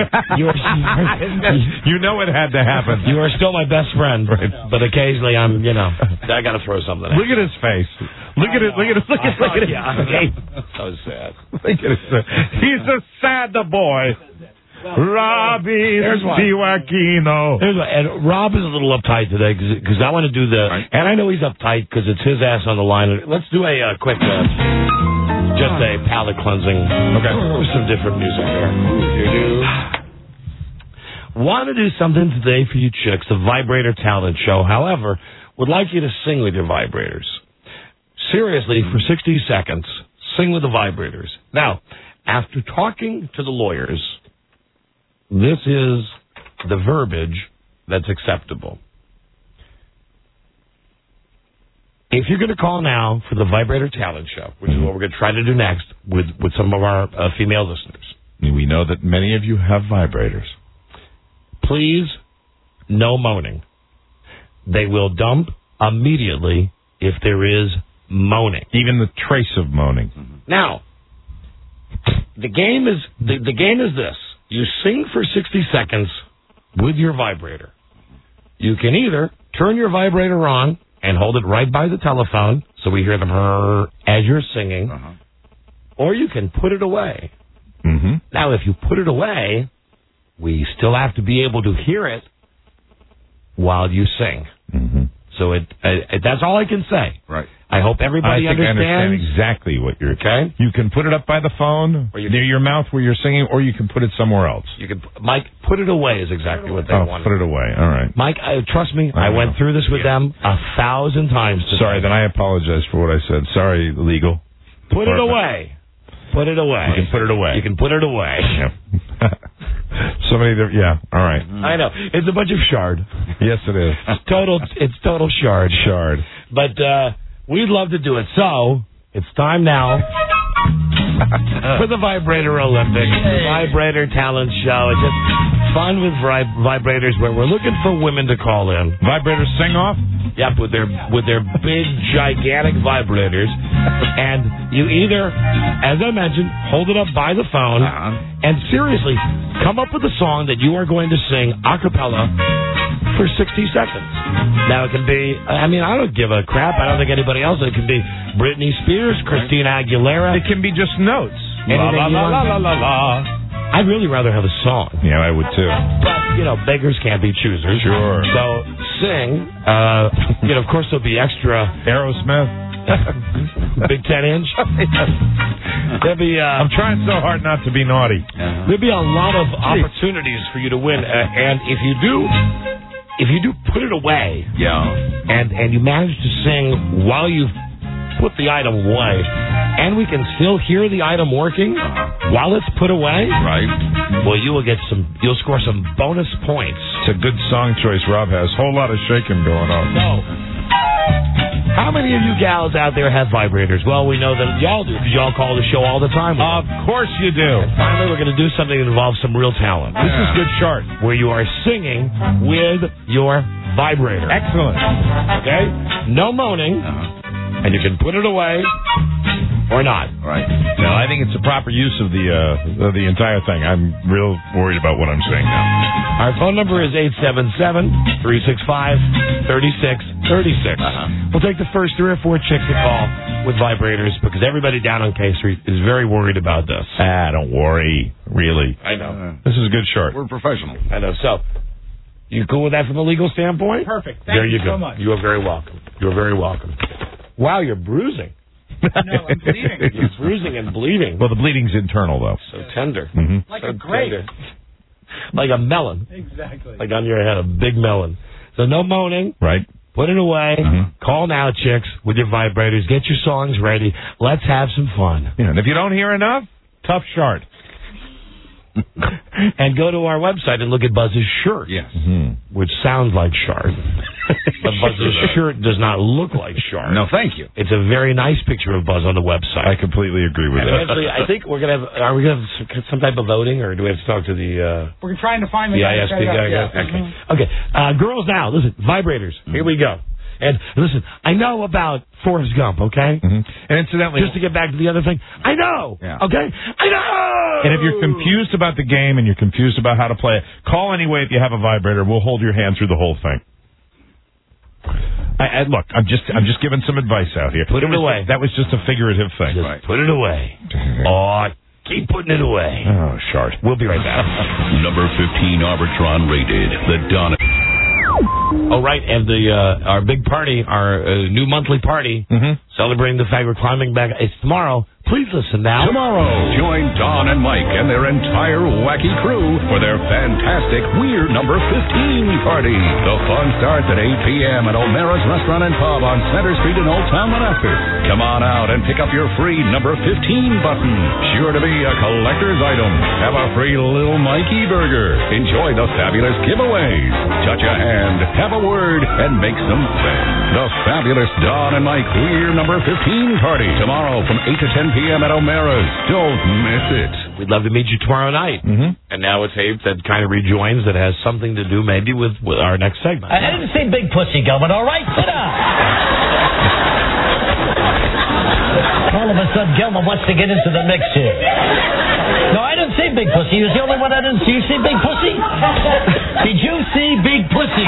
You know it had to happen. You are still my best friend, but occasionally I got to throw something at Look at his face. Look at it. Look at it. Yeah, okay. So sad. Look at it. He's a sad boy. Robbie Diwakino. And Rob is a little uptight today because I want to do and I know he's uptight because it's his ass on the line. Let's do a quick, just a palate cleansing. Okay. With some different music there. Want to do something today for you chicks, the Vibrator Talent Show. However, would like you to sing with your vibrators. Seriously, for 60 seconds, sing with the vibrators. Now, after talking to the lawyers, this is the verbiage that's acceptable. If you're going to call now for the Vibrator Talent Show, which is what we're going to try to do next with some of our female listeners. We know that many of you have vibrators. Please, no moaning. They will dump immediately if there is moaning. Even the trace of moaning. Now, the game is this. You sing for 60 seconds with your vibrator. You can either turn your vibrator on and hold it right by the telephone so we hear them as you're singing, or you can put it away. Mm-hmm. Now, if you put it away, we still have to be able to hear it while you sing. Mm-hmm. So that's all I can say. Right. I hope everybody understands. I understand exactly what you're... Okay. You can put it up by the phone, or near your mouth where you're singing, or you can put it somewhere else. You can, Mike, put it away is exactly what they want. Put it away. All right. Mike, trust me, I went through this with them 1,000 times today. Sorry, then I apologize for what I said. Sorry, legal. Put it away. Put it away. You can put it away. You can put it away. Yeah. Somebody there, yeah, all right. I know. It's a bunch of shard. Yes, it is. It's total shard. Shard. But we'd love to do it. So, it's time now for the Vibrator Olympics, the Vibrator Talent Show. It's just fun with vibrators where we're looking for women to call in. Vibrators sing off? Yep, with their big, gigantic vibrators. And you either, as I mentioned, hold it up by the phone and seriously come up with a song that you are going to sing a cappella for 60 seconds. Now, it can be, I don't give a crap. I don't think anybody else. It can be Britney Spears, Christina Aguilera. It can be just notes. La, la, la, la, la, la. I'd really rather have a song. Yeah, I would too. But, beggars can't be choosers. Sure. So, sing. Of course, there'll be extra. Aerosmith. Big 10-inch. There'll be. I'm trying so hard not to be naughty. There'll be a lot of opportunities for you to win. And if you do put it away, and you manage to sing while you put the item away, and we can still hear the item working while it's put away, right? Well, you'll score some bonus points. It's a good song choice Rob has. Whole lot of shaking going on. So, how many of you gals out there have vibrators? Well, we know that y'all do because y'all call the show all the time. Of course you do. And finally, we're going to do something that involves some real talent. This is good chart. Where you are singing with your vibrator. Excellent. Okay? No moaning. And you can put it away or not. Right. No, I think it's the proper use of the entire thing. I'm real worried about what I'm saying now. Our phone number is 877-365-3636. We'll take the first 3 or 4 chicks to call with vibrators because everybody down on K Street is very worried about this. Don't worry. Really. I know. This is a good chart. We're professional. I know. So, you cool with that from a legal standpoint? Perfect. There Thank you you go. so much. You are very welcome. You're very welcome. Wow, you're bruising. No, I'm bleeding. You're bruising and bleeding. Well, the bleeding's internal, though. So tender. Mm-hmm. Like so a grape. tender. Like a melon. Exactly. Like on your head, a big melon. So no moaning. Right. Put it away. Mm-hmm. Call now, chicks, with your vibrators. Get your songs ready. Let's have some fun. Yeah, and if you don't hear enough, tough chart. And go to our website and look at Buzz's shirt. Yes. Mm-hmm. Which sounds like Shard. But Buzz's shirt does not look like Shard. No, thank you. It's a very nice picture of Buzz on the website. I completely agree with And that. eventually, I think we're going to have... Are we going to have some type of voting, or do we have to talk to the... We're trying to find the guy. ISP guy? Yeah. Okay. Girls now, listen, vibrators. Here we go. And listen, I know about Forrest Gump, okay? Mm-hmm. And incidentally... Just to get back to the other thing, I know, okay? I know! And if you're confused about the game and you're confused about how to play it, call anyway if you have a vibrator. We'll hold your hand through the whole thing. Look, I'm just giving some advice out here. Put it away. That was just a figurative thing. Just put it away. Oh, keep putting it away. Oh, shart. We'll be right back. Number 15 Arbitron rated. The Donna. Oh, right, and our big party, our new monthly party, celebrating the fact we're climbing back. It's tomorrow. Please listen now. Tomorrow, join Don and Mike and their entire wacky crew for their fantastic Weird Number 15 party. The fun starts at 8 p.m. at O'Mara's Restaurant and Pub on Center Street in Old Town Manassas. Come on out and pick up your free Number 15 button. Sure to be a collector's item. Have a free little Mikey burger. Enjoy the fabulous giveaways. Touch a hand, have a word, and make some friends. The fabulous Don and Mike Weird Number 15 party. Tomorrow from 8 to 10 p.m. at O'Mara's. Don't miss it. We'd love to meet you tomorrow night. And now it's Abe that kind of rejoins that has something to do maybe with our next segment. I didn't say big pussy, Gilbert, all right? Sit down. All of a sudden, Gilbert wants to get into the mix here. No, I didn't say big pussy. He was the only one I didn't see. You see big pussy? Did you see big pussy?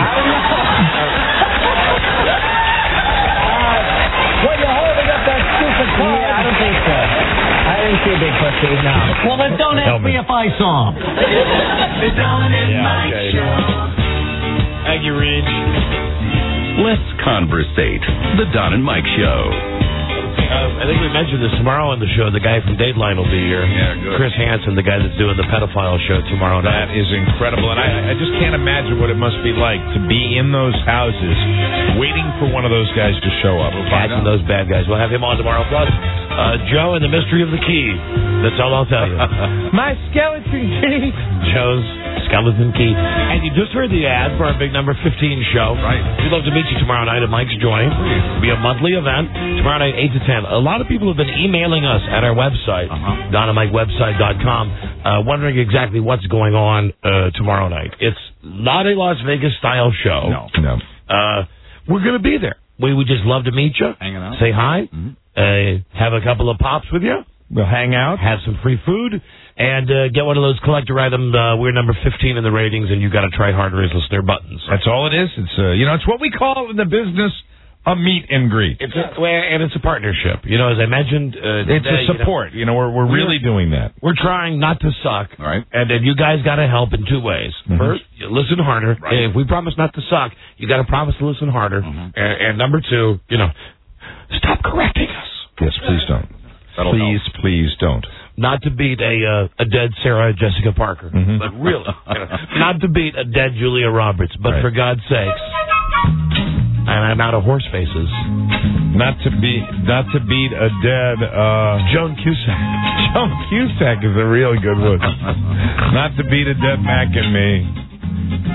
Well, you're holding up that stupid card. Yeah, I don't think so. I didn't see big pussy, no. Well, then don't ask me if I saw him. The Don and Mike Show. Thank you, Reed. Let's conversate. The Don and Mike Show. I think we mentioned this tomorrow on the show. The guy from Dateline will be here. Yeah, good. Chris Hansen, the guy that's doing the pedophile show tomorrow night. That is incredible. And I just can't imagine what it must be like to be in those houses waiting for one of those guys to show up. Catching those bad guys. We'll have him on tomorrow. Plus, Joe and the Mystery of the Key. That's all I'll tell you. My skeleton key. Joe's Skeleton Key. And you just heard the ad for our big number 15 show. Right. We'd love to meet you tomorrow night at Mike's Joint. It'll be a monthly event. Tomorrow night, 8 to 10. A lot of people have been emailing us at our website, DonandMikeWebsite.com, wondering exactly what's going on tomorrow night. It's not a Las Vegas-style show. No. We're going to be there. We would just love to meet you. Hanging out. Say hi. Have a couple of pops with you. We'll hang out. Have some free food. And get one of those collector items. We're number 15 in the ratings, and you got to try Hard Riz listener buttons. That's all it is. It's it's what we call in the business a meet and greet. And it's a partnership. As I mentioned, it's a support. We're really doing that. We're trying not to suck. All right. And then you guys got to help in 2 ways. First, you listen harder. Right. If we promise not to suck, you got to promise to listen harder. And number 2, stop correcting us. Yes, please don't. Please don't. Not to beat a dead Sarah Jessica Parker, but really, not to beat a dead Julia Roberts, but for God's sakes, and I'm out of horse faces. Not to beat a dead Joan Cusack. Joan Cusack is a real good one. Not to beat a dead Mac and me.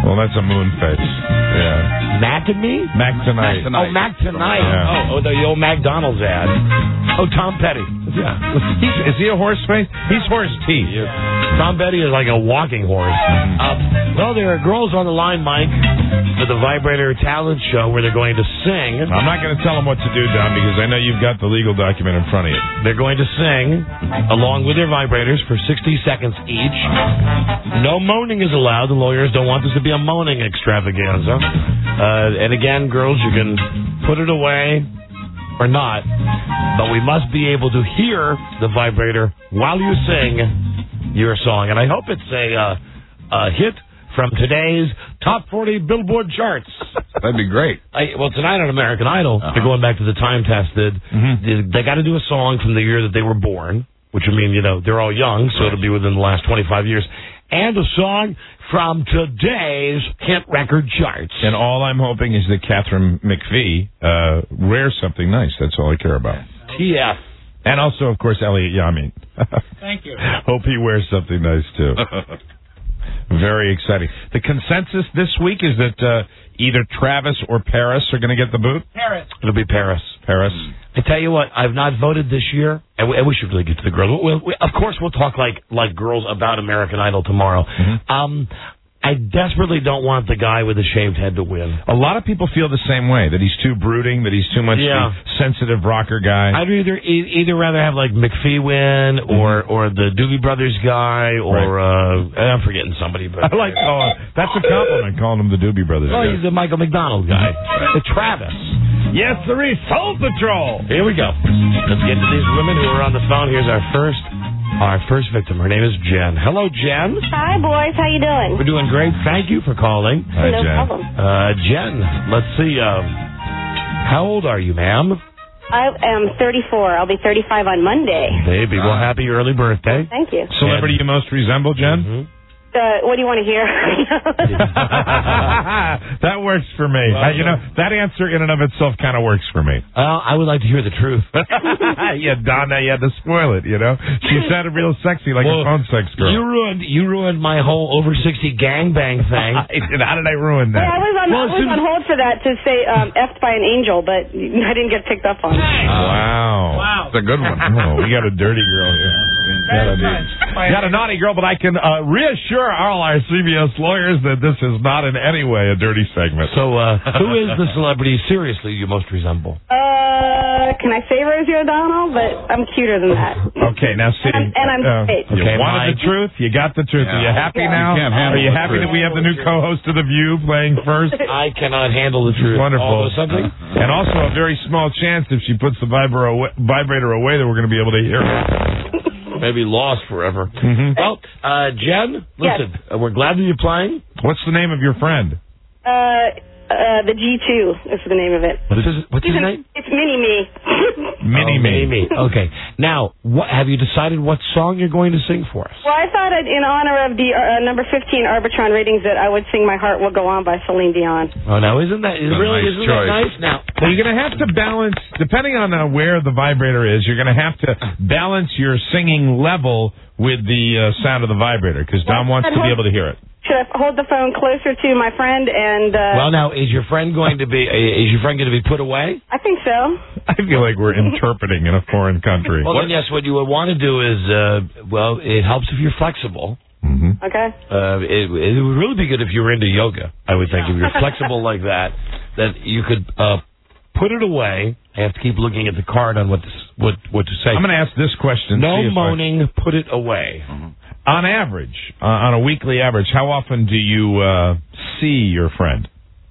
Well, that's a moon face. Yeah. Mac and me? Mac Tonight. Oh, Mac Tonight. Yeah. Oh, the old McDonald's ad. Oh, Tom Petty. Yeah. Is he a horse face? He's horse teeth. Yeah. Tom Petty is like a walking horse. Well, there are girls on the line, Mike, for the Vibrator Talent Show where they're going to sing. I'm not going to tell them what to do, Don, because I know you've got the legal document in front of you. They're going to sing along with their vibrators for 60 seconds each. No moaning is allowed. The lawyers don't want this to be a moaning extravaganza. And again, girls, you can put it away or not, but we must be able to hear the vibrator while you sing your song. And I hope it's a hit from today's Top 40 Billboard charts. That'd be great. Well, tonight on American Idol, they're going back to the time tested. They got to do a song from the year that they were born, which would mean, they're all young, so it'll be within the last 25 years. And a song from today's hit record charts. And all I'm hoping is that Catherine McPhee wears something nice. That's all I care about. TF. And also, of course, Elliot Yamin. Thank you. Hope he wears something nice, too. Very exciting. The consensus this week is that either Travis or Paris are going to get the boot? Paris. It'll be Paris. Paris. I tell you what, I've not voted this year, and we should really get to the girls. Of course, we'll talk like girls about American Idol tomorrow. I desperately don't want the guy with the shaved head to win. A lot of people feel the same way, that he's too brooding, that he's too much the sensitive rocker guy. I'd either rather have like McPhee win or the Doobie Brothers guy or I'm forgetting somebody. But I like that's a compliment, calling him the Doobie Brothers guy. He's the Michael McDonald guy. The Travis. Yes, there is Soul Patrol. Here we go. Let's get to these women who are on the phone. Here's our first victim. Her name is Jen. Hello, Jen. Hi, boys. How you doing? We're doing great. Thank you for calling. Hi, no Jen. problem. Jen, let's see. How old are you, ma'am? I am 34. I'll be 35 on Monday. Baby, well, happy early birthday. Thank you. Celebrity you most resemble, Jen? What do you want to hear? That works for me. That answer in and of itself kind of works for me. I would like to hear the truth. Yeah, Donna, you had to spoil it, She sounded real sexy, like a phone sex girl. You ruined my whole over 60 gangbang thing. How did I ruin that? I was on hold for that to say effed by an angel, but I didn't get picked up on. Wow. That's a good one. Oh, we got a dirty girl here. Got a naughty girl, but I can reassure all our CBS lawyers that this is not in any way a dirty segment. So, who is the celebrity, seriously, you most resemble? Can I say Rosie O'Donnell? But I'm cuter than that. Okay, now see. And I'm straight. You wanted the truth. You got the truth. Are you happy now? Are you happy that we have the new co-host of The View playing first? I cannot handle the truth. Wonderful. Something? And also a very small chance if she puts the vibrator away that we're going to be able to hear her. Maybe lost forever. Well, Jen, listen, we're glad that you're playing. What's the name of your friend? The G2 is the name of it. What's his name? It's Mini-Me. Mini-Me. Okay. Now, have you decided what song you're going to sing for us? Well, I thought in honor of the number 15 Arbitron ratings that I would sing My Heart Will Go On by Celine Dion. Oh, now, isn't that nice? Now, well, you're going to have to balance, depending on where the vibrator is, you're going to have to balance your singing level with the sound of the vibrator, because Dom wants to be able to hear it. Should I hold the phone closer to my friend and... Well, now, is your friend going to be put away? I think so. I feel like we're interpreting in a foreign country. Well, then, yes, what you would want to do is, it helps if you're flexible. Okay. It would really be good if you were into yoga, I would think. If you're flexible like that you could put it away. I have to keep looking at the card on what to say. I'm going to ask this question. No moaning, put it away. On average, on a weekly average, how often do you see your friend?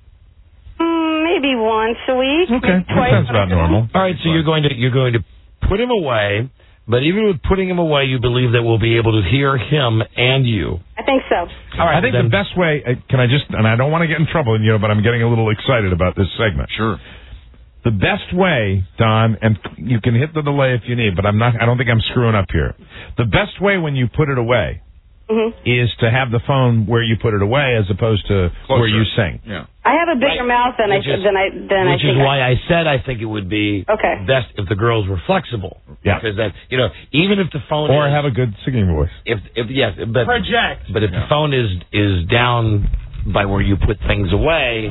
Maybe once a week. Okay, twice. That sounds about normal. All right, so you're going to put him away, but even with putting him away, you believe that we'll be able to hear him and you. I think so. All right. I think the best way. Can I just? And I don't want to get in trouble, but I'm getting a little excited about this segment. Sure. The best way, Don, and you can hit the delay if you need, but I don't think I'm screwing up here. The best way when you put it away is to have the phone where you put it away as opposed to where you sing. Yeah. I have a bigger mouth than I think. Which is why I said I think it would be best if the girls were flexible. Yeah. Because even if the phone have a good singing voice. Project. But if the phone is down by where you put things away.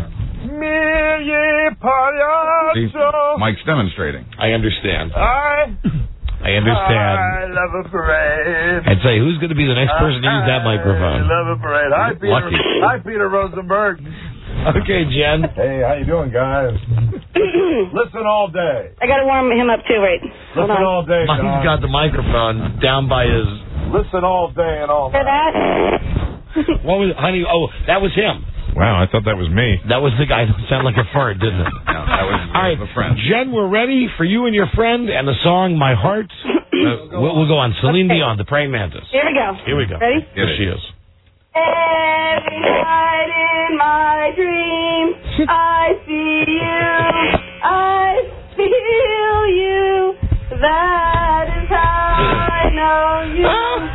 See, Mike's demonstrating. I understand. I understand. I love a parade. I'd say, who's going to be the next person to use that microphone? I love a parade. Hi, Peter. Lucky. Hi, Peter Rosenberg. Okay, Jen. Hey, how you doing, guys? Listen all day. I got to warm him up, too. Wait. Hold Listen on. all day, Mike's Don. got the microphone down by his... Listen all day and all Hear night. that? What was it, honey? Oh, that was him. Wow, I thought that was me. That was the guy that sounded like a fart, didn't it? No, that was All right, the friend. Jen, we're ready for you and your friend and the song "My Heart." We'll go on. Celine Dion, the Praying Mantis. Here we go. Here we go. Ready? Here she is. Every night in my dreams, I see you, I feel you. That is how I know you.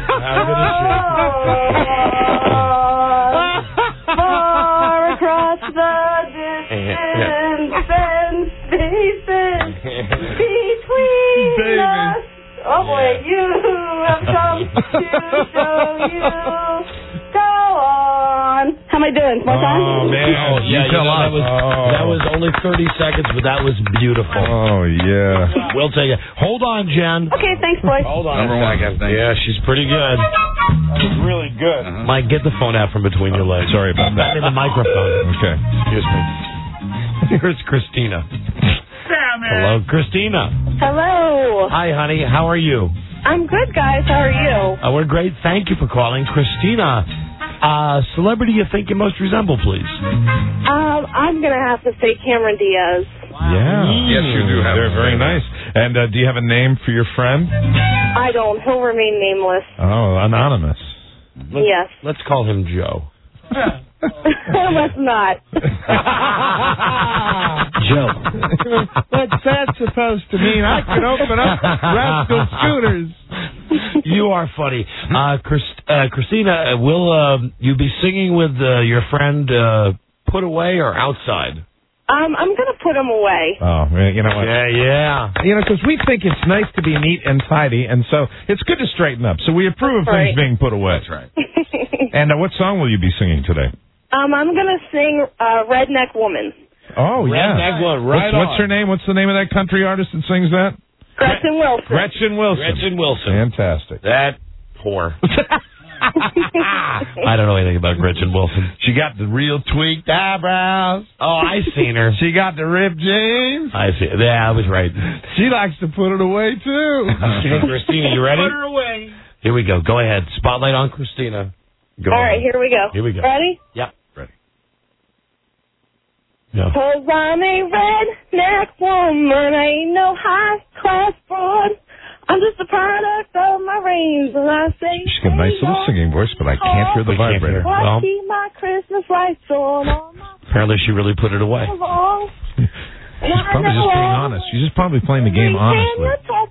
Far across the distance and spaces between us. Oh boy, you have come to show you. Go on. How am I doing? More time? Oh man! That was only 30 seconds, but that was beautiful. Oh yeah. We'll take it. Hold on, Jen. Okay, thanks, boys. Hold on. Number one. Yeah, she's pretty good. That's really good. Mike, get the phone out from between your legs. Sorry about that. I mean the microphone. Okay. Excuse me. Here's Christina. Hello, Christina. Hello. Hi, honey. How are you? I'm good, guys. How are you? We're great. Thank you for calling. Christina, celebrity you think you most resemble, please? I'm going to have to say Cameron Diaz. Yeah. Yes, you do have. They're very nice. And do you have a name for your friend? I don't. He'll remain nameless. Oh, anonymous. Yes. Let's call him Joe. Let's not. Joe. What's that supposed to mean? I can open up Rascal Scooters. You are funny. Christina, will you be singing with your friend Put Away or Outside? I'm going to put him away. Oh, you know what? Yeah. You know, because we think it's nice to be neat and tidy, and so it's good to straighten up. So we approve of things being put away. That's right. And what song will you be singing today? I'm going to sing Redneck Woman. Oh, yeah. Redneck Woman, right What's her name? What's the name of that country artist that sings that? Gretchen Wilson. Gretchen Wilson. Gretchen Wilson. Fantastic. That whore. I don't know anything about Gretchen Wilson. She got the real tweaked eyebrows. Oh, I seen her. She got the ripped jeans. I see. Yeah, I was right. She likes to put it away, too. Okay, Christina, you ready? Put her away. Here we go. Go ahead. Spotlight on Christina. Go All on. right, here we go. Here we go. Ready? Yep. Ready. Yeah. 'Cause I'm a redneck woman, I ain't no high-class broad. I'm just a product of my rains, and I say... She's got a nice little singing voice, but I can't hear the vibrator. I keep my Christmas lights on my Apparently she really put it away. long. She's probably just being honest. She's just probably playing the game honestly.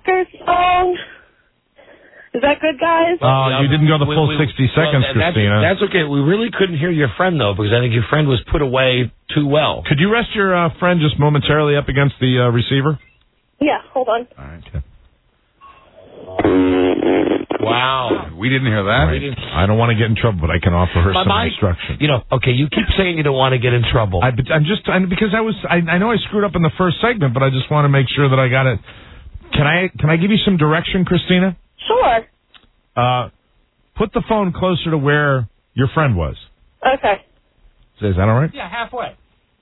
Is that good, guys? You didn't go the full 60 seconds, Christina. That's okay. We really couldn't hear your friend, though, because I think your friend was put away too well. Could you rest your friend just momentarily up against the receiver? Yeah, hold on. All right. Okay. Wow. We didn't hear that. I don't want to get in trouble, but I can offer her some Mike, instruction. You know, okay, you keep saying you don't want to get in trouble. Because I know I screwed up in the first segment, but I just want to make sure that I got it. Can I give you some direction, Christina? Sure. Put the phone closer to where your friend was. Okay. Is that all right? Yeah, halfway.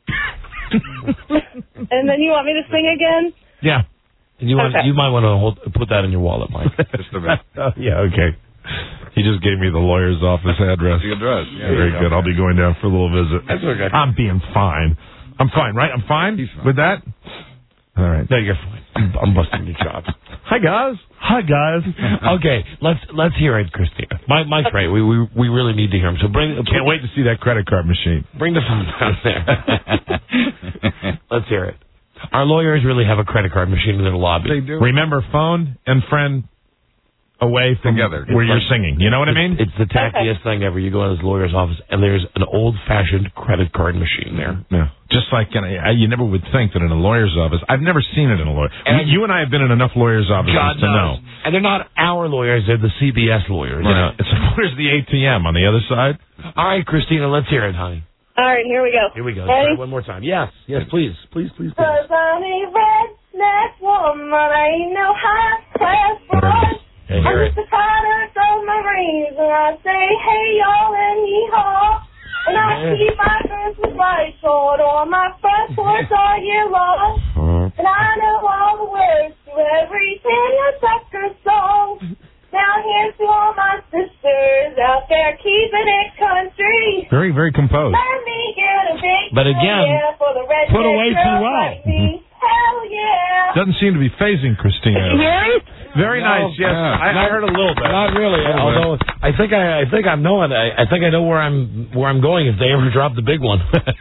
And then you want me to sing again? Yeah. And you might want to put that in your wallet, Mike. Just a bit. Yeah, okay. He just gave me the lawyer's office address. The address. Yeah, very good. I'll be going down for a little visit. That's okay. I'm being fine. I'm fine, right? I'm fine? He's fine. With that? All right. No, you're fine. I'm busting your chops. Hi, guys. Hi, guys. Okay, let's hear it, Christina. Mike's right. We really need to hear him. So Can't wait to see that credit card machine. Bring the phone down there. Let's hear it. Our lawyers really have a credit card machine in their lobby. They do. Remember, phone and friend away from together where you're singing. You know what I mean? It's the tackiest thing ever. You go in his lawyer's office, and there's an old-fashioned credit card machine there. Yeah. Just like you never would think that in a lawyer's office. I've never seen it in a lawyer. You and I have been in enough lawyers' offices to know. And they're not our lawyers. They're the CBS lawyers. Right. Where's the ATM on the other side? All right, Christina, let's hear it, honey. All right, here we go. Here we go. Ready? Try one more time. Yes, please. Cause I'm a redneck woman, I ain't no high class broad. Hey, I'm hear it. just a product of Marines, and I say, hey y'all and yeehaw. And I keep my Christmas lights on my front porch all year long. And I know all the words to every Tanya Tucker song. Now here's to all my sisters out there keeping it country. Very, very composed. Let me get a big But again, yeah for the redneck put away too girls well. like me. Hell yeah. Doesn't seem to be phasing Christina. Very nice. Yes, I heard a little bit. Not really. Although I think I know where I'm going if they ever drop the big one.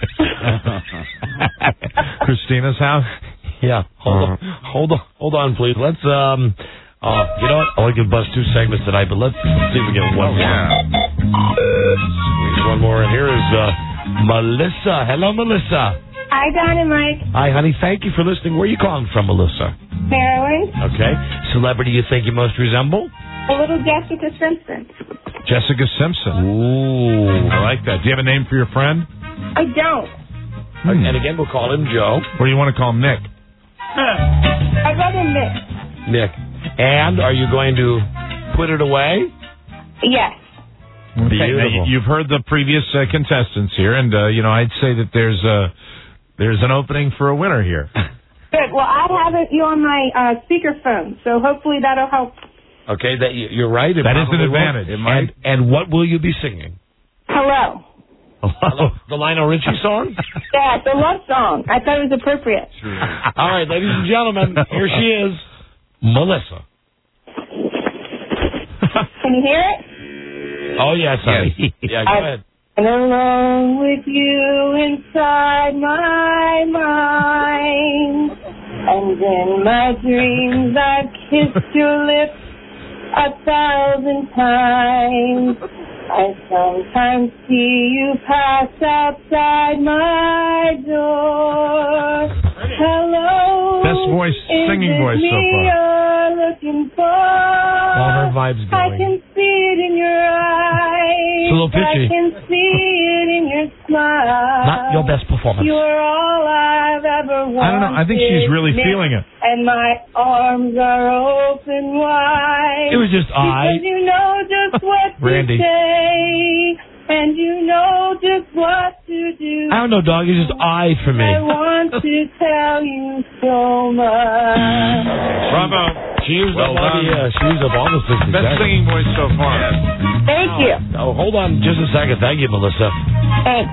Christina's house. Yeah. Hold on, please. Let's you know what? I want to give Buzz 2 segments tonight, but let's see if we get one more. Squeeze one more, and here is Melissa. Hello, Melissa. Hi, Don and Mike. Hi, honey. Thank you for listening. Where are you calling from, Melissa? Maryland. Okay. Celebrity you think you most resemble? A little Jessica Simpson. Jessica Simpson. Ooh. I like that. Do you have a name for your friend? I don't. And again, we'll call him Joe. Or do you want to call him Nick? I'd rather Nick. Nick. And are you going to put it away? Yes. Okay. Beautiful. Now, you've heard the previous contestants here, and I'd say that there's an opening for a winner here. Good. Well, I have you on my speakerphone, so hopefully that'll help. Okay, you're right. That is an advantage. And what will you be singing? Hello. The Lionel Richie song? Yeah, it's a love song. I thought it was appropriate. All right, ladies and gentlemen, here she is, Melissa. Can you hear it? Oh, yes, honey. Yeah, go ahead. And alone with you inside my mind, and in my dreams I've kissed your lips 1,000 times. I sometimes see you pass outside my door. Hello. Best voice, singing voice so far. You're looking for. All her vibes going. I can see it in your eyes. It's a little pitchy. I can see it in your smile. Not your best performance. You are all I've ever wanted. I don't know. I think she's really feeling it. And my arms are open wide. It was just because you know just what Randy. to say, and you know just what to do. I don't know, dog. It's just for me. I want to tell you so much. Bravo. She used up almost 50 Best seconds. singing voice so far. Thank you. Oh, hold on just a second. Thank you, Melissa. Thanks.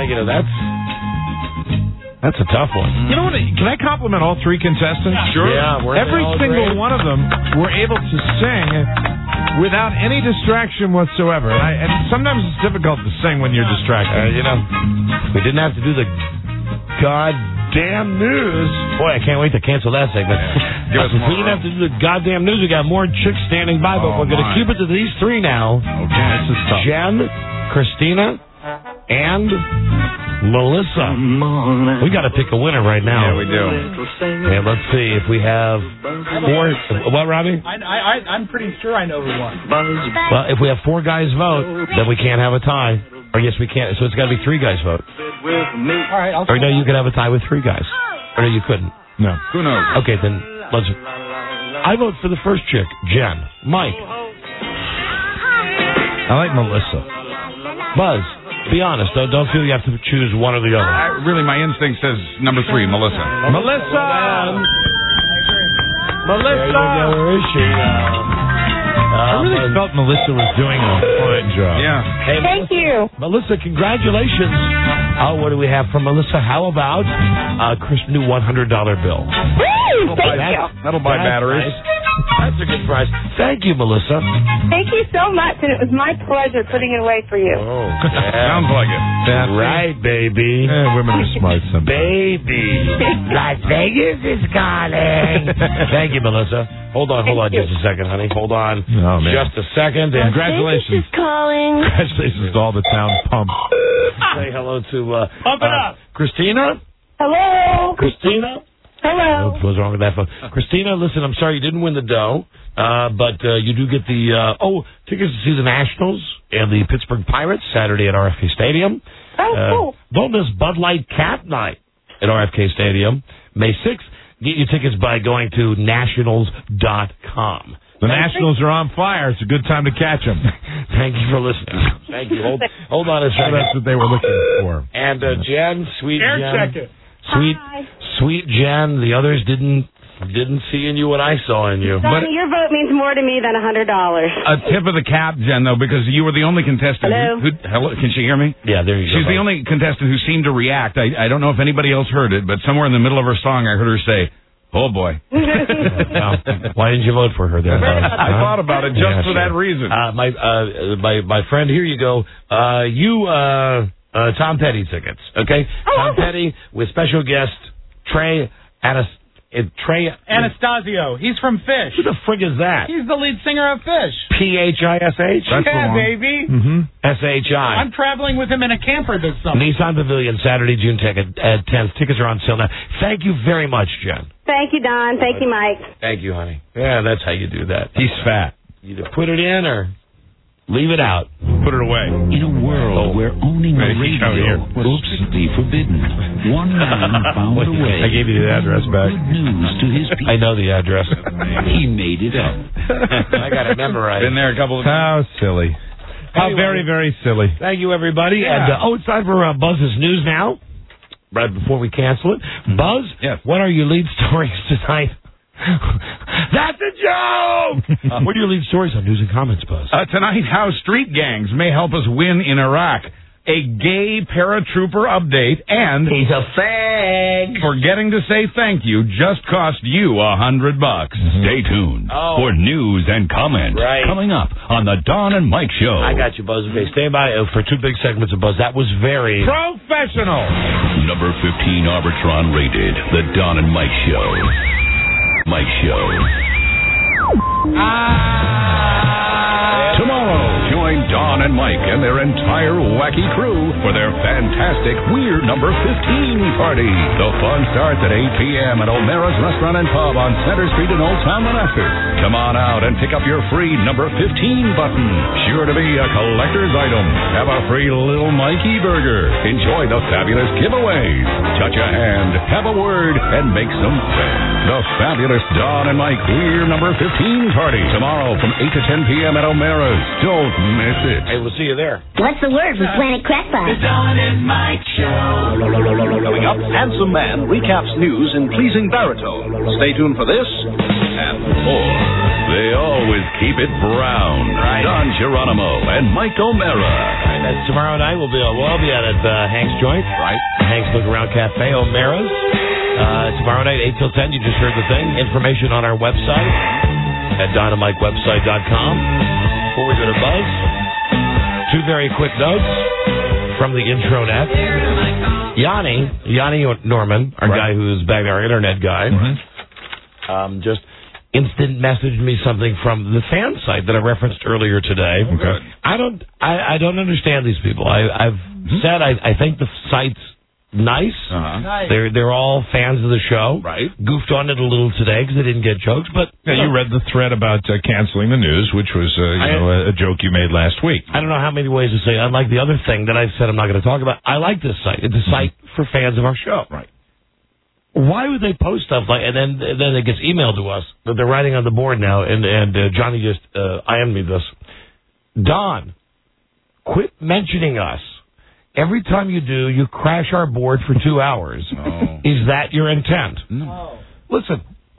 That's a tough one. You know what? Can I compliment all three contestants? Sure. Yeah, every single one of them were able to sing without any distraction whatsoever. And sometimes it's difficult to sing when you're distracted. We didn't have to do the goddamn news. Boy, I can't wait to cancel that segment. Give us more. We didn't have to do the goddamn news. We got more chicks standing by, but we're going to keep it to these three now. Okay, this is tough. Jen, Christina, and Melissa. We got to pick a winner right now. Yeah, we do. And let's see if we have four. What, Robbie? I'm pretty sure I know who won. Well, if we have 4 guys vote, then we can't have a tie. Or yes, we can't. So it's got to be 3 guys vote. All right, Or no, you could have a tie with 3 guys. Or no, you couldn't. No. Who knows? Okay, then let's. I vote for the first chick, Jen. Mike. I like Melissa. Buzz. Be honest. Don't feel you have to choose one or the other. Really, my instinct says number 3, Melissa. Melissa! Melissa! Where is she? I really felt Melissa was doing a fine job. Yeah. Hey, Thank you. Melissa, congratulations. What do we have from Melissa? How about Chris' new $100 bill? Woo! Thank you. That'll buy batteries. Nice. That's a good prize. Thank you, Melissa. Thank you so much, and it was my pleasure putting it away for you. Oh, sounds like it. That's right, baby. Women are smart sometimes. Baby. Las Vegas is calling. Thank you, Melissa. Hold on just a second, honey. Hold on. Oh, man. Just a second. Congratulations. Vegas is calling. Congratulations to all the town pump. Say hello to Pump it up. Christina. Hello. Christina. Hello. What's wrong with that phone? Christina, listen, I'm sorry you didn't win the dough, but you do get the tickets to see the Nationals and the Pittsburgh Pirates Saturday at RFK Stadium. Oh, cool. Don't miss Bud Light Cat Night at RFK Stadium, May 6th. Get your tickets by going to nationals.com. The Nationals are on fire. It's a good time to catch them. Thank you for listening. Thank you. Hold on a second. That's what they were looking for. And Jen, sweet Air Jen. check it. Sweet Jen, the others didn't see in you what I saw in you. Donnie, your vote means more to me than $100. A tip of the cap, Jen, though, because you were the only contestant. Hello? Can she hear me? Yeah, there you go. She's the only contestant who seemed to react. I don't know if anybody else heard it, but somewhere in the middle of her song, I heard her say, "Oh boy." Why didn't you vote for her there? I thought about it just for that reason. My friend, here you go. Tom Petty tickets, okay? Tom Petty with special guest Trey Anastasio. He's from Fish. Who the frig is that? He's the lead singer of Fish. Phish? That's baby. SHI. I'm traveling with him in a camper this summer. Nissan Pavilion, Saturday, June 10th. Tickets are on sale now. Thank you very much, Jen. Thank you, Don. Thank you, Mike. Thank you, honey. Yeah, that's how you do that. He's fat. Either put it in or leave it out. Put it away. In a world where owning a radio was strictly forbidden, one man found a way. I gave you the address back. Good news to his people. I know the address. He made it up. I got it memorized. Been there a couple of How times. silly. How very, very silly. Thank you, everybody. Yeah. And it's time for Buzz's News now, right before we cancel it. Buzz, yes. What are your lead stories tonight? That's a joke! What are your lead stories on News and Comments, Buzz? Tonight, how street gangs may help us win in Iraq. A gay paratrooper update, and he's a fag. Forgetting to say thank you just cost you $100. Stay tuned for News and Comments coming up on the Don and Mike Show. I got you, Buzz. Okay, stay by for two big segments of Buzz. That was very professional. Number 15 Arbitron rated the Don and Mike Show. Mike Show. Tomorrow, join Don and Mike and their entire wacky crew for their fantastic Weird Number 15 party. The fun starts at 8 p.m. at O'Mara's Restaurant and Pub on Center Street in Old Town Manassas. Come on out and pick up your free Number 15 button. Sure to be a collector's item. Have a free Little Mikey burger. Enjoy the fabulous giveaways. Touch a hand, have a word, and make some friends. The fabulous Don and Mike Weird Number 15 party. Tomorrow from 8 to 10 p.m. at O'Mara's. Don't miss it. Hey, we'll see you there. What's the word with Planet Crackpot? The Don and Mike Show. Coming up, handsome man recaps news in pleasing baritone. Stay tuned for this and more. They always keep it brown. Don Geronimo and Mike O'Mara. That's tomorrow night. We'll all be out at Hank's Joint. Right. Hank's Look Around Cafe, O'Mara's. Tomorrow night, 8 till 10. You just heard the thing. Information on our website at dynamicwebsite.com. Before we go to Buzz, two very quick notes from the intranet. Yanni Norman, our guy who's back there, our internet guy, just instant messaged me something from the fan site that I referenced earlier today. Okay. I don't understand these people. I've said I think the site's nice. Nice. They're all fans of the show. Right. Goofed on it a little today because they didn't get jokes, but you read the thread about canceling the news, which was a joke you made last week. I don't know how many ways to say. Unlike the other thing that I said I'm not going to talk about, I like this site. It's a site for fans of our show. Right. Why would they post stuff like, and then it gets emailed to us that they're writing on the board now, and Johnny just IM'd me this. Don, quit mentioning us. Every time you do, you crash our board for 2 hours. Oh. Is that your intent? No. Listen,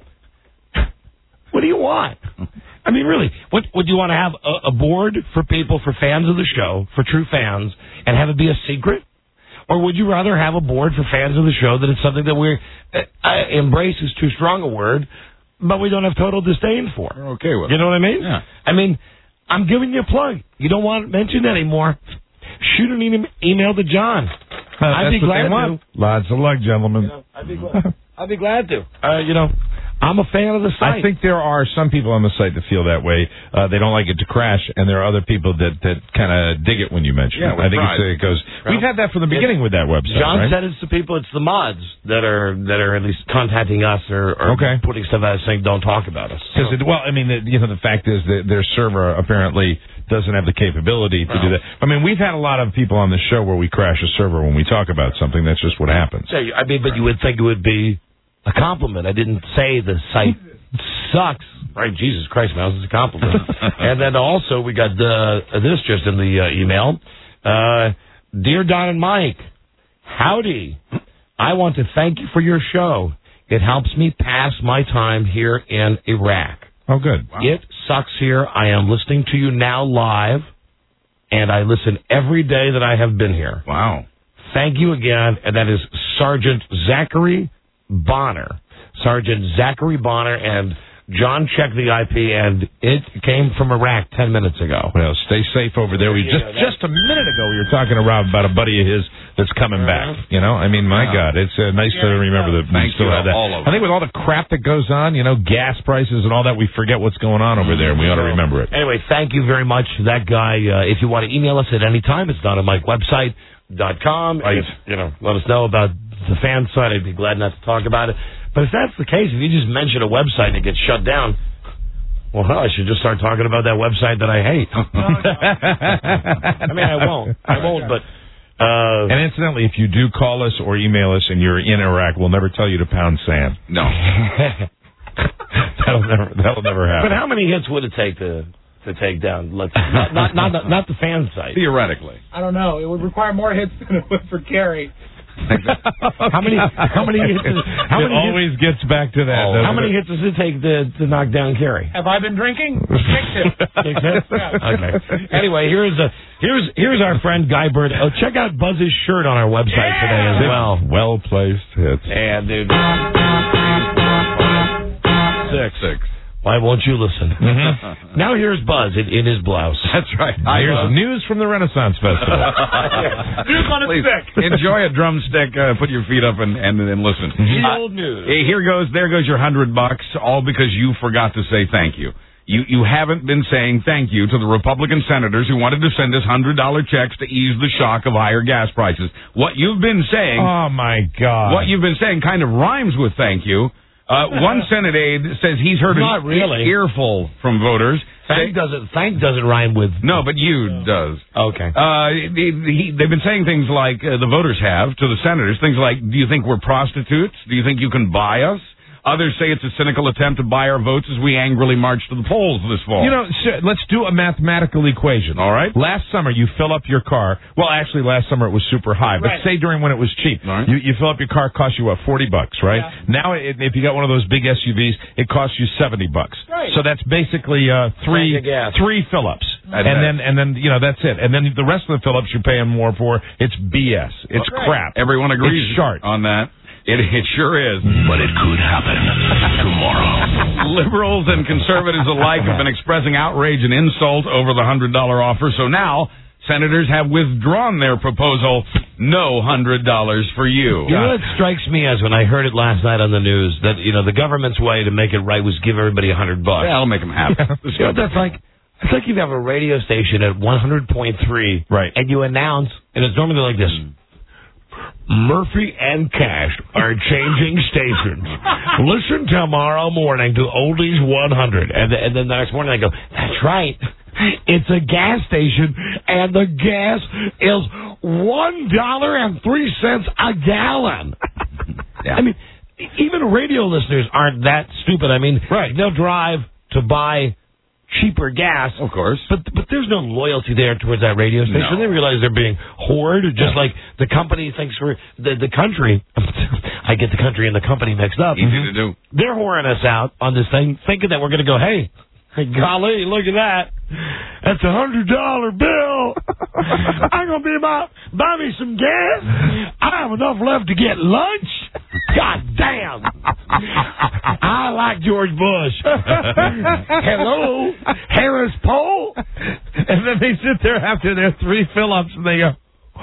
what do you want? I mean, really, what would you want to have a board for people, for fans of the show, for true fans, and have it be a secret? Or would you rather have a board for fans of the show that it's something that we're embrace is too strong a word, but we don't have total disdain for? We're okay with it. You know what I mean? Yeah. I mean, I'm giving you a plug. You don't want it mentioned anymore. Shoot an email to John. I'd be glad to. Lots of luck, gentlemen. I'd be glad to. I'm a fan of the site. I think there are some people on the site that feel that way. They don't like it to crash, and there are other people that kind of dig it when you mention it. I think it goes. We've had that from the beginning with that website. John right? said it's the people, it's the mods that are at least contacting us or putting stuff out saying don't talk about us. Because the fact is that their server apparently doesn't have the capability to do that. I mean, we've had a lot of people on the show where we crash a server when we talk about something. That's just what happens. So, I mean, but you would think it would be a compliment. I didn't say the site sucks. Right, Jesus Christ, man, this is a compliment. And then also we got this just in the email. Dear Don and Mike, howdy. I want to thank you for your show. It helps me pass my time here in Iraq. Oh, good. Wow. It sucks here. I am listening to you now live, and I listen every day that I have been here. Wow. Thank you again, and that is Sergeant Zachary Bonner. Sergeant Zachary Bonner, and John checked the IP, and it came from Iraq 10 minutes ago. Well, stay safe over there. Just a minute ago, we were talking about a buddy of his that's coming back. You know, I mean, my God, it's nice to remember that we still have that. I think with all the crap that goes on, gas prices and all that, we forget what's going on over there, and we ought to remember it. Anyway, thank you very much to that guy. If you want to email us at any time, it's DonandMikeWebsite.com. Let us know about the fan site. I'd be glad not to talk about it. But if that's the case, if you just mention a website and it gets shut down, well, I should just start talking about that website that I hate. I mean, I won't, but... and incidentally, if you do call us or email us and you're in Iraq, we'll never tell you to pound sand. No. That'll never happen. But how many hits would it take to take down? Not the fan site. Theoretically. I don't know. It would require more hits than it would for Kerry. How many hits? It always gets back to that. How many hits does it take to knock down Kerry? Have I been drinking? 6 hits. 6 hits? Okay. Anyway, here's our friend Guy Bird. Oh, check out Buzz's shirt on our website today as well. Well placed hits. And dude, 6. Why won't you listen? Now here's Buzz in his blouse. That's right. Here's news from the Renaissance Festival. News on a stick. Enjoy a drumstick. Put your feet up and listen. Old news. There goes your $100, all because you forgot to say thank you. You haven't been saying thank you to the Republican senators who wanted to send us $100 checks to ease the shock of higher gas prices. What you've been saying... Oh, my God. What you've been saying kind of rhymes with thank you. One Senate aide says he's heard an earful from voters. Thank doesn't rhyme with... No, but you does. Okay. They've been saying things like, the voters have, to the senators, things like, do you think we're prostitutes? Do you think you can buy us? Others say it's a cynical attempt to buy our votes as we angrily march to the polls this fall. Let's do a mathematical equation. All right. Last summer, you fill up your car. Well, actually, last summer it was super high. But say during when it was cheap. Right. You fill up your car, it costs you, $40, right? Yeah. Now, if you got one of those big SUVs, it costs you $70. Right. So that's basically three fill-ups. And then that's it. And then the rest of the fill-ups you're paying more for. It's BS. It's crap. Everyone agrees it's short on that. It sure is. But it could happen tomorrow. Liberals and conservatives alike have been expressing outrage and insult over the $100 offer, so now senators have withdrawn their proposal, no $100 for you. You know what strikes me as when I heard it last night on the news, that, the government's way to make it right was give everybody $100. Yeah, that'll make them happy. You know what that's like? It's like you have a radio station at 100.3, right? And you announce, and it's normally like this. Murphy and Cash are changing stations. Listen tomorrow morning to Oldies 100. And then the next morning I go, that's right. It's a gas station, and the gas is $1.03 a gallon. Yeah. I mean, even radio listeners aren't that stupid. I mean, they'll drive to buy cheaper gas, of course, but there's no loyalty there towards that radio station. No. They realize they're being whored, just like the company thinks we're the country. I get the country and the company mixed up. Easy to do. They're whoring us out on this thing, thinking that we're going to go, hey, golly, look at that. That's $100 bill. I'm going to be buy me some gas. I have enough left to get lunch. God damn. I like George Bush. Hello, Harris Poll. And then they sit there after their 3 fill-ups and they go,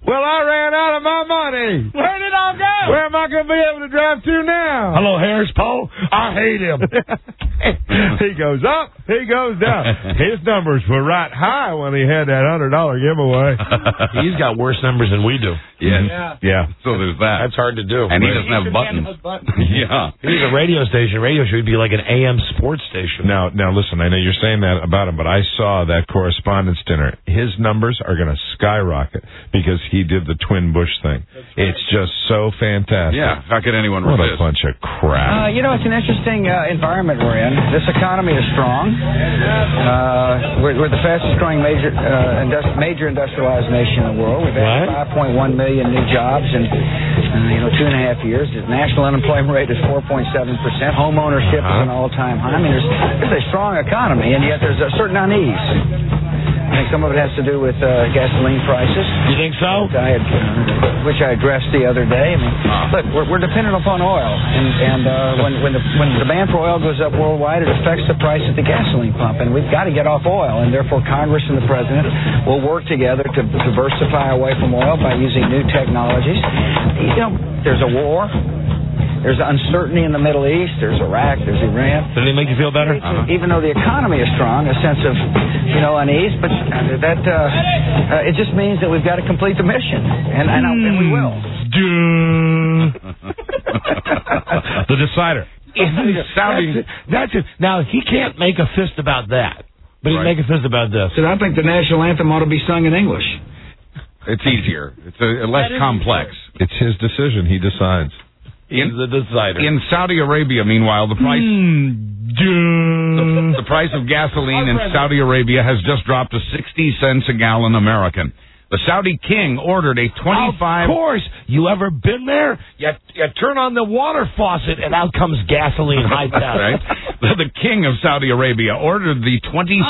Well, I ran out of my money. Where did it all go? Where am I going to be able to drive to now? Hello, Harris Poe. I hate him. He goes up, he goes down. His numbers were right high when he had that $100 giveaway. He's got worse numbers than we do. Yes. Yeah. So there's that. That's hard to do. And he doesn't have buttons. Yeah. He's a radio station. Radio should be like an AM sports station. Now, listen, I know you're saying that about him, but I saw that correspondence dinner. His numbers are going to skyrocket because he did the Twin Bush thing. It's just so fantastic. Yeah. How could anyone What resist? a bunch of crap. It's an interesting environment we're in. This economy is strong. We're the fastest growing major industrialized nation in the world. We've had 5.1 million new jobs in 2.5 years. The national unemployment rate is 4.7%. Home ownership is an all-time high. I mean, there's a strong economy, and yet there's a certain unease. I think some of it has to do with gasoline prices. You think so? Which I addressed the other day. I mean, look, we're dependent upon oil, and when demand for oil goes up worldwide, it affects the price at the gasoline pump, and we've got to get off oil. And therefore, Congress and the President will work together to diversify away from oil by using new technologies. There's a war. There's uncertainty in the Middle East. There's Iraq. There's Iran. Does it make you feel better? Even though the economy is strong, a sense of, unease, but that it just means that we've got to complete the mission, and we will. The decider. That's it. Now, he can't make a fist about that, but he'd make a fist about this. So I think the national anthem ought to be sung in English. It's easier. It's less complex. It's his decision. He decides. The decider. In Saudi Arabia, meanwhile, the price the price of gasoline in Saudi Arabia has just dropped to 60 cents a gallon American. The Saudi king ordered a 25... Of course. You ever been there? You turn on the water faucet and out comes gasoline high test. Right? The king of Saudi Arabia ordered the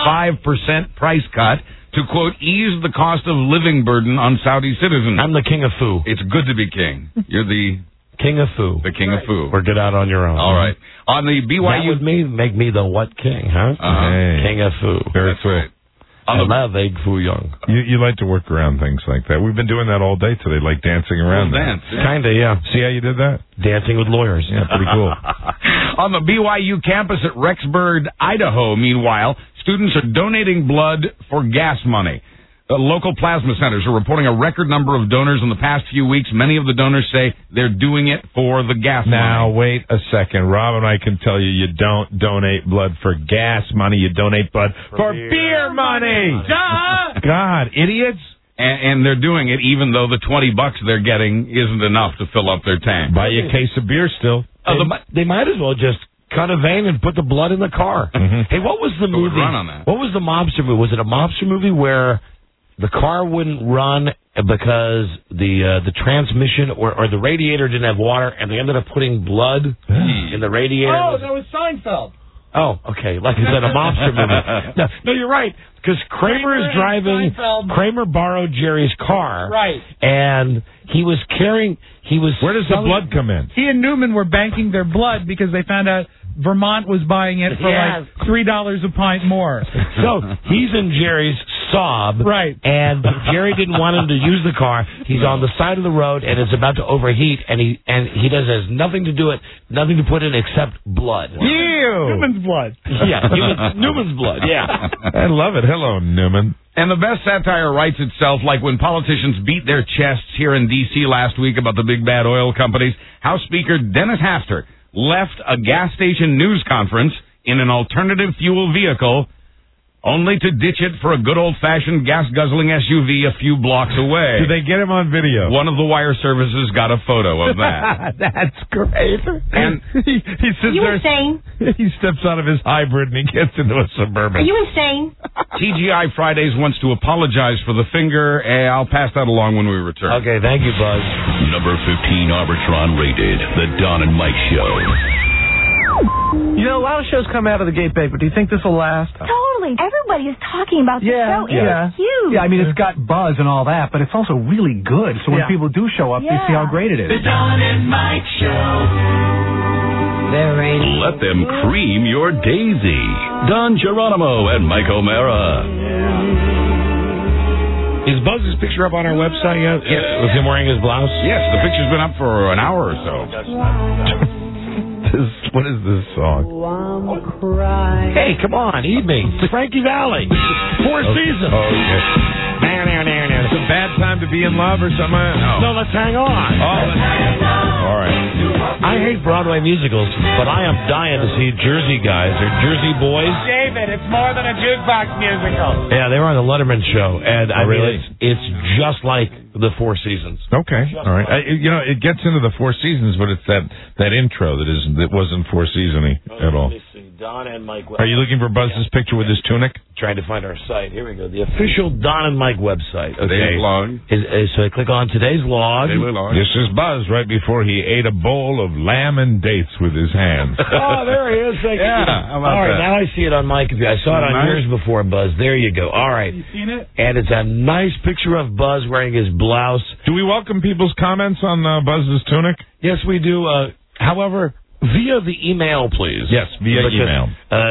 25% price cut to, quote, ease the cost of living burden on Saudi citizens. I'm the king of foo. It's good to be king. You're the... King of foo. The king of foo. Or get out on your own. All right. On the BYU... That would make me the what king, huh? Hey. King of foo. Very cool. Right. I love egg foo young. You like to work around things like that. We've been doing that all day today, like dancing around. Dance. Yeah. Kind of, yeah. See how you did that? Dancing with lawyers. Yeah, pretty cool. On the BYU campus at Rexburg, Idaho, meanwhile, students are donating blood for gas money. Local plasma centers are reporting a record number of donors in the past few weeks. Many of the donors say they're doing it for the gas money. Now, wait a second. Rob and I can tell you don't donate blood for gas money. You donate blood for beer money. Duh! God, idiots. And they're doing it even though the $20 they're getting isn't enough to fill up their tank. Buy you a case of beer still. They might as well just cut a vein and put the blood in the car. Mm-hmm. Hey, what was the movie? Run on that. What was the mobster movie? Was it a mobster movie where the car wouldn't run because the transmission or the radiator didn't have water, and they ended up putting blood in the radiator? Oh, that was Seinfeld. Oh, okay. Like I said, a mobster movie. No, you're right. Because Kramer is driving. Kramer borrowed Jerry's car. Right. And he was carrying. Where does the blood come in? He and Newman were banking their blood because they found out Vermont was buying it for like $3 a pint more. So he's in Jerry's Saab. Right. And Jerry didn't want him to use the car. He's on the side of the road and it's about to overheat, and he has nothing to do it, nothing to put in except blood. Ew. Newman's blood. Yeah, Newman's blood. Yeah. I love it. Hello, Newman. And the best satire writes itself, like when politicians beat their chests here in D.C. last week about the big bad oil companies. House Speaker Dennis Hastert left a gas station news conference in an alternative fuel vehicle, only to ditch it for a good old-fashioned gas-guzzling SUV a few blocks away. Did they get him on video? One of the wire services got a photo of that. That's great. And he sits You there. insane? He steps out of his hybrid and he gets into a Suburban. Are you insane? TGI Fridays wants to apologize for the finger. I'll pass that along when we return. Okay, thank you, Buzz. Number 15 Arbitron rated The Don and Mike Show. You know, a lot of shows come out of the gate big, but do you think this will last? Totally. Everybody is talking about the show. It's huge. Yeah, I mean, it's got buzz and all that, but it's also really good. So when people do show up, they see how great it is. The Don and Mike Show. Let them cream your daisy. Don Geronimo and Mike O'Mara. Is Buzz's picture up on our website yet? Yeah. With him wearing his blouse? Yes, the picture's been up for an hour or so. What is this song? Hey, come on, evening. Frankie Valli. Four Seasons. Oh, okay. It's a bad time to be in love or something? No, let's hang on. All right. I hate Broadway musicals, but I am dying to see Jersey guys or Jersey boys. David, it's more than a jukebox musical. Yeah, they were on the Letterman show, and I really? mean, it's just like the Four Seasons. Okay, all right. It gets into the Four Seasons, but it's that intro that wasn't Four Seasony at all. Let me see. Don and Mike. Are you looking for Buzz's picture with his tunic? Trying to find our site. Here we go. The official Don and Mike website. Okay. Today's log. So I click on today's log. This is Buzz right before he ate a bowl of lamb and dates with his hands. Oh, there he is. Thank you. How about all right, that? now I see it on my computer. I saw it on yours before, Buzz. There you go. All right. You seen it? And it's a nice picture of Buzz wearing his blouse. Do we welcome people's comments on Buzz's tunic? Yes, we do. However, via the email, please. Yes, via email.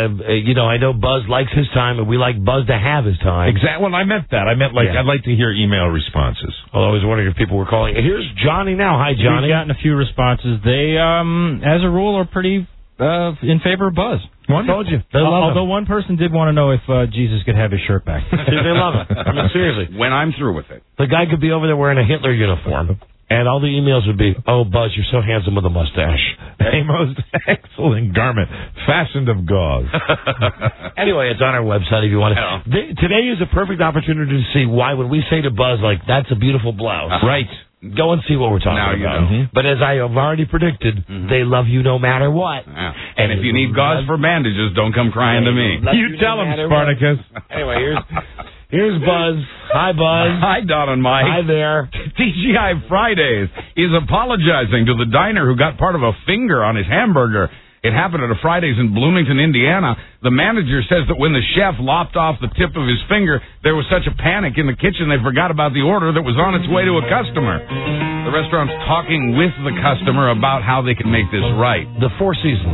I know Buzz likes his time, and we like Buzz to have his time. Exactly. Well, I meant that. I'd like to hear email responses. Well, I was wondering if people were calling. Here's Johnny now. Hi, Johnny. We've gotten a few responses. They, as a rule, are pretty in favor of Buzz. I told you. They love Although one person did want to know if Jesus could have his shirt back. They love it. I mean, seriously. When I'm through with it. The guy could be over there wearing a Hitler uniform. And all the emails would be, "Oh, Buzz, you're so handsome with a mustache. A most excellent garment, fashioned of gauze." Anyway, it's on our website if you want to. Today is a perfect opportunity to see why when we say to Buzz, like, that's a beautiful blouse. Right. Go and see what we're talking Now you about. know. But as I have already predicted, they love you no matter what. Yeah. And if you need gauze for bandages, don't come crying to me. You tell him, Spartacus. Anyway, here's Buzz. Hi, Buzz. Hi, Don and Mike. Hi there. TGI Fridays is apologizing to the diner who got part of a finger on his hamburger. It happened at a Fridays in Bloomington, Indiana. The manager says that when the chef lopped off the tip of his finger, there was such a panic in the kitchen they forgot about the order that was on its way to a customer. The restaurant's talking with the customer about how they can make this right. The Four Seasons.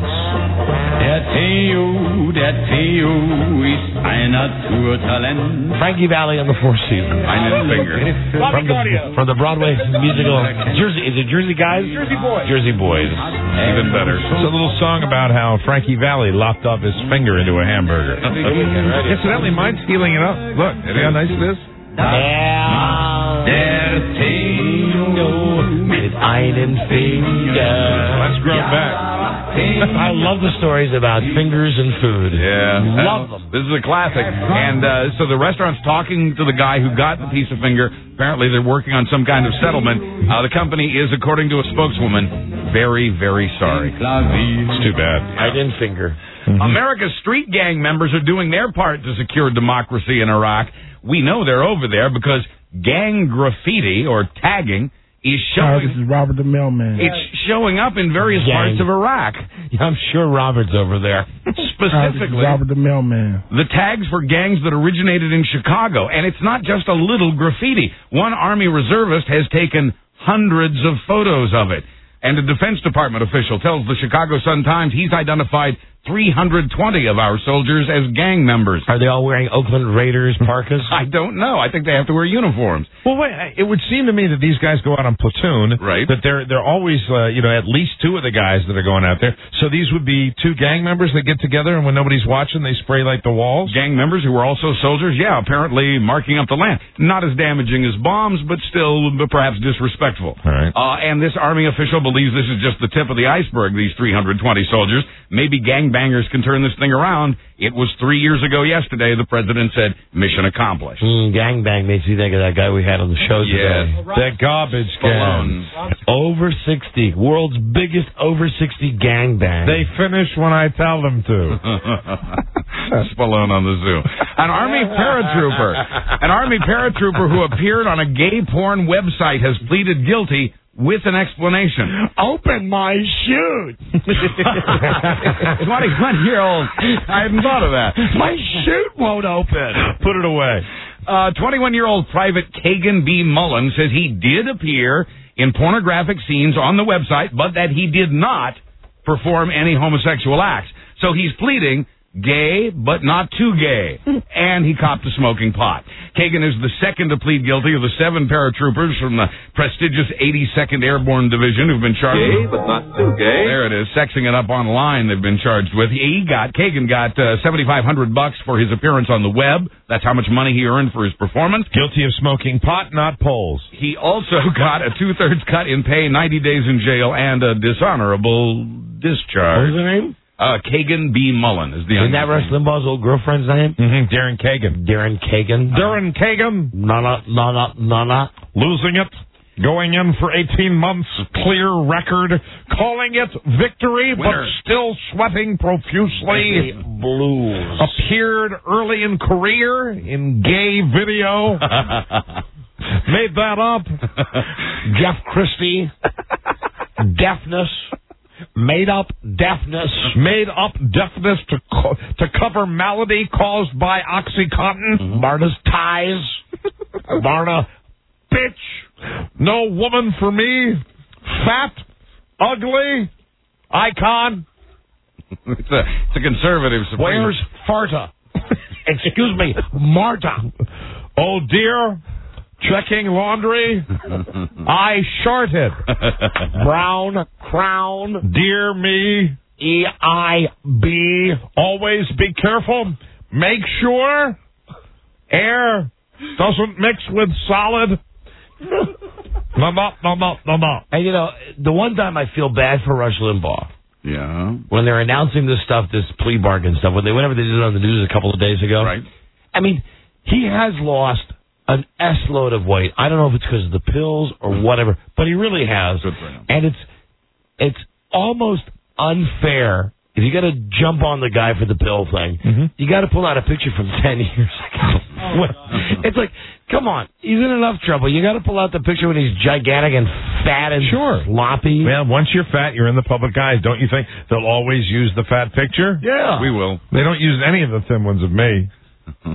Frankie Valli on the Four Seasons. Einen Finger. From the Broadway musical Jersey. Is it Jersey Guys? Jersey Boys. Jersey Boys. Even better. It's a little song about how Frankie Valli lopped off his finger into a hamburger. Incidentally, mine's healing it up. Look, see how nice it is? Mit einem Finger. Let's grow back. I love the stories about fingers and food. Yeah. Love them. This is a classic. And so the restaurant's talking to the guy who got the piece of finger. Apparently they're working on some kind of settlement. The company is, according to a spokeswoman, very, very sorry. It's too bad. I didn't finger. America's street gang members are doing their part to secure democracy in Iraq. We know they're over there because gang graffiti, or tagging, is showing... This is Robert the Mailman. It's showing up in various parts of Iraq. I'm sure Robert's over there. Specifically, Robert the Mailman. the tags for gangs that originated in Chicago. And it's not just a little graffiti. One Army reservist has taken hundreds of photos of it. And a Defense Department official tells the Chicago Sun-Times he's identified 320 of our soldiers as gang members. Are they all wearing Oakland Raiders parkas? I don't know. I think they have to wear uniforms. Well, wait, it would seem to me that these guys go out on platoon. Right. That they're always, at least two of the guys that are going out there. So these would be two gang members that get together, and when nobody's watching, they spray like the walls? Gang members who were also soldiers, yeah, apparently marking up the land. Not as damaging as bombs, but still perhaps disrespectful. All right. And this Army official believes this is just the tip of the iceberg, these 320 soldiers. Maybe gangbangers can turn this thing around. It was 3 years ago yesterday. The president said, mission accomplished. Gangbang makes me think of that guy we had on the show today. That garbage can. Over 60. World's biggest over 60 gangbang. They finish when I tell them to. Spallone on the zoo. An Army paratrooper who appeared on a gay porn website has pleaded guilty with an explanation. Open my chute. 21-year-old. I hadn't thought of that. My chute won't open. Put it away. 21-year-old Private Kagan B. Mullen says he did appear in pornographic scenes on the website, but that he did not perform any homosexual acts. So he's pleading gay, but not too gay. And he copped to smoking pot. Kagan is the second to plead guilty of the 7 paratroopers from the prestigious 82nd Airborne Division who've been charged. Gay, but not too gay. There it is. Sexing it up online they've been charged with. Kagan got $7,500 for his appearance on the web. That's how much money he earned for his performance. Guilty of smoking pot, not poles. He also got a 2/3 cut in pay, 90 days in jail, and a dishonorable discharge. What was the name? Kagan B. Mullen is the Isn't that Rush Limbaugh's old girlfriend's name? Mm-hmm. Darren Kagan. Darren Kagan. Darren Kagan. Nana. Losing it. Going in for 18 months. Clear record. Calling it victory, Winner. but still sweating profusely. Blues. Appeared early in career in gay video. Made that up. Jeff Christie. Deafness. Made up deafness. Made up deafness to cover malady caused by OxyContin. Mm-hmm. Marta's ties. Marta, bitch. No woman for me. Fat. Ugly. Icon. It's a conservative Supreme. Where's Farta? Excuse me, Marta. Oh, dear. Checking laundry. I sharted. Brown crown. Dear me. EIB. Always be careful. Make sure air doesn't mix with solid. No. And, you know, the one time I feel bad for Rush Limbaugh. Yeah. When they're announcing this stuff, this plea bargain stuff, whenever they did it on the news a couple of days ago. Right. I mean, he has lost an S-load of weight. I don't know if it's because of the pills or whatever, but he really has. Good for him. And it's almost unfair. If you got to jump on the guy for the pill thing, you got to pull out a picture from 10 years ago. It's like, come on, he's in enough trouble. You got to pull out the picture when he's gigantic and fat and sloppy. Well, once you're fat, you're in the public eye. Don't you think they'll always use the fat picture? Yeah. We will. They don't use any of the thin ones of me. Oh,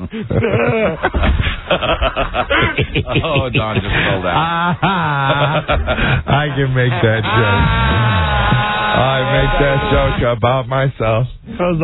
Don just rolled out. I can make that joke. I make that joke about myself. Because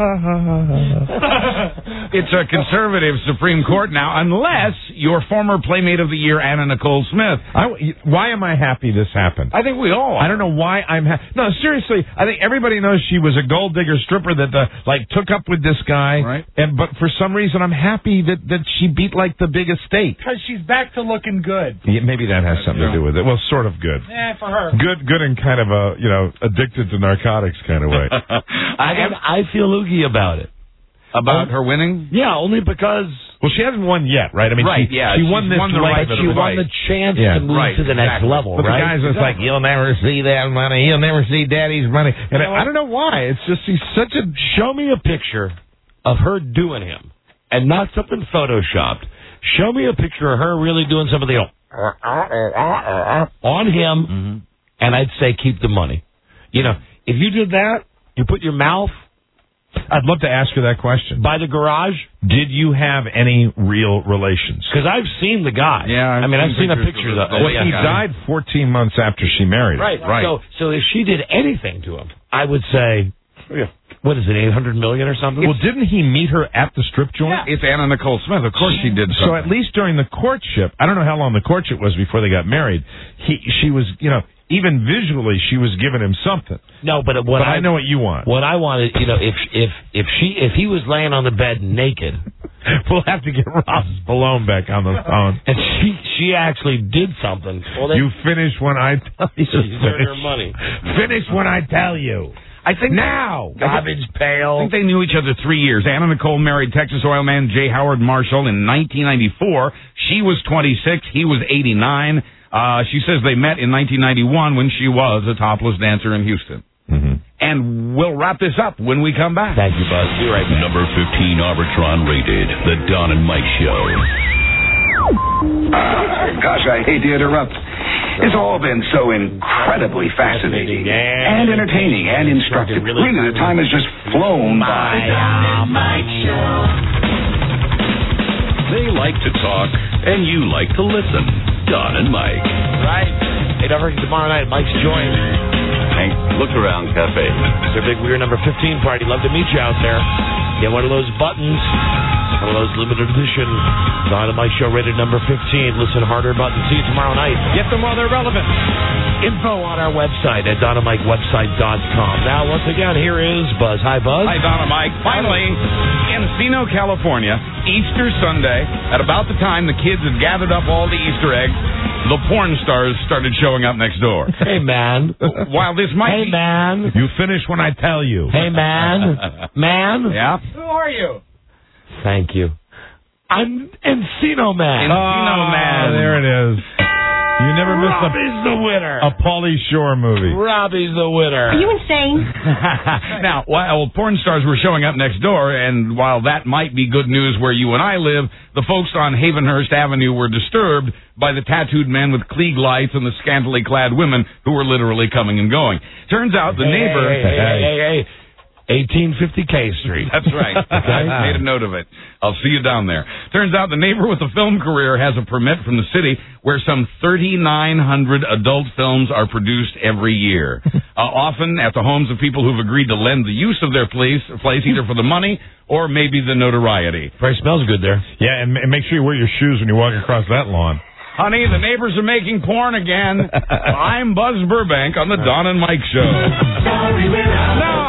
It's a conservative Supreme Court now, unless your former Playmate of the Year, Anna Nicole Smith. Why am I happy this happened? I think we all are. I don't know why I'm happy. No, seriously, I think everybody knows she was a gold digger stripper that took up with this guy. Right. But for some reason, I'm happy that she beat the big estate. Because she's back to looking good. Yeah, maybe that has something to do with it. Well, sort of good. For her. Good in kind of a, addicted to narcotics kind of way. I feel oogie about it. About her winning? Yeah, only because... Well, she hasn't won yet, right? I mean, she won this leg. She won the chance to move to the next level, but right? the guy's just like, you'll never see that money. You'll never see Daddy's money. And I don't know why. It's just he's such a... Show me a picture of her doing him, and not something photoshopped. Show me a picture of her really doing something on him, and I'd say keep the money. If you did that, you put your mouth... I'd love to ask her that question. By the garage? Did you have any real relations? Because I've seen the guy. Yeah, I've seen a picture of Well, he died 14 months after she married him. Right. So if she did anything to him, I would say, what is it, $800 million or something? Well, didn't he meet her at the strip joint? Yeah. It's Anna Nicole Smith. Of course she did something. So at least during the courtship, I don't know how long the courtship was before they got married, she was, even visually, she was giving him something. No, but I know what you want. What I wanted, if he was laying on the bed naked, we'll have to get Ross Malone back on the phone. And she actually did something. Well, you finish when I tell you. She's earned her money. Finish when I tell you. I think now. Garbage pail. I think they knew each other 3 years. Anna Nicole married Texas oil man J. Howard Marshall in 1994. She was 26. He was 89. She says they met in 1991 when she was a topless dancer in Houston. And we'll wrap this up when we come back. Thank you, Buzz. Be right back. Number 15 Arbitron rated, The Don and Mike Show. Gosh, I hate to interrupt. It's all been so incredibly fascinating and entertaining and instructive. Really, the time has just flown by. The Don and Mike Show. They like to talk, and you like to listen. Don and Mike. Right. Hey, don't forget tomorrow night, Mike's joined. Bank Look-Around Cafe. It's their big We're Number 15 party. Love to meet you out there. Get one of those buttons, one of those limited edition Don and Mike Show rated number 15. Listen harder buttons. See you tomorrow night. Get them while they're relevant. Info on our website at DonnaMikeWebsite.com. Now, once again, here is Buzz. Hi, Buzz. Hi, Donna Mike. Finally, Encino, California, Easter Sunday, at about the time the kids had gathered up all the Easter eggs, the porn stars started showing up next door. Hey, man. While this might Hey, man. You finish when I tell you. Hey, man. Man? Yeah? Who are you? Thank you. I'm Encino Man. Encino Man. There it is. You never missed Robbie's the winner. a Pauly Shore movie. Robbie's the winner. Are you insane? Now, while porn stars were showing up next door, and while that might be good news where you and I live, the folks on Havenhurst Avenue were disturbed by the tattooed men with Klieg lights and the scantily clad women who were literally coming and going. Turns out the neighbor... Hey. 1850 K Street. That's right. I made a note of it. I'll see you down there. Turns out the neighbor with a film career has a permit from the city where some 3,900 adult films are produced every year. Often at the homes of people who've agreed to lend the use of their place either for the money or maybe the notoriety. Probably smells good there. Yeah, and make sure you wear your shoes when you walk across that lawn. Honey, the neighbors are making porn again. I'm Buzz Burbank on the Don and Mike Show. No!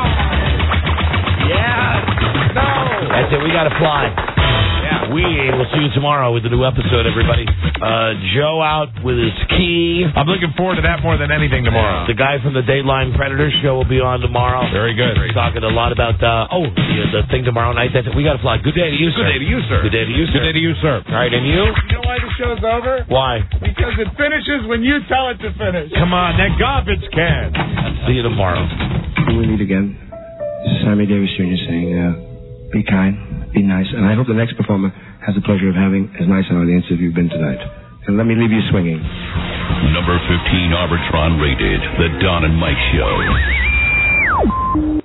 That's it. We got to fly. Yeah. We will see you tomorrow with the new episode, everybody. Joe out with his key. I'm looking forward to that more than anything tomorrow. The guy from the Dateline Predators show will be on tomorrow. Very good. He's talking a lot about, the thing tomorrow night. That's it. We got to fly. Good day to you, sir. Good day to you, sir. Good day to you, sir. Good day to you, sir. All right, and you? You know why the show's over? Why? Because it finishes when you tell it to finish. Come on, that garbage can. See you tomorrow. When we meet again, this is Sammy Davis Jr. saying, be kind, be nice, and I hope the next performer has the pleasure of having as nice an audience as you've been tonight. And let me leave you swinging. Number 15 Arbitron rated, The Don and Mike Show.